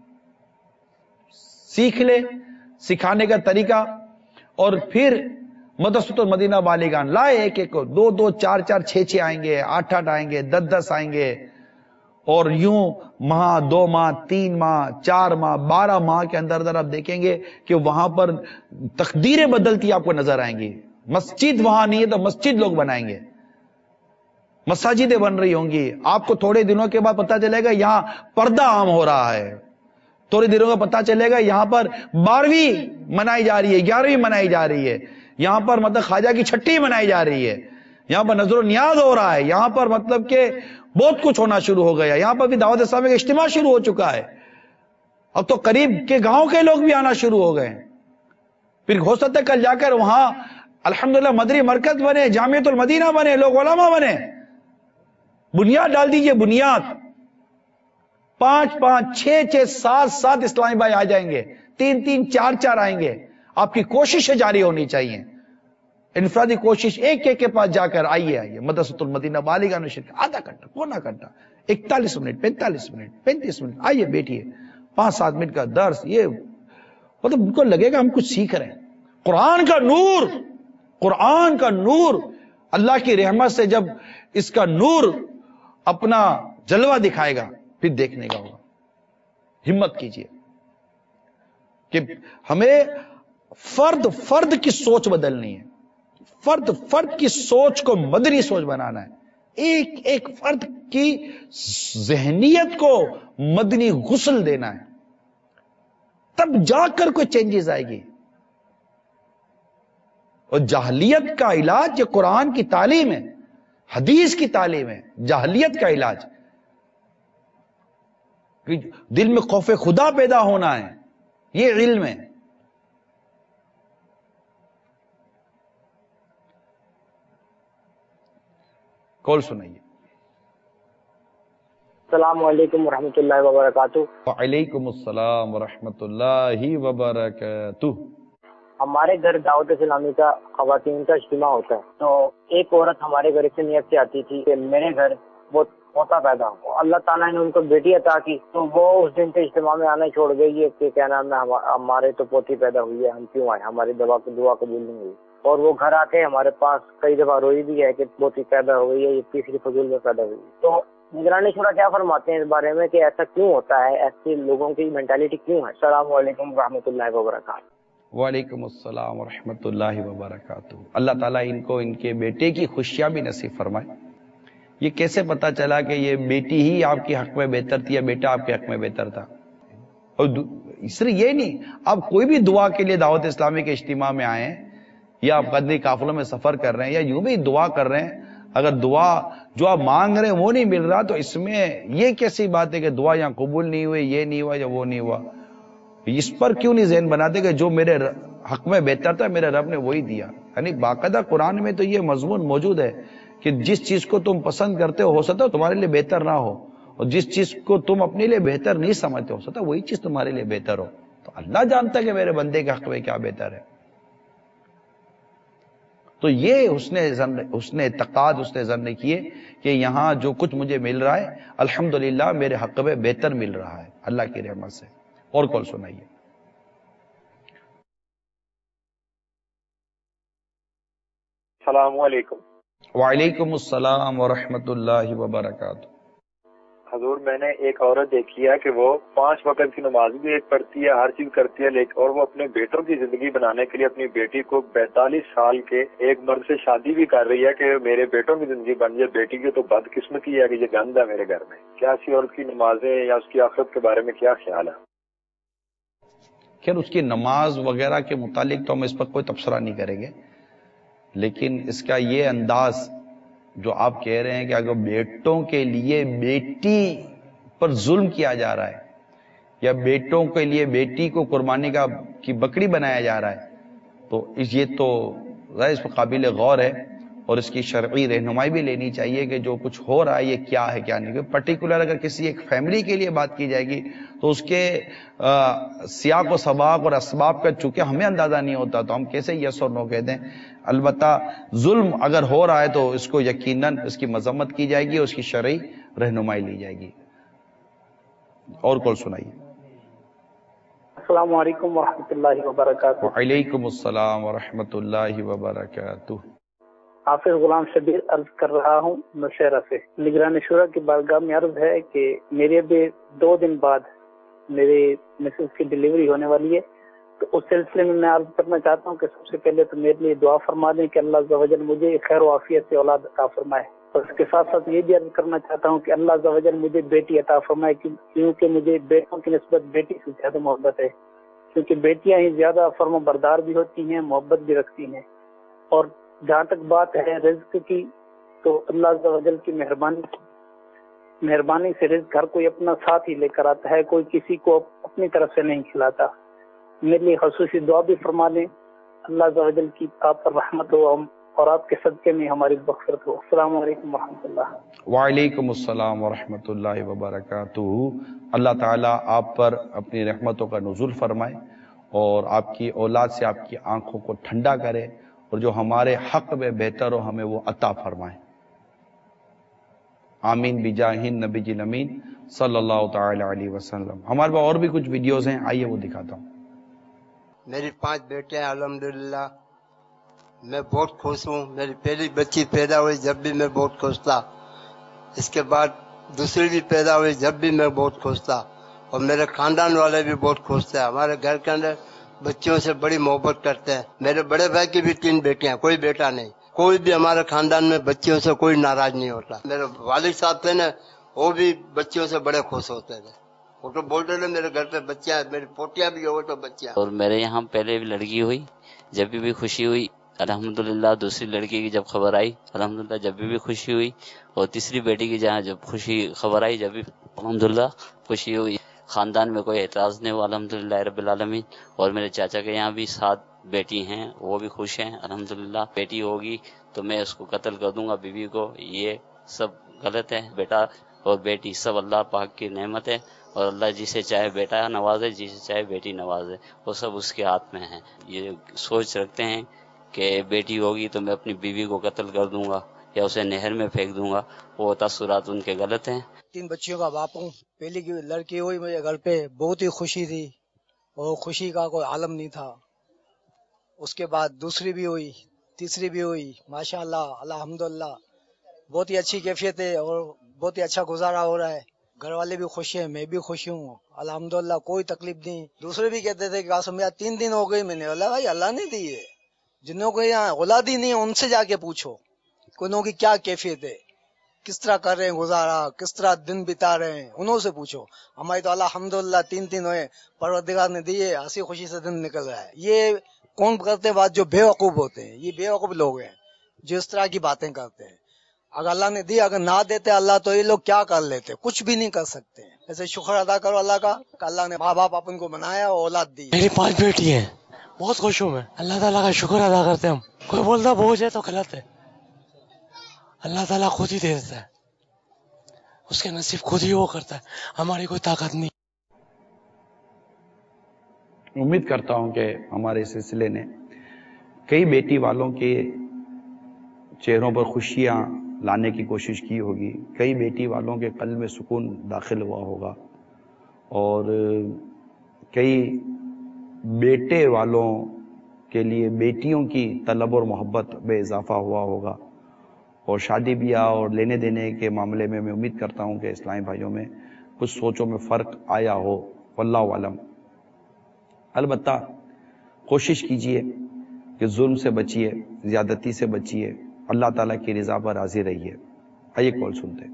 سیکھ لے، سکھانے کا طریقہ، اور پھر مدرسۃ المدینہ بالیغان لائے. ایک ایک کو دو دو چار چار چھ چھ آئیں گے، آٹھ آٹھ آئیں گے، دس دس آئیں گے، اور یوں ماہ، دو ماہ، تین ماہ، چار ماہ، بارہ ماہ کے اندر اندر آپ دیکھیں گے کہ وہاں پر تقدیریں بدلتی آپ کو نظر آئیں گی. مسجد وہاں نہیں ہے تو مسجد لوگ بنائیں گے، مساجدیں بن رہی ہوں گی. آپ کو تھوڑے دنوں کے بعد پتا چلے گا یہاں پردہ عام ہو رہا ہے، تھوڑے دنوں کا پتا چلے گا یہاں پر بارہویں منائی جا رہی ہے، گیارہویں منائی جا رہی ہے، یہاں پر مطلب خواجہ کی چھٹی منائی جا رہی ہے، یہاں پر نظر و نیاز ہو رہا ہے، یہاں پر مطلب کہ بہت کچھ ہونا شروع ہو گیا. یہاں پر بھی دعوت اسلامی کا اجتماع شروع ہو چکا ہے. اب تو قریب کے گاؤں کے لوگ بھی آنا شروع ہو گئے. پھر ہو سکتا ہے کل جا کر وہاں الحمدللہ مدری مرکز بنے، جامعۃ المدینہ بنے، لوگ علماء بنے. بنیاد ڈال دیجئے، بنیاد. پانچ پانچ چھ چھ سات سات اسلامی بھائی آ جائیں گے، تین تین چار چار آئیں گے. آپ کی کوششیں جاری ہونی چاہیے، انفرادی کوشش. ایک ایک کے پاس جا کر آئیے آئیے مدرسۃ المدینہ بالیغان میں شرکت، آدھا گھنٹہ، پونا گھنٹہ، اکتالیس منٹ، پینتالیس منٹ، پینتیس منٹ، آئیے بیٹھیے، پانچ سات منٹ کا درس. یہ مطلب ان کو لگے گا ہم کچھ سیکھ رہے ہیں. قرآن کا نور، قرآن کا نور، اللہ کی رحمت سے جب اس کا نور اپنا جلوہ دکھائے گا پھر دیکھنے کا ہوگا. ہمت کیجیے کہ ہمیں فرد فرد کی سوچ بدلنی ہے، فرد فرد کی سوچ کو مدنی سوچ بنانا ہے. ایک ایک فرد کی ذہنیت کو مدنی غسل دینا ہے، تب جا کر کوئی چینجز آئے گی. اور جاہلیت کا علاج یہ قرآن کی تعلیم ہے، حدیث کی تعلیم ہے. جاہلیت کا علاج دل میں خوف خدا پیدا ہونا ہے، یہ علم ہے. کال سنائیے. السلام علیکم ورحمۃ اللہ وبرکاتہ. وعلیکم السلام ورحمۃ اللہ وبرکاتہ. ہمارے گھر دعوت اسلامی کا خواتین کا اجتماع ہوتا ہے، تو ایک عورت ہمارے گھر اس نیت سے آتی تھی کہ میرے گھر بہت پوتا پیدا ہو. اللہ تعالیٰ نے ان کو بیٹی عطا کی، تو وہ اس دن سے اجتماع میں آنا چھوڑ گئی ہے کہ کیا نام ہے ہمارے تو پوتی پیدا ہوئی ہے، ہم کیوں آئے، ہماری دعا دعا قبول نہیں ہوئی. اور وہ گھر آ کے ہمارے پاس کئی دفعہ روئی بھی ہے کہ پوتی پیدا ہو گئی ہے، یہ تیسری فضول میں پیدا ہوئی. تو نگرانی شورا کیا فرماتے ہیں اس بارے میں کہ ایسا کیوں ہوتا ہے، ایسی لوگوں کی مینٹالٹی کیوں ہے؟ السلام علیکم ورحمۃ اللہ وبرکاتہ. وعلیکم السلام ورحمۃ اللہ وبرکاتہ. اللہ تعالیٰ ان کو ان کے بیٹے کی خوشیاں بھی نصیب فرمائے. یہ کیسے پتا چلا کہ یہ بیٹی ہی آپ کے حق میں بہتر تھی یا بیٹا آپ کے حق میں بہتر تھا؟ اور صرف یہ نہیں، آپ کوئی بھی دعا کے لیے دعوت اسلامی کے اجتماع میں آئے ہیں یا آپ قدری قافلوں میں سفر کر رہے ہیں یا یوں بھی دعا کر رہے ہیں، اگر دعا جو آپ مانگ رہے ہیں وہ نہیں مل رہا تو اس میں یہ کیسی بات ہے کہ دعا یہاں قبول نہیں ہوئی، یہ نہیں ہوا یا وہ نہیں ہوا؟ اس پر کیوں نہیں ذہن بناتے کہ جو میرے حق میں بہتر تھا میرے رب نے وہی دیا؟ یعنی باقاعدہ قرآن میں تو یہ مضمون موجود ہے کہ جس چیز کو تم پسند کرتے ہو ہو سکتا ہے تمہارے لیے بہتر نہ ہو، اور جس چیز کو تم اپنے لیے بہتر نہیں سمجھتے ہو سکتا وہی چیز تمہارے لیے بہتر ہو. تو اللہ جانتا ہے کہ میرے بندے کے حق میں کیا بہتر ہے. تو یہ حسن ظن حسن اعتقاد حسن ظن نے کیے کہ یہاں جو کچھ مجھے مل رہا ہے الحمدللہ میرے حق میں بہتر مل رہا ہے اللہ کی رحمت سے. اور کال سنائیے. السلام علیکم. وعلیکم السلام ورحمۃ اللہ وبرکاتہ. حضور میں نے ایک عورت دیکھی ہے کہ وہ پانچ وقت کی نماز بھی ایک پڑھتی ہے، ہر چیز کرتی ہے، لیکن اور وہ اپنے بیٹوں کی زندگی بنانے کے لیے اپنی بیٹی کو پینتالیس سال کے ایک مرد سے شادی بھی کر رہی ہے کہ میرے بیٹوں کی زندگی بن جائے. بیٹی کی تو بدقسمتی ہے کہ یہ گند ہے میرے گھر میں. کیا ایسی عورت کی نمازیں یا اس کی آخرت کے بارے میں کیا خیال ہے؟ خیر اس کی نماز وغیرہ کے متعلق تو ہم اس پر کوئی تبصرہ نہیں کریں گے، لیکن اس کا یہ انداز جو آپ کہہ رہے ہیں کہ اگر بیٹوں کے لیے بیٹی پر ظلم کیا جا رہا ہے یا بیٹوں کے لیے بیٹی کو قربانی کا کی بکری بنایا جا رہا ہے تو یہ تو ظاہر اس پر قابل غور ہے اور اس کی شرعی رہنمائی بھی لینی چاہیے کہ جو کچھ ہو رہا ہے یہ کیا ہے کیا نہیں. پرٹیکولر اگر کسی ایک فیملی کے لیے بات کی جائے گی تو اس کے سیاق و سباق اور اسباب کا چونکہ ہمیں اندازہ نہیں ہوتا تو ہم کیسے یس اور نو کہہ دیں. البتہ ظلم اگر ہو رہا ہے تو اس کو یقیناً اس کی مذمت کی جائے گی، اس کی شرعی رہنمائی لی جائے گی. اور کال سنائیے. السلام علیکم ورحمۃ اللہ وبرکاتہ. وعلیکم السلام ورحمۃ اللہ وبرکاتہ. حافظ غلام شبیر عرض کر رہا ہوں نوشہرہ سے. نگران شورا کی بارگاہ میں عرض ہے کہ میرے بھی دو دن بعد میرے مسز کی ڈلیوری ہونے والی ہے، تو اس سلسلے میں میں عرض کرنا چاہتا ہوں کہ سب سے پہلے تو میرے لیے دعا فرما دیں کہ اللہ عز و جل مجھے خیر و عافیت سے اولاد عطا فرمائے. اور اس کے ساتھ ساتھ یہ بھی عرض کرنا چاہتا ہوں کہ اللہ عز و جل مجھے بیٹی عطا فرمائے، کیونکہ مجھے بیٹوں کی نسبت بیٹی سے زیادہ محبت ہے، کیونکہ بیٹیاں ہی زیادہ فرم بردار بھی ہوتی ہیں، محبت بھی رکھتی ہیں. اور جہاں تک بات ہے رزق کی تو اللہ عز و جل کی مہربانی مہربانی سے رزق ہر کوئی اپنا ساتھ ہی لے کر آتا ہے، کوئی کسی کو اپنی طرف سے نہیں کھلاتا. میرے لیے خصوصی دعا بھی فرما دیں، اللہ عز و جل کی آپ پر رحمت ہو اور آپ کے صدقے میں ہماری مغفرت ہو. السلام علیکم ورحمۃ اللہ. وعلیکم السلام ورحمۃ اللہ وبرکاتہ. اللہ تعالیٰ آپ پر اپنی رحمتوں کا نزول فرمائے اور آپ کی اولاد سے آپ کی آنکھوں کو ٹھنڈا کرے اور جو ہمارے حق میں بہتر ہو ہمیں وہ عطا فرمائے. آمین بجاہ نبی جی امین صلی اللہ تعالی علیہ وسلم. ہمارے پاس اور بھی کچھ ویڈیوز ہیں، آئیے وہ دکھاتا ہوں. میری پانچ بیٹے ہیں الحمدللہ، میں بہت خوش ہوں. میری پہلی بچی پیدا ہوئی جب بھی میں بہت خوش تھا، اس کے بعد دوسری بھی پیدا ہوئی جب بھی میں بہت خوش تھا، اور میرے خاندان والے بھی بہت خوش تھے. ہمارے گھر کے اندر بچیوں سے بڑی محبت کرتے ہیں. میرے بڑے بھائی کی بھی تین بیٹیاں، کوئی بیٹا نہیں، कोई भी हमारे खानदान में बच्चियों से कोई नाराज नहीं होता। मेरे वालिद साहब थे ना, वो भी बच्चियों से बड़े खुश होते थे। वो तो बोलते थे मेरे घर पे बच्चियां, मेरी पोटियां भी हो तो बच्चियां। और मेरे यहाँ पहले भी लड़की हुई, जब भी, भी खुशी हुई अल्हम्दुलिल्लाह। दूसरी लड़की की जब खबर आई अल्हम्दुलिल्लाह, जब भी, भी खुशी हुई। और तीसरी बेटी की जहाँ जब खुशी खबर आई, जब भी अल्हम्दुलिल्लाह खुशी हुई। खानदान में कोई एतराज नहीं हुआ अल्हम्दुलिल्लाह रब्बिल आलमीन। और मेरे चाचा के यहाँ भी सात बेटी हैं, वो भी खुश हैं अल्हम्दुलिल्लाह। बेटी होगी तो मैं उसको कत्ल कर दूंगा बीवी को, ये सब गलत है। बेटा और बेटी सब अल्लाह पाक की नेमत है, और अल्लाह जिसे चाहे बेटा नवाजे, जिसे चाहे बेटी नवाजे, वो सब उसके हाथ में है। ये सोच रखते हैं कि बेटी होगी तो मैं अपनी बीवी को कत्ल कर दूंगा या उसे नहर में फेंक दूंगा, वो तसुरात उनके गलत हैं। तीन बच्चियों का बाप हूँ। पहली की लड़की हुई मेरे घर पे, बहुत ही खुशी थी और खुशी का कोई आलम नहीं था। उसके बाद दूसरी भी हुई, तीसरी भी हुई, माशाअल्लाह अल्हम्दुलिल्लाह बहुत ही अच्छी कैफियत है और बहुत ही अच्छा गुजारा हो रहा है। घर वाले भी खुश हैं, मैं भी खुश हूँ अल्हम्दुलिल्लाह, कोई तकलीफ नहीं। दूसरे भी कहते थे कि कासम यार तीन दिन हो गए, मैंने बोला भाई अल्लाह ने दी है, जिन्हों को यहाँ औलाद ही नहीं है उनसे जाके पूछो उन्हों की क्या कैफियत है, किस तरह कर रहे हैं गुजारा, किस तरह दिन बिता रहे हैं, उन्हों से पूछो। हमारी तो अल्हम्दुलिल्लाह तीन तीन हुए, परवरदिगार ने दिए, हंसी खुशी से दिन निकल रहा है। ये कौन करते बात? जो बेवकूफ होते हैं, ये बेवकूफ लोग हैं जो इस तरह की बातें करते हैं। अगर अल्लाह ने दी, अगर ना देते अल्लाह तो ये लोग क्या कर लेते? कुछ भी नहीं कर सकते। ऐसे शुक्र अदा करो अल्लाह का, अल्लाह ने माँ बाप अपन को बनाया और औलाद दी। मेरी पांच बेटी हैं, बहुत खुश हूँ मैं। अल्लाह ताला का शुक्र अदा करते हम। कोई बोलता बोझ है तो गलत है, अल्लाह ताला खुद ही दे देता है, उसके नसीब खुद ही वो करता है, हमारी कोई ताकत नहीं। उम्मीद करता हूं कि हमारे सिलसिले ने कई बेटी वालों के चेहरों पर खुशियां लाने की कोशिश की होगी, कई बेटी वालों के कल्ब में सुकून दाखिल हुआ होगा, और कई बेटे वालों के लिए बेटियों की तलब और मोहब्बत में इजाफा हुआ होगा। और शादी ब्याह और लेने देने के मामले में मैं उम्मीद करता हूं कि इस्लामी भाइयों में कुछ सोचों में फ़र्क आया हो, वल्लाहु आलम। अलबत्ता कोशिश कीजिए कि जुल्म से बचिए, ज़्यादती से बचिए, अल्लाह ताला की रिज़ा पर राज़ी रहिए। आइए कॉल सुनते हैं।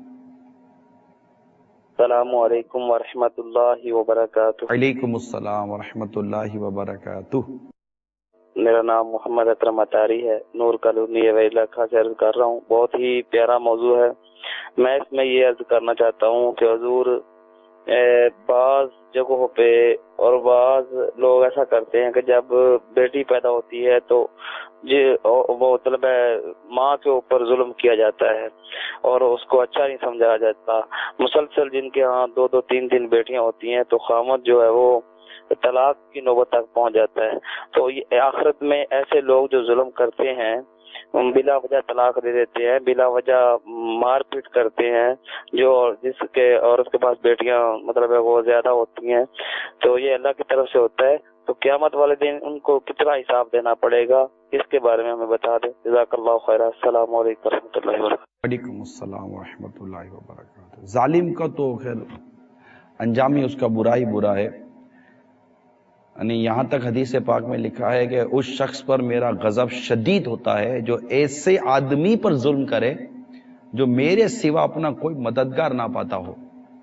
अस्सलामु अलैकुम व रहमतुल्लाहि व बरकातुहू। वालेकुम अस्सलाम व रहमतुल्लाहि व बरकातुहू। मेरा नाम मोहम्मद अकरम अतारी है, नूर कॉलोनी इलाका से अर्ज कर रहा हूँ। बहुत ही प्यारा मौजू है। मैं इसमें ये अर्ज करना चाहता हूँ कि हुजूर बाज जगहों पे और बाज लोग ऐसा करते हैं कि जब बेटी पैदा होती है तो वो मतलब माँ के ऊपर जुल्म किया जाता है और उसको अच्छा नहीं समझाया जाता। मुसलसल जिनके यहाँ दो दो तीन तीन बेटियां होती हैं तो खामद जो है वो तलाक की नौबत तक पहुंच जाता है। तो ये आखिरत में ऐसे लोग जो जुल्म करते हैं, बिला वजह तलाक दे देते हैं, बिला वजह मार पीट करते हैं, जो जिसके औरत के पास बेटियां मतलब है वो ज्यादा होती हैं, तो ये अल्लाह की तरफ से होता है। तो क़यामत वाले दिन उनको कितना हिसाब देना पड़ेगा, इसके बारे में हमें बता दें। जज़ाकल्लाहु खैरा। अस्सलामु अलैकुम व रहमतुल्लाहि व बरकातुहू। वालेकुम अस्सलाम व रहमतुल्लाहि व बरकातुहू। जालिम का तो खैर अंजाम ही उसका बुरा ही बुरा है। यानी यहाँ तक हदीस पाक में लिखा है कि उस शख्स पर मेरा गजब शदीद होता है जो ऐसे आदमी पर जुल्म करे जो मेरे सिवा अपना कोई मददगार ना पाता हो।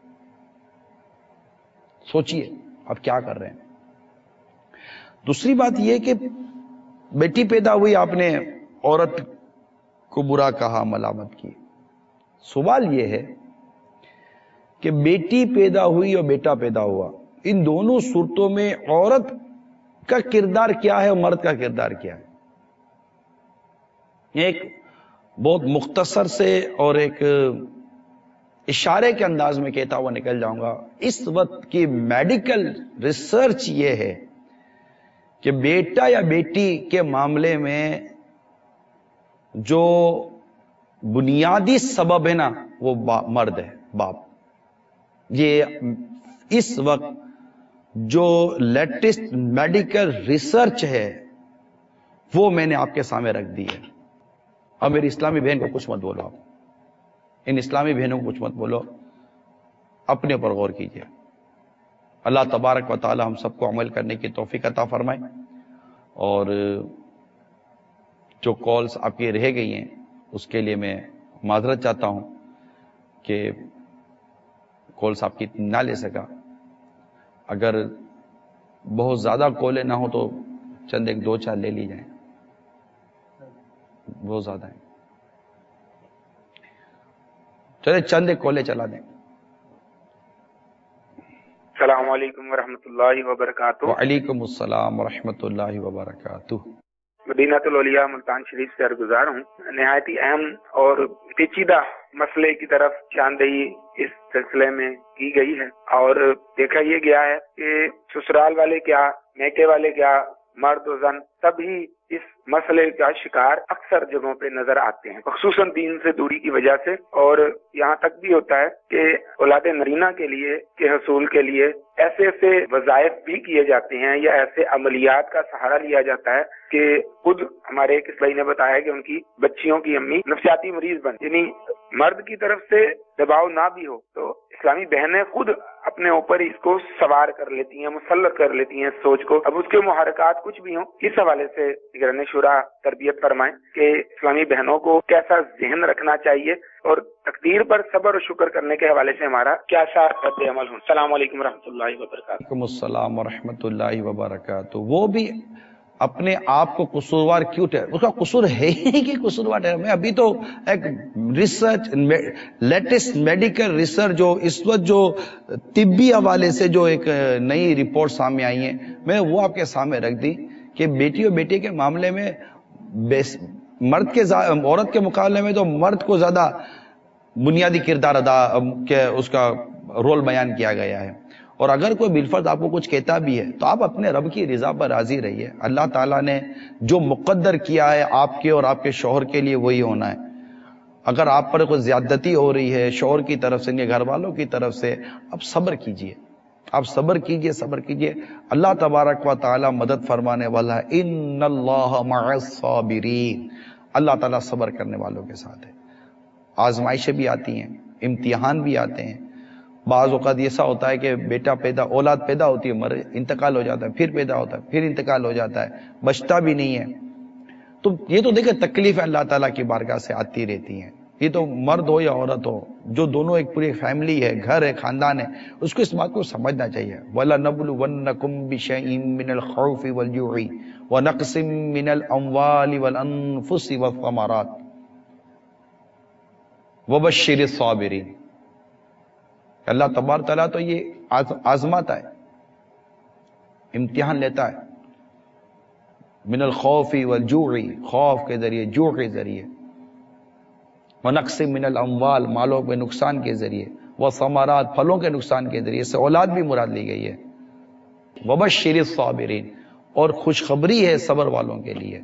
सोचिए आप क्या कर रहे हैं। दूसरी बात यह कि बेटी पैदा हुई, आपने औरत को बुरा कहा, मलामत की। सवाल यह है कि बेटी पैदा हुई और बेटा पैदा हुआ, इन दोनों सूरतों में औरत का किरदार क्या है और मर्द का किरदार क्या है। एक बहुत मुख्तसर से और एक इशारे के अंदाज में कहता हुआ निकल जाऊंगा। इस वक्त की मेडिकल रिसर्च ये है कि बेटा या बेटी के मामले में जो बुनियादी सबब है ना वो मर्द है, बाप। ये इस वक्त जो लेटेस्ट मेडिकल रिसर्च है वो मैंने आपके सामने रख दी है। अब मेरी इस्लामी बहन को कुछ मत बोलो, आप इन इस्लामी बहनों को कुछ मत बोलो, अपने पर गौर कीजिए। अल्लाह तबारक व तआला हम सबको अमल करने की तौफीक अता फरमाए और جو کالز آپ کی رہ گئی ہیں اس کے لیے میں معذرت چاہتا ہوں کہ کالز آپ کی نہ لے سکا. اگر بہت زیادہ کالیں نہ ہو تو چند ایک دو چار لے لی جائیں، بہت زیادہ ہیں. چلے چند ایک کالیں چلا دیں. السلام علیکم ورحمۃ اللہ وبرکاتہ. وعلیکم السلام ورحمۃ اللہ وبرکاتہ. مدینہ الاولیاء ملتان شریف سے عرضگزار ہوں. نہایت ہی اہم اور پیچیدہ مسئلے کی طرف نشاندہی اس سلسلے میں کی گئی ہے، اور دیکھا یہ گیا ہے کہ سسرال والے کیا، میکے والے کیا، مرد و زن سبھی اس مسئلے کا شکار اکثر جگہوں پہ نظر آتے ہیں، خصوصاً دین سے دوری کی وجہ سے. اور یہاں تک بھی ہوتا ہے کہ اولاد نرینہ کے لیے کے حصول کے لیے ایسے ایسے وظائف بھی کیے جاتے ہیں یا ایسے عملیات کا سہارا لیا جاتا ہے کہ خود ہمارے ایک بھائی نے بتایا کہ ان کی بچیوں کی امی نفسیاتی مریض بن، یعنی مرد کی طرف سے دباؤ نہ بھی ہو تو اسلامی بہنیں خود اپنے اوپر اس کو سوار کر لیتی ہیں، مسلط کر لیتی ہیں سوچ کو. اب اس کے محرکات کچھ بھی ہوں، اس حوالے سے نگران شورا تربیت فرمائیں کہ اسلامی بہنوں کو کیسا ذہن رکھنا چاہیے اور تقدیر پر صبر و شکر کرنے کے حوالے سے ہمارا کیا رد عمل ہوں. السلام علیکم ورحمۃ اللہ وبرکاتہ. وعلیکم السلام ورحمۃ اللہ وبرکاتہ. وہ بھی اپنے آپ کو قصوروار کیوں ٹھہرا؟ اس کا قصور ہے ہی نہیں کہ قصوروار ٹھہرا. میں ابھی تو ایک ریسرچ لیٹسٹ میڈیکل ریسرچ جو اس وقت جو طبی حوالے سے جو ایک نئی رپورٹ سامنے آئی ہیں، میں وہ آپ کے سامنے رکھ دی کہ بیٹی اور بیٹے کے معاملے میں مرد کے عورت کے مقابلے میں تو مرد کو زیادہ بنیادی کردار ادا کے اس کا رول بیان کیا گیا ہے. اور اگر کوئی بالفرض آپ کو کچھ کہتا بھی ہے تو آپ اپنے رب کی رضا پر راضی رہیے. اللہ تعالیٰ نے جو مقدر کیا ہے آپ کے اور آپ کے شوہر کے لیے وہی ہونا ہے. اگر آپ پر کوئی زیادتی ہو رہی ہے شوہر کی طرف سے، گھر والوں کی طرف سے، آپ صبر کیجئے، آپ صبر کیجئے صبر کیجئے اللہ تبارک و تعالیٰ مدد فرمانے والا ہے. ان اللہ مع الصابرین. اللہ تعالیٰ صبر کرنے والوں کے ساتھ ہے. آزمائشیں بھی آتی ہیں، امتحان بھی آتے ہیں. بعض اوقات ایسا ہوتا ہے کہ بیٹا پیدا اولاد پیدا ہوتی ہے، مر انتقال ہو جاتا ہے، پھر پیدا ہوتا ہے، پھر انتقال ہو جاتا ہے، بچتا بھی نہیں ہے. تو یہ تو دیکھیں تکلیف اللہ تعالیٰ کی بارگاہ سے آتی رہتی ہیں. یہ تو مرد ہو یا عورت ہو، جو دونوں ایک پوری فیملی ہے، گھر ہے، خاندان ہے، اس کو اس بات کو سمجھنا چاہیے. وَلَنَبْلُوَنَّكُمْ بِشَيْءٍ مِّنَ الْخَوْفِ وَالْجُوعِ وَنَقْصٍ مِّنَ الْأَمْوَالِ وَالْأَنفُسِ وَالثَّمَرَاتِ وَبَشِّرِ الصَّابِرِينَ. اللہ تبارک تعالیٰ تو یہ آزماتا ہے، امتحان لیتا ہے. من الخوف والجوع، خوف کے ذریعے، جوع کے ذریعے، ونقص من الاموال، مالوں کے نقصان کے ذریعے، وثمرات، پھلوں کے نقصان کے ذریعے. سے اولاد بھی مراد لی گئی ہے. وبشر الصابرین، اور خوشخبری ہے صبر والوں کے لیے.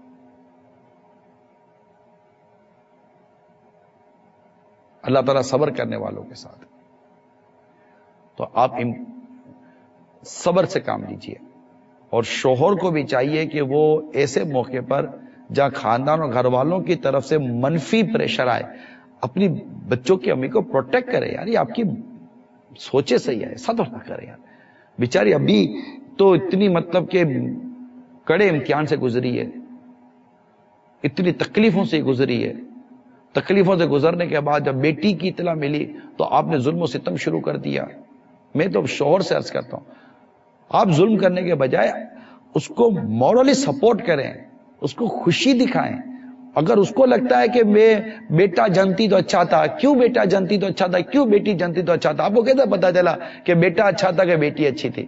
اللہ تعالیٰ صبر کرنے والوں کے ساتھ. تو آپ صبر سے کام لیجئے. اور شوہر کو بھی چاہیے کہ وہ ایسے موقع پر جہاں خاندان اور گھر والوں کی طرف سے منفی پریشر آئے، اپنی بچوں کی امی کو پروٹیکٹ کرے. یار یہ آپ کی سوچے صحیح ہے، ایسا تو نہ کرے یار. بیچاری ابھی تو اتنی مطلب کہ کڑے امتحان سے گزری ہے، اتنی تکلیفوں سے گزری ہے. تکلیفوں سے گزرنے کے بعد جب بیٹی کی اطلاع ملی تو آپ نے ظلم و ستم شروع کر دیا. میں تو شوہر سے عرض کرتا ہوں، آپ ظلم کرنے کے بجائے اس کو مورلی سپورٹ کریں، اس کو خوشی دکھائیں. اگر اس کو لگتا ہے کہ میں بیٹا جنتی تو اچھا تھا، کیوں بیٹا جنتی تو اچھا تھا، کیوں بیٹی جنتی تو اچھا تھا، آپ کو کیسے پتا چلا کہ بیٹا اچھا تھا کہ بیٹی اچھی تھی؟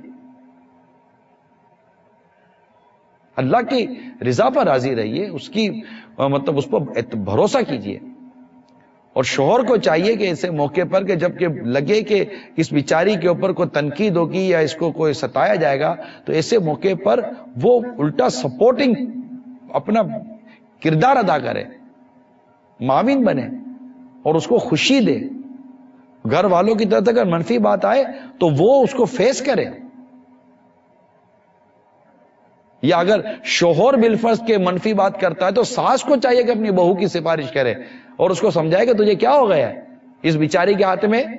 اللہ کی رضا پر راضی رہیے، اس کی مطلب اس پر بھروسہ کیجئے. اور شوہر کو چاہیے کہ ایسے موقع پر کہ جب کہ لگے کہ اس بیچاری کے اوپر کوئی تنقید ہوگی یا اس کو کوئی ستایا جائے گا، تو ایسے موقع پر وہ الٹا سپورٹنگ اپنا کردار ادا کرے، معاون بنے اور اس کو خوشی دے. گھر والوں کی طرف اگر منفی بات آئے تو وہ اس کو فیس کرے. یا اگر شوہر بالفرض کے منفی بات کرتا ہے تو ساس کو چاہیے کہ اپنی بہو کی سفارش کرے اور اس کو سمجھائے کہ تجھے کیا ہو گیا ہے اس بیچاری کے ہاتھ میں.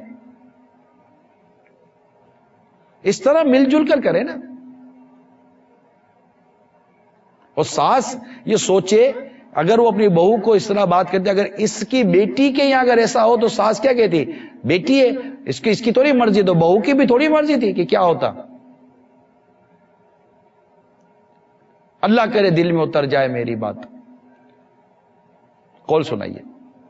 اس طرح مل جل کر کرے نا. اور ساس یہ سوچے اگر وہ اپنی بہو کو اس طرح بات کرتے، اگر اس کی بیٹی کے یہاں اگر ایسا ہو تو ساس کیا کہتی؟ بیٹی ہے، اس کی اس کی تھوڑی مرضی، تو بہو کی بھی تھوڑی مرضی تھی کہ کیا ہوتا. اللہ کرے دل میں اتر جائے میری بات. کال سنائیے.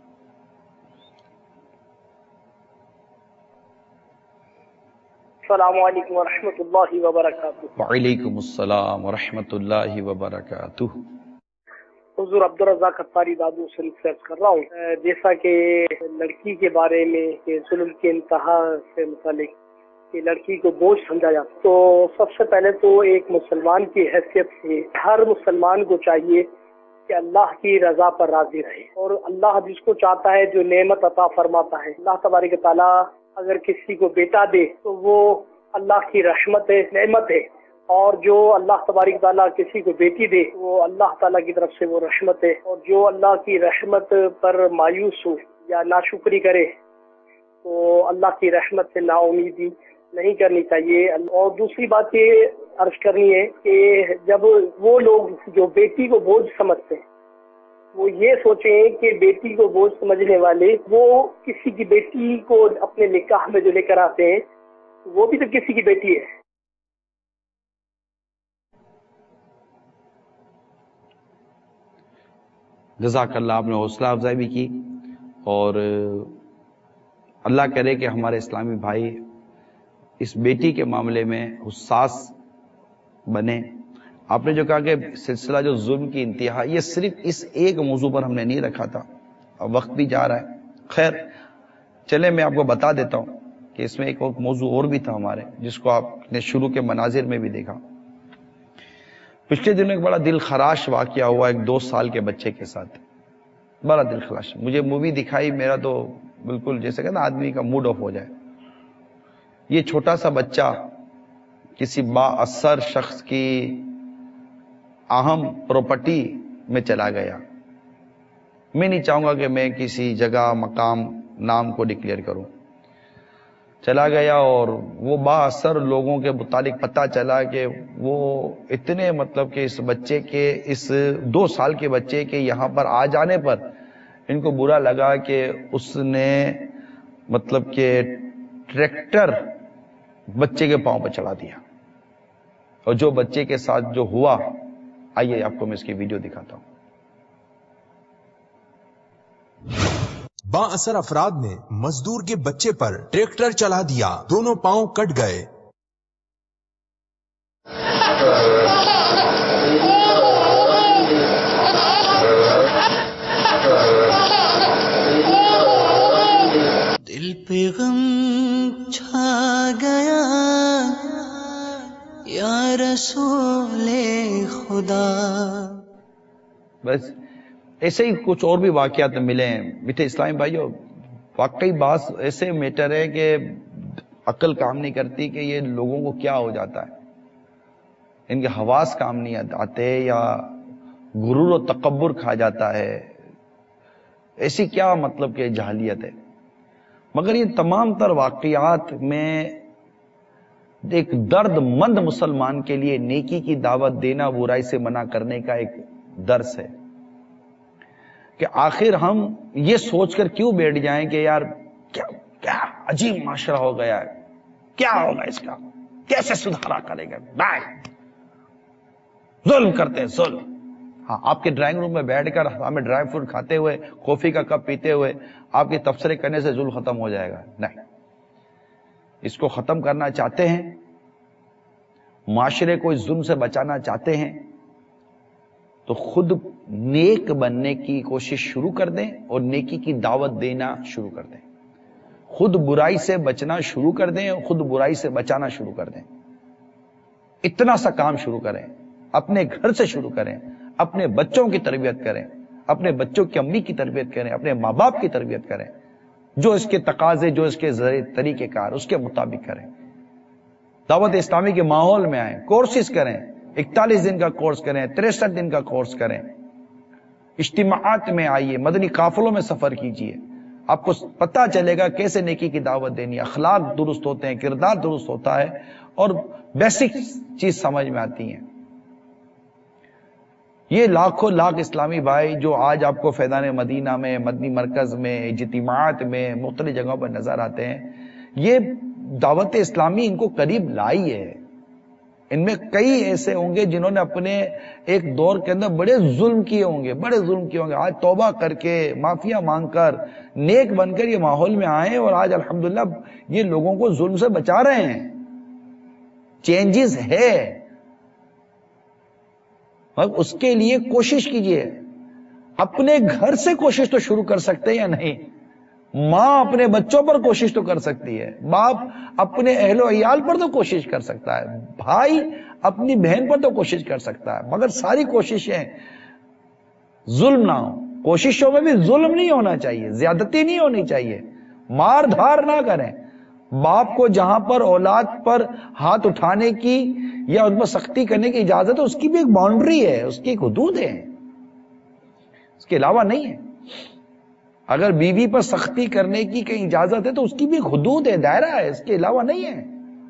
السلام علیکم ورحمۃ اللہ وبرکاتہ. وعلیکم السلام ورحمۃ اللہ وبرکاتہ. حضور عبدالرزاق اتاری دادو شریف سے عرض کر رہا ہوں، جیسا کہ لڑکی کے بارے میں کہ ظلم کے انتہا سے متعلق کہ لڑکی کو بوجھ سمجھا جاتا، تو سب سے پہلے تو ایک مسلمان کی حیثیت سے ہر مسلمان کو چاہیے کہ اللہ کی رضا پر راضی رہے، اور اللہ جس کو چاہتا ہے جو نعمت عطا فرماتا ہے. اللہ تبارک تعالیٰ اگر کسی کو بیٹا دے تو وہ اللہ کی رحمت ہے، نعمت ہے، اور جو اللہ تبارک تعالیٰ کسی کو بیٹی دے وہ اللہ تعالیٰ کی طرف سے وہ رحمت ہے. اور جو اللہ کی رحمت پر مایوس ہو یا ناشکری کرے تو اللہ کی رحمت سے نا امیدی نہیں کرنی چاہیے. اور دوسری بات یہ عرض کرنی ہے کہ جب وہ لوگ جو بیٹی کو بوجھ سمجھتے ہیں وہ یہ سوچیں کہ بیٹی کو بوجھ سمجھنے والے وہ کسی کی بیٹی کو اپنے نکاح میں جو لے کر آتے ہیں وہ بھی تو کسی کی بیٹی ہے. جزاک اللہ، آپ نے حوصلہ افزائی بھی کی، اور اللہ کرے کہ ہمارے اسلامی بھائی اس بیٹی کے معاملے میں حساس بنے. آپ نے جو کہا کہ سلسلہ جو ظلم کی انتہا، یہ صرف اس ایک موضوع پر ہم نے نہیں رکھا تھا، اب وقت بھی جا رہا ہے. خیر چلے میں آپ کو بتا دیتا ہوں کہ اس میں ایک موضوع اور بھی تھا ہمارے، جس کو آپ نے شروع کے مناظر میں بھی دیکھا. پچھلے دنوں ایک بڑا دل خراش واقعہ ہوا ایک دو سال کے بچے کے ساتھ. بڑا دل خراش، مجھے مووی دکھائی، میرا تو بالکل جیسے کہ نا آدمی کا موڈ آف ہو جائے. یہ چھوٹا سا بچہ کسی با اثر شخص کی اہم پراپرٹی میں چلا گیا. میں نہیں چاہوں گا کہ میں کسی جگہ مقام نام کو ڈکلیئر کروں. چلا گیا اور وہ با اثر لوگوں کے متعلق پتہ چلا کہ وہ اتنے مطلب کہ اس بچے کے اس دو سال کے بچے کے یہاں پر آ جانے پر ان کو برا لگا کہ اس نے مطلب کہ ٹریکٹر بچے کے پاؤں پہ چڑھا دیا. اور جو بچے کے ساتھ جو ہوا، آئیے آپ کو میں اس کی ویڈیو دکھاتا ہوں. با اثر افراد نے مزدور کے بچے پر ٹریکٹر چلا دیا، دونوں پاؤں کٹ گئے. دل پہ غم چھا گیا یا رسول خدا. بس ایسے ہی کچھ اور بھی واقعات ملے ہیں. میٹھے اسلامی بھائیو، واقعی بعض ایسے میٹر ہے کہ عقل کام نہیں کرتی کہ یہ لوگوں کو کیا ہو جاتا ہے، ان کے حواس کام نہیں آتے یا غرور و تکبر کھا جاتا ہے. ایسی کیا مطلب کہ جہلیت ہے. مگر یہ تمام تر واقعات میں ایک درد مند مسلمان کے لیے نیکی کی دعوت دینا، برائی سے منع کرنے کا ایک درس ہے کہ آخر ہم یہ سوچ کر کیوں بیٹھ جائیں کہ یار کیا کیا عجیب معاشرہ ہو گیا ہے، کیا ہوگا اس کا، کیسے سدھارا کرے گا، ظلم کرتے ہیں ظلم. ہاں، آپ کے ڈرائنگ روم میں بیٹھ کر ہمیں ڈرائی فروٹ کھاتے ہوئے، کافی کا کپ پیتے ہوئے آپ کے تبصرے کرنے سے ظلم ختم ہو جائے گا؟ نہیں. اس کو ختم کرنا چاہتے ہیں، معاشرے کو اس ظلم سے بچانا چاہتے ہیں، تو خود نیک بننے کی کوشش شروع کر دیں اور نیکی کی دعوت دینا شروع کر دیں. خود برائی سے بچنا شروع کر دیں اور خود برائی سے بچانا شروع کر دیں. اتنا سا کام شروع کریں، اپنے گھر سے شروع کریں، اپنے بچوں کی تربیت کریں، اپنے بچوں کی امی کی تربیت کریں، اپنے ماں باپ کی تربیت کریں، جو اس کے تقاضے، جو اس کے طریقہ کار اس کے مطابق کریں. دعوت اسلامی کے ماحول میں آئیں، کورسز کریں، اکتالیس دن کا کورس کریں، تریسٹھ دن کا کورس کریں، اجتماعات میں آئیے، مدنی قافلوں میں سفر کیجئے. آپ کو پتہ چلے گا کیسے نیکی کی دعوت دینی، اخلاق درست ہوتے ہیں، کردار درست ہوتا ہے اور بیسک چیز سمجھ میں آتی ہیں. یہ لاکھوں لاکھ اسلامی بھائی جو آج آپ کو فیضان مدینہ میں، مدنی مرکز میں، اجتماعات میں، مختلف جگہوں پر نظر آتے ہیں، یہ دعوت اسلامی ان کو قریب لائی ہے. ان میں کئی ایسے ہوں گے جنہوں نے اپنے ایک دور کے اندر بڑے ظلم کیے ہوں گے، بڑے ظلم کیے ہوں گے، آج توبہ کر کے معافیاں مانگ کر نیک بن کر یہ ماحول میں آئے اور آج الحمدللہ یہ لوگوں کو ظلم سے بچا رہے ہیں. چینجز ہے، اس کے لیے کوشش کیجئے. اپنے گھر سے کوشش تو شروع کر سکتے ہیں یا نہیں؟ ماں اپنے بچوں پر کوشش تو کر سکتی ہے، باپ اپنے اہل و عیال پر تو کوشش کر سکتا ہے، بھائی اپنی بہن پر تو کوشش کر سکتا ہے، مگر ساری کوششیں ظلم نہ ہو. کوششوں میں بھی ظلم نہیں ہونا چاہیے، زیادتی نہیں ہونی چاہیے، مار دھار نہ کریں. باپ کو جہاں پر اولاد پر ہاتھ اٹھانے کی یا ان پر سختی کرنے کی اجازت ہے، اس کی بھی ایک باؤنڈری ہے، اس کی ایک حدود ہے، اس کے علاوہ نہیں ہے. اگر بیوی پر سختی کرنے کی کہیں اجازت ہے تو اس کی بھی ایک حدود ہے، دائرہ ہے، اس کے علاوہ نہیں ہے.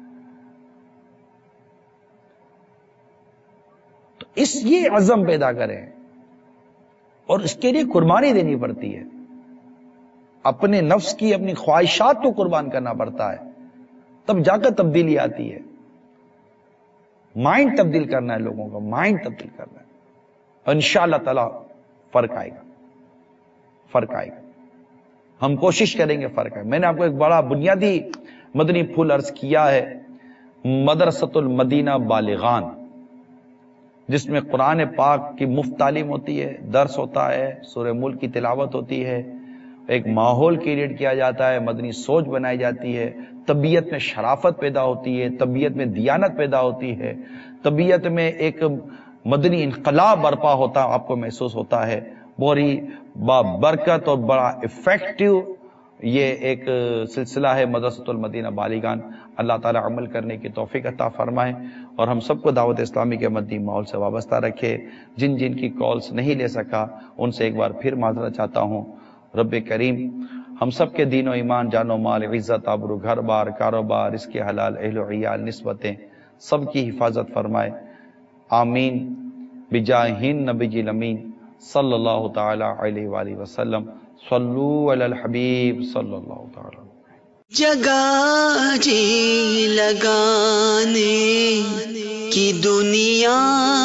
تو اس یہ عزم پیدا کریں اور اس کے لیے قربانی دینی پڑتی ہے. اپنے نفس کی، اپنی خواہشات کو قربان کرنا پڑتا ہے، تب جا کر تبدیلی آتی ہے. مائنڈ تبدیل کرنا ہے، لوگوں کا مائنڈ تبدیل کرنا ہے، اور انشاءاللہ تعالی فرق آئے گا، فرق آئے گا. ہم کوشش کریں گے فرق ہے. میں نے آپ کو ایک بڑا بنیادی مدنی پھول عرض کیا ہے، مدرسۃ المدینہ بالغان، جس میں قرآن پاک کی مفت تعلیم ہوتی ہے، درس ہوتا ہے، سورہ ملک کی تلاوت ہوتی ہے، ایک ماحول کریٹ کیا جاتا ہے، مدنی سوچ بنائی جاتی ہے، طبیعت میں شرافت پیدا ہوتی ہے، طبیعت میں دیانت پیدا ہوتی ہے، طبیعت میں ایک مدنی انقلاب برپا ہوتا آپ کو محسوس ہوتا ہے. بڑی با برکت اور بڑا افیکٹو یہ ایک سلسلہ ہے مدرسۃ المدینہ بالغان. اللہ تعالی عمل کرنے کی توفیق عطا فرمائے اور ہم سب کو دعوت اسلامی کے مدنی ماحول سے وابستہ رکھے. جن جن کی کالز نہیں لے سکا ان سے ایک بار پھر معذرت چاہتا ہوں. رب کریم ہم سب کے دین و ایمان، جان و مال، عزت، آبرو، گھر بار، کاروبار، اس کے حلال، اہل و عیال، نسبتیں سب کی حفاظت فرمائے. آمین بجاہ نبی الامین صلی اللہ تعالی علیہ وآلہ وسلم. صلو علی الحبیب صلی اللہ تعالی. جگہ جی لگانے کی دنیا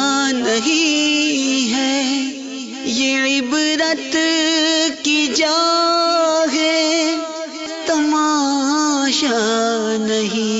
نہیں ہے، یہ عبرت کی جا ہے، تماشا نہیں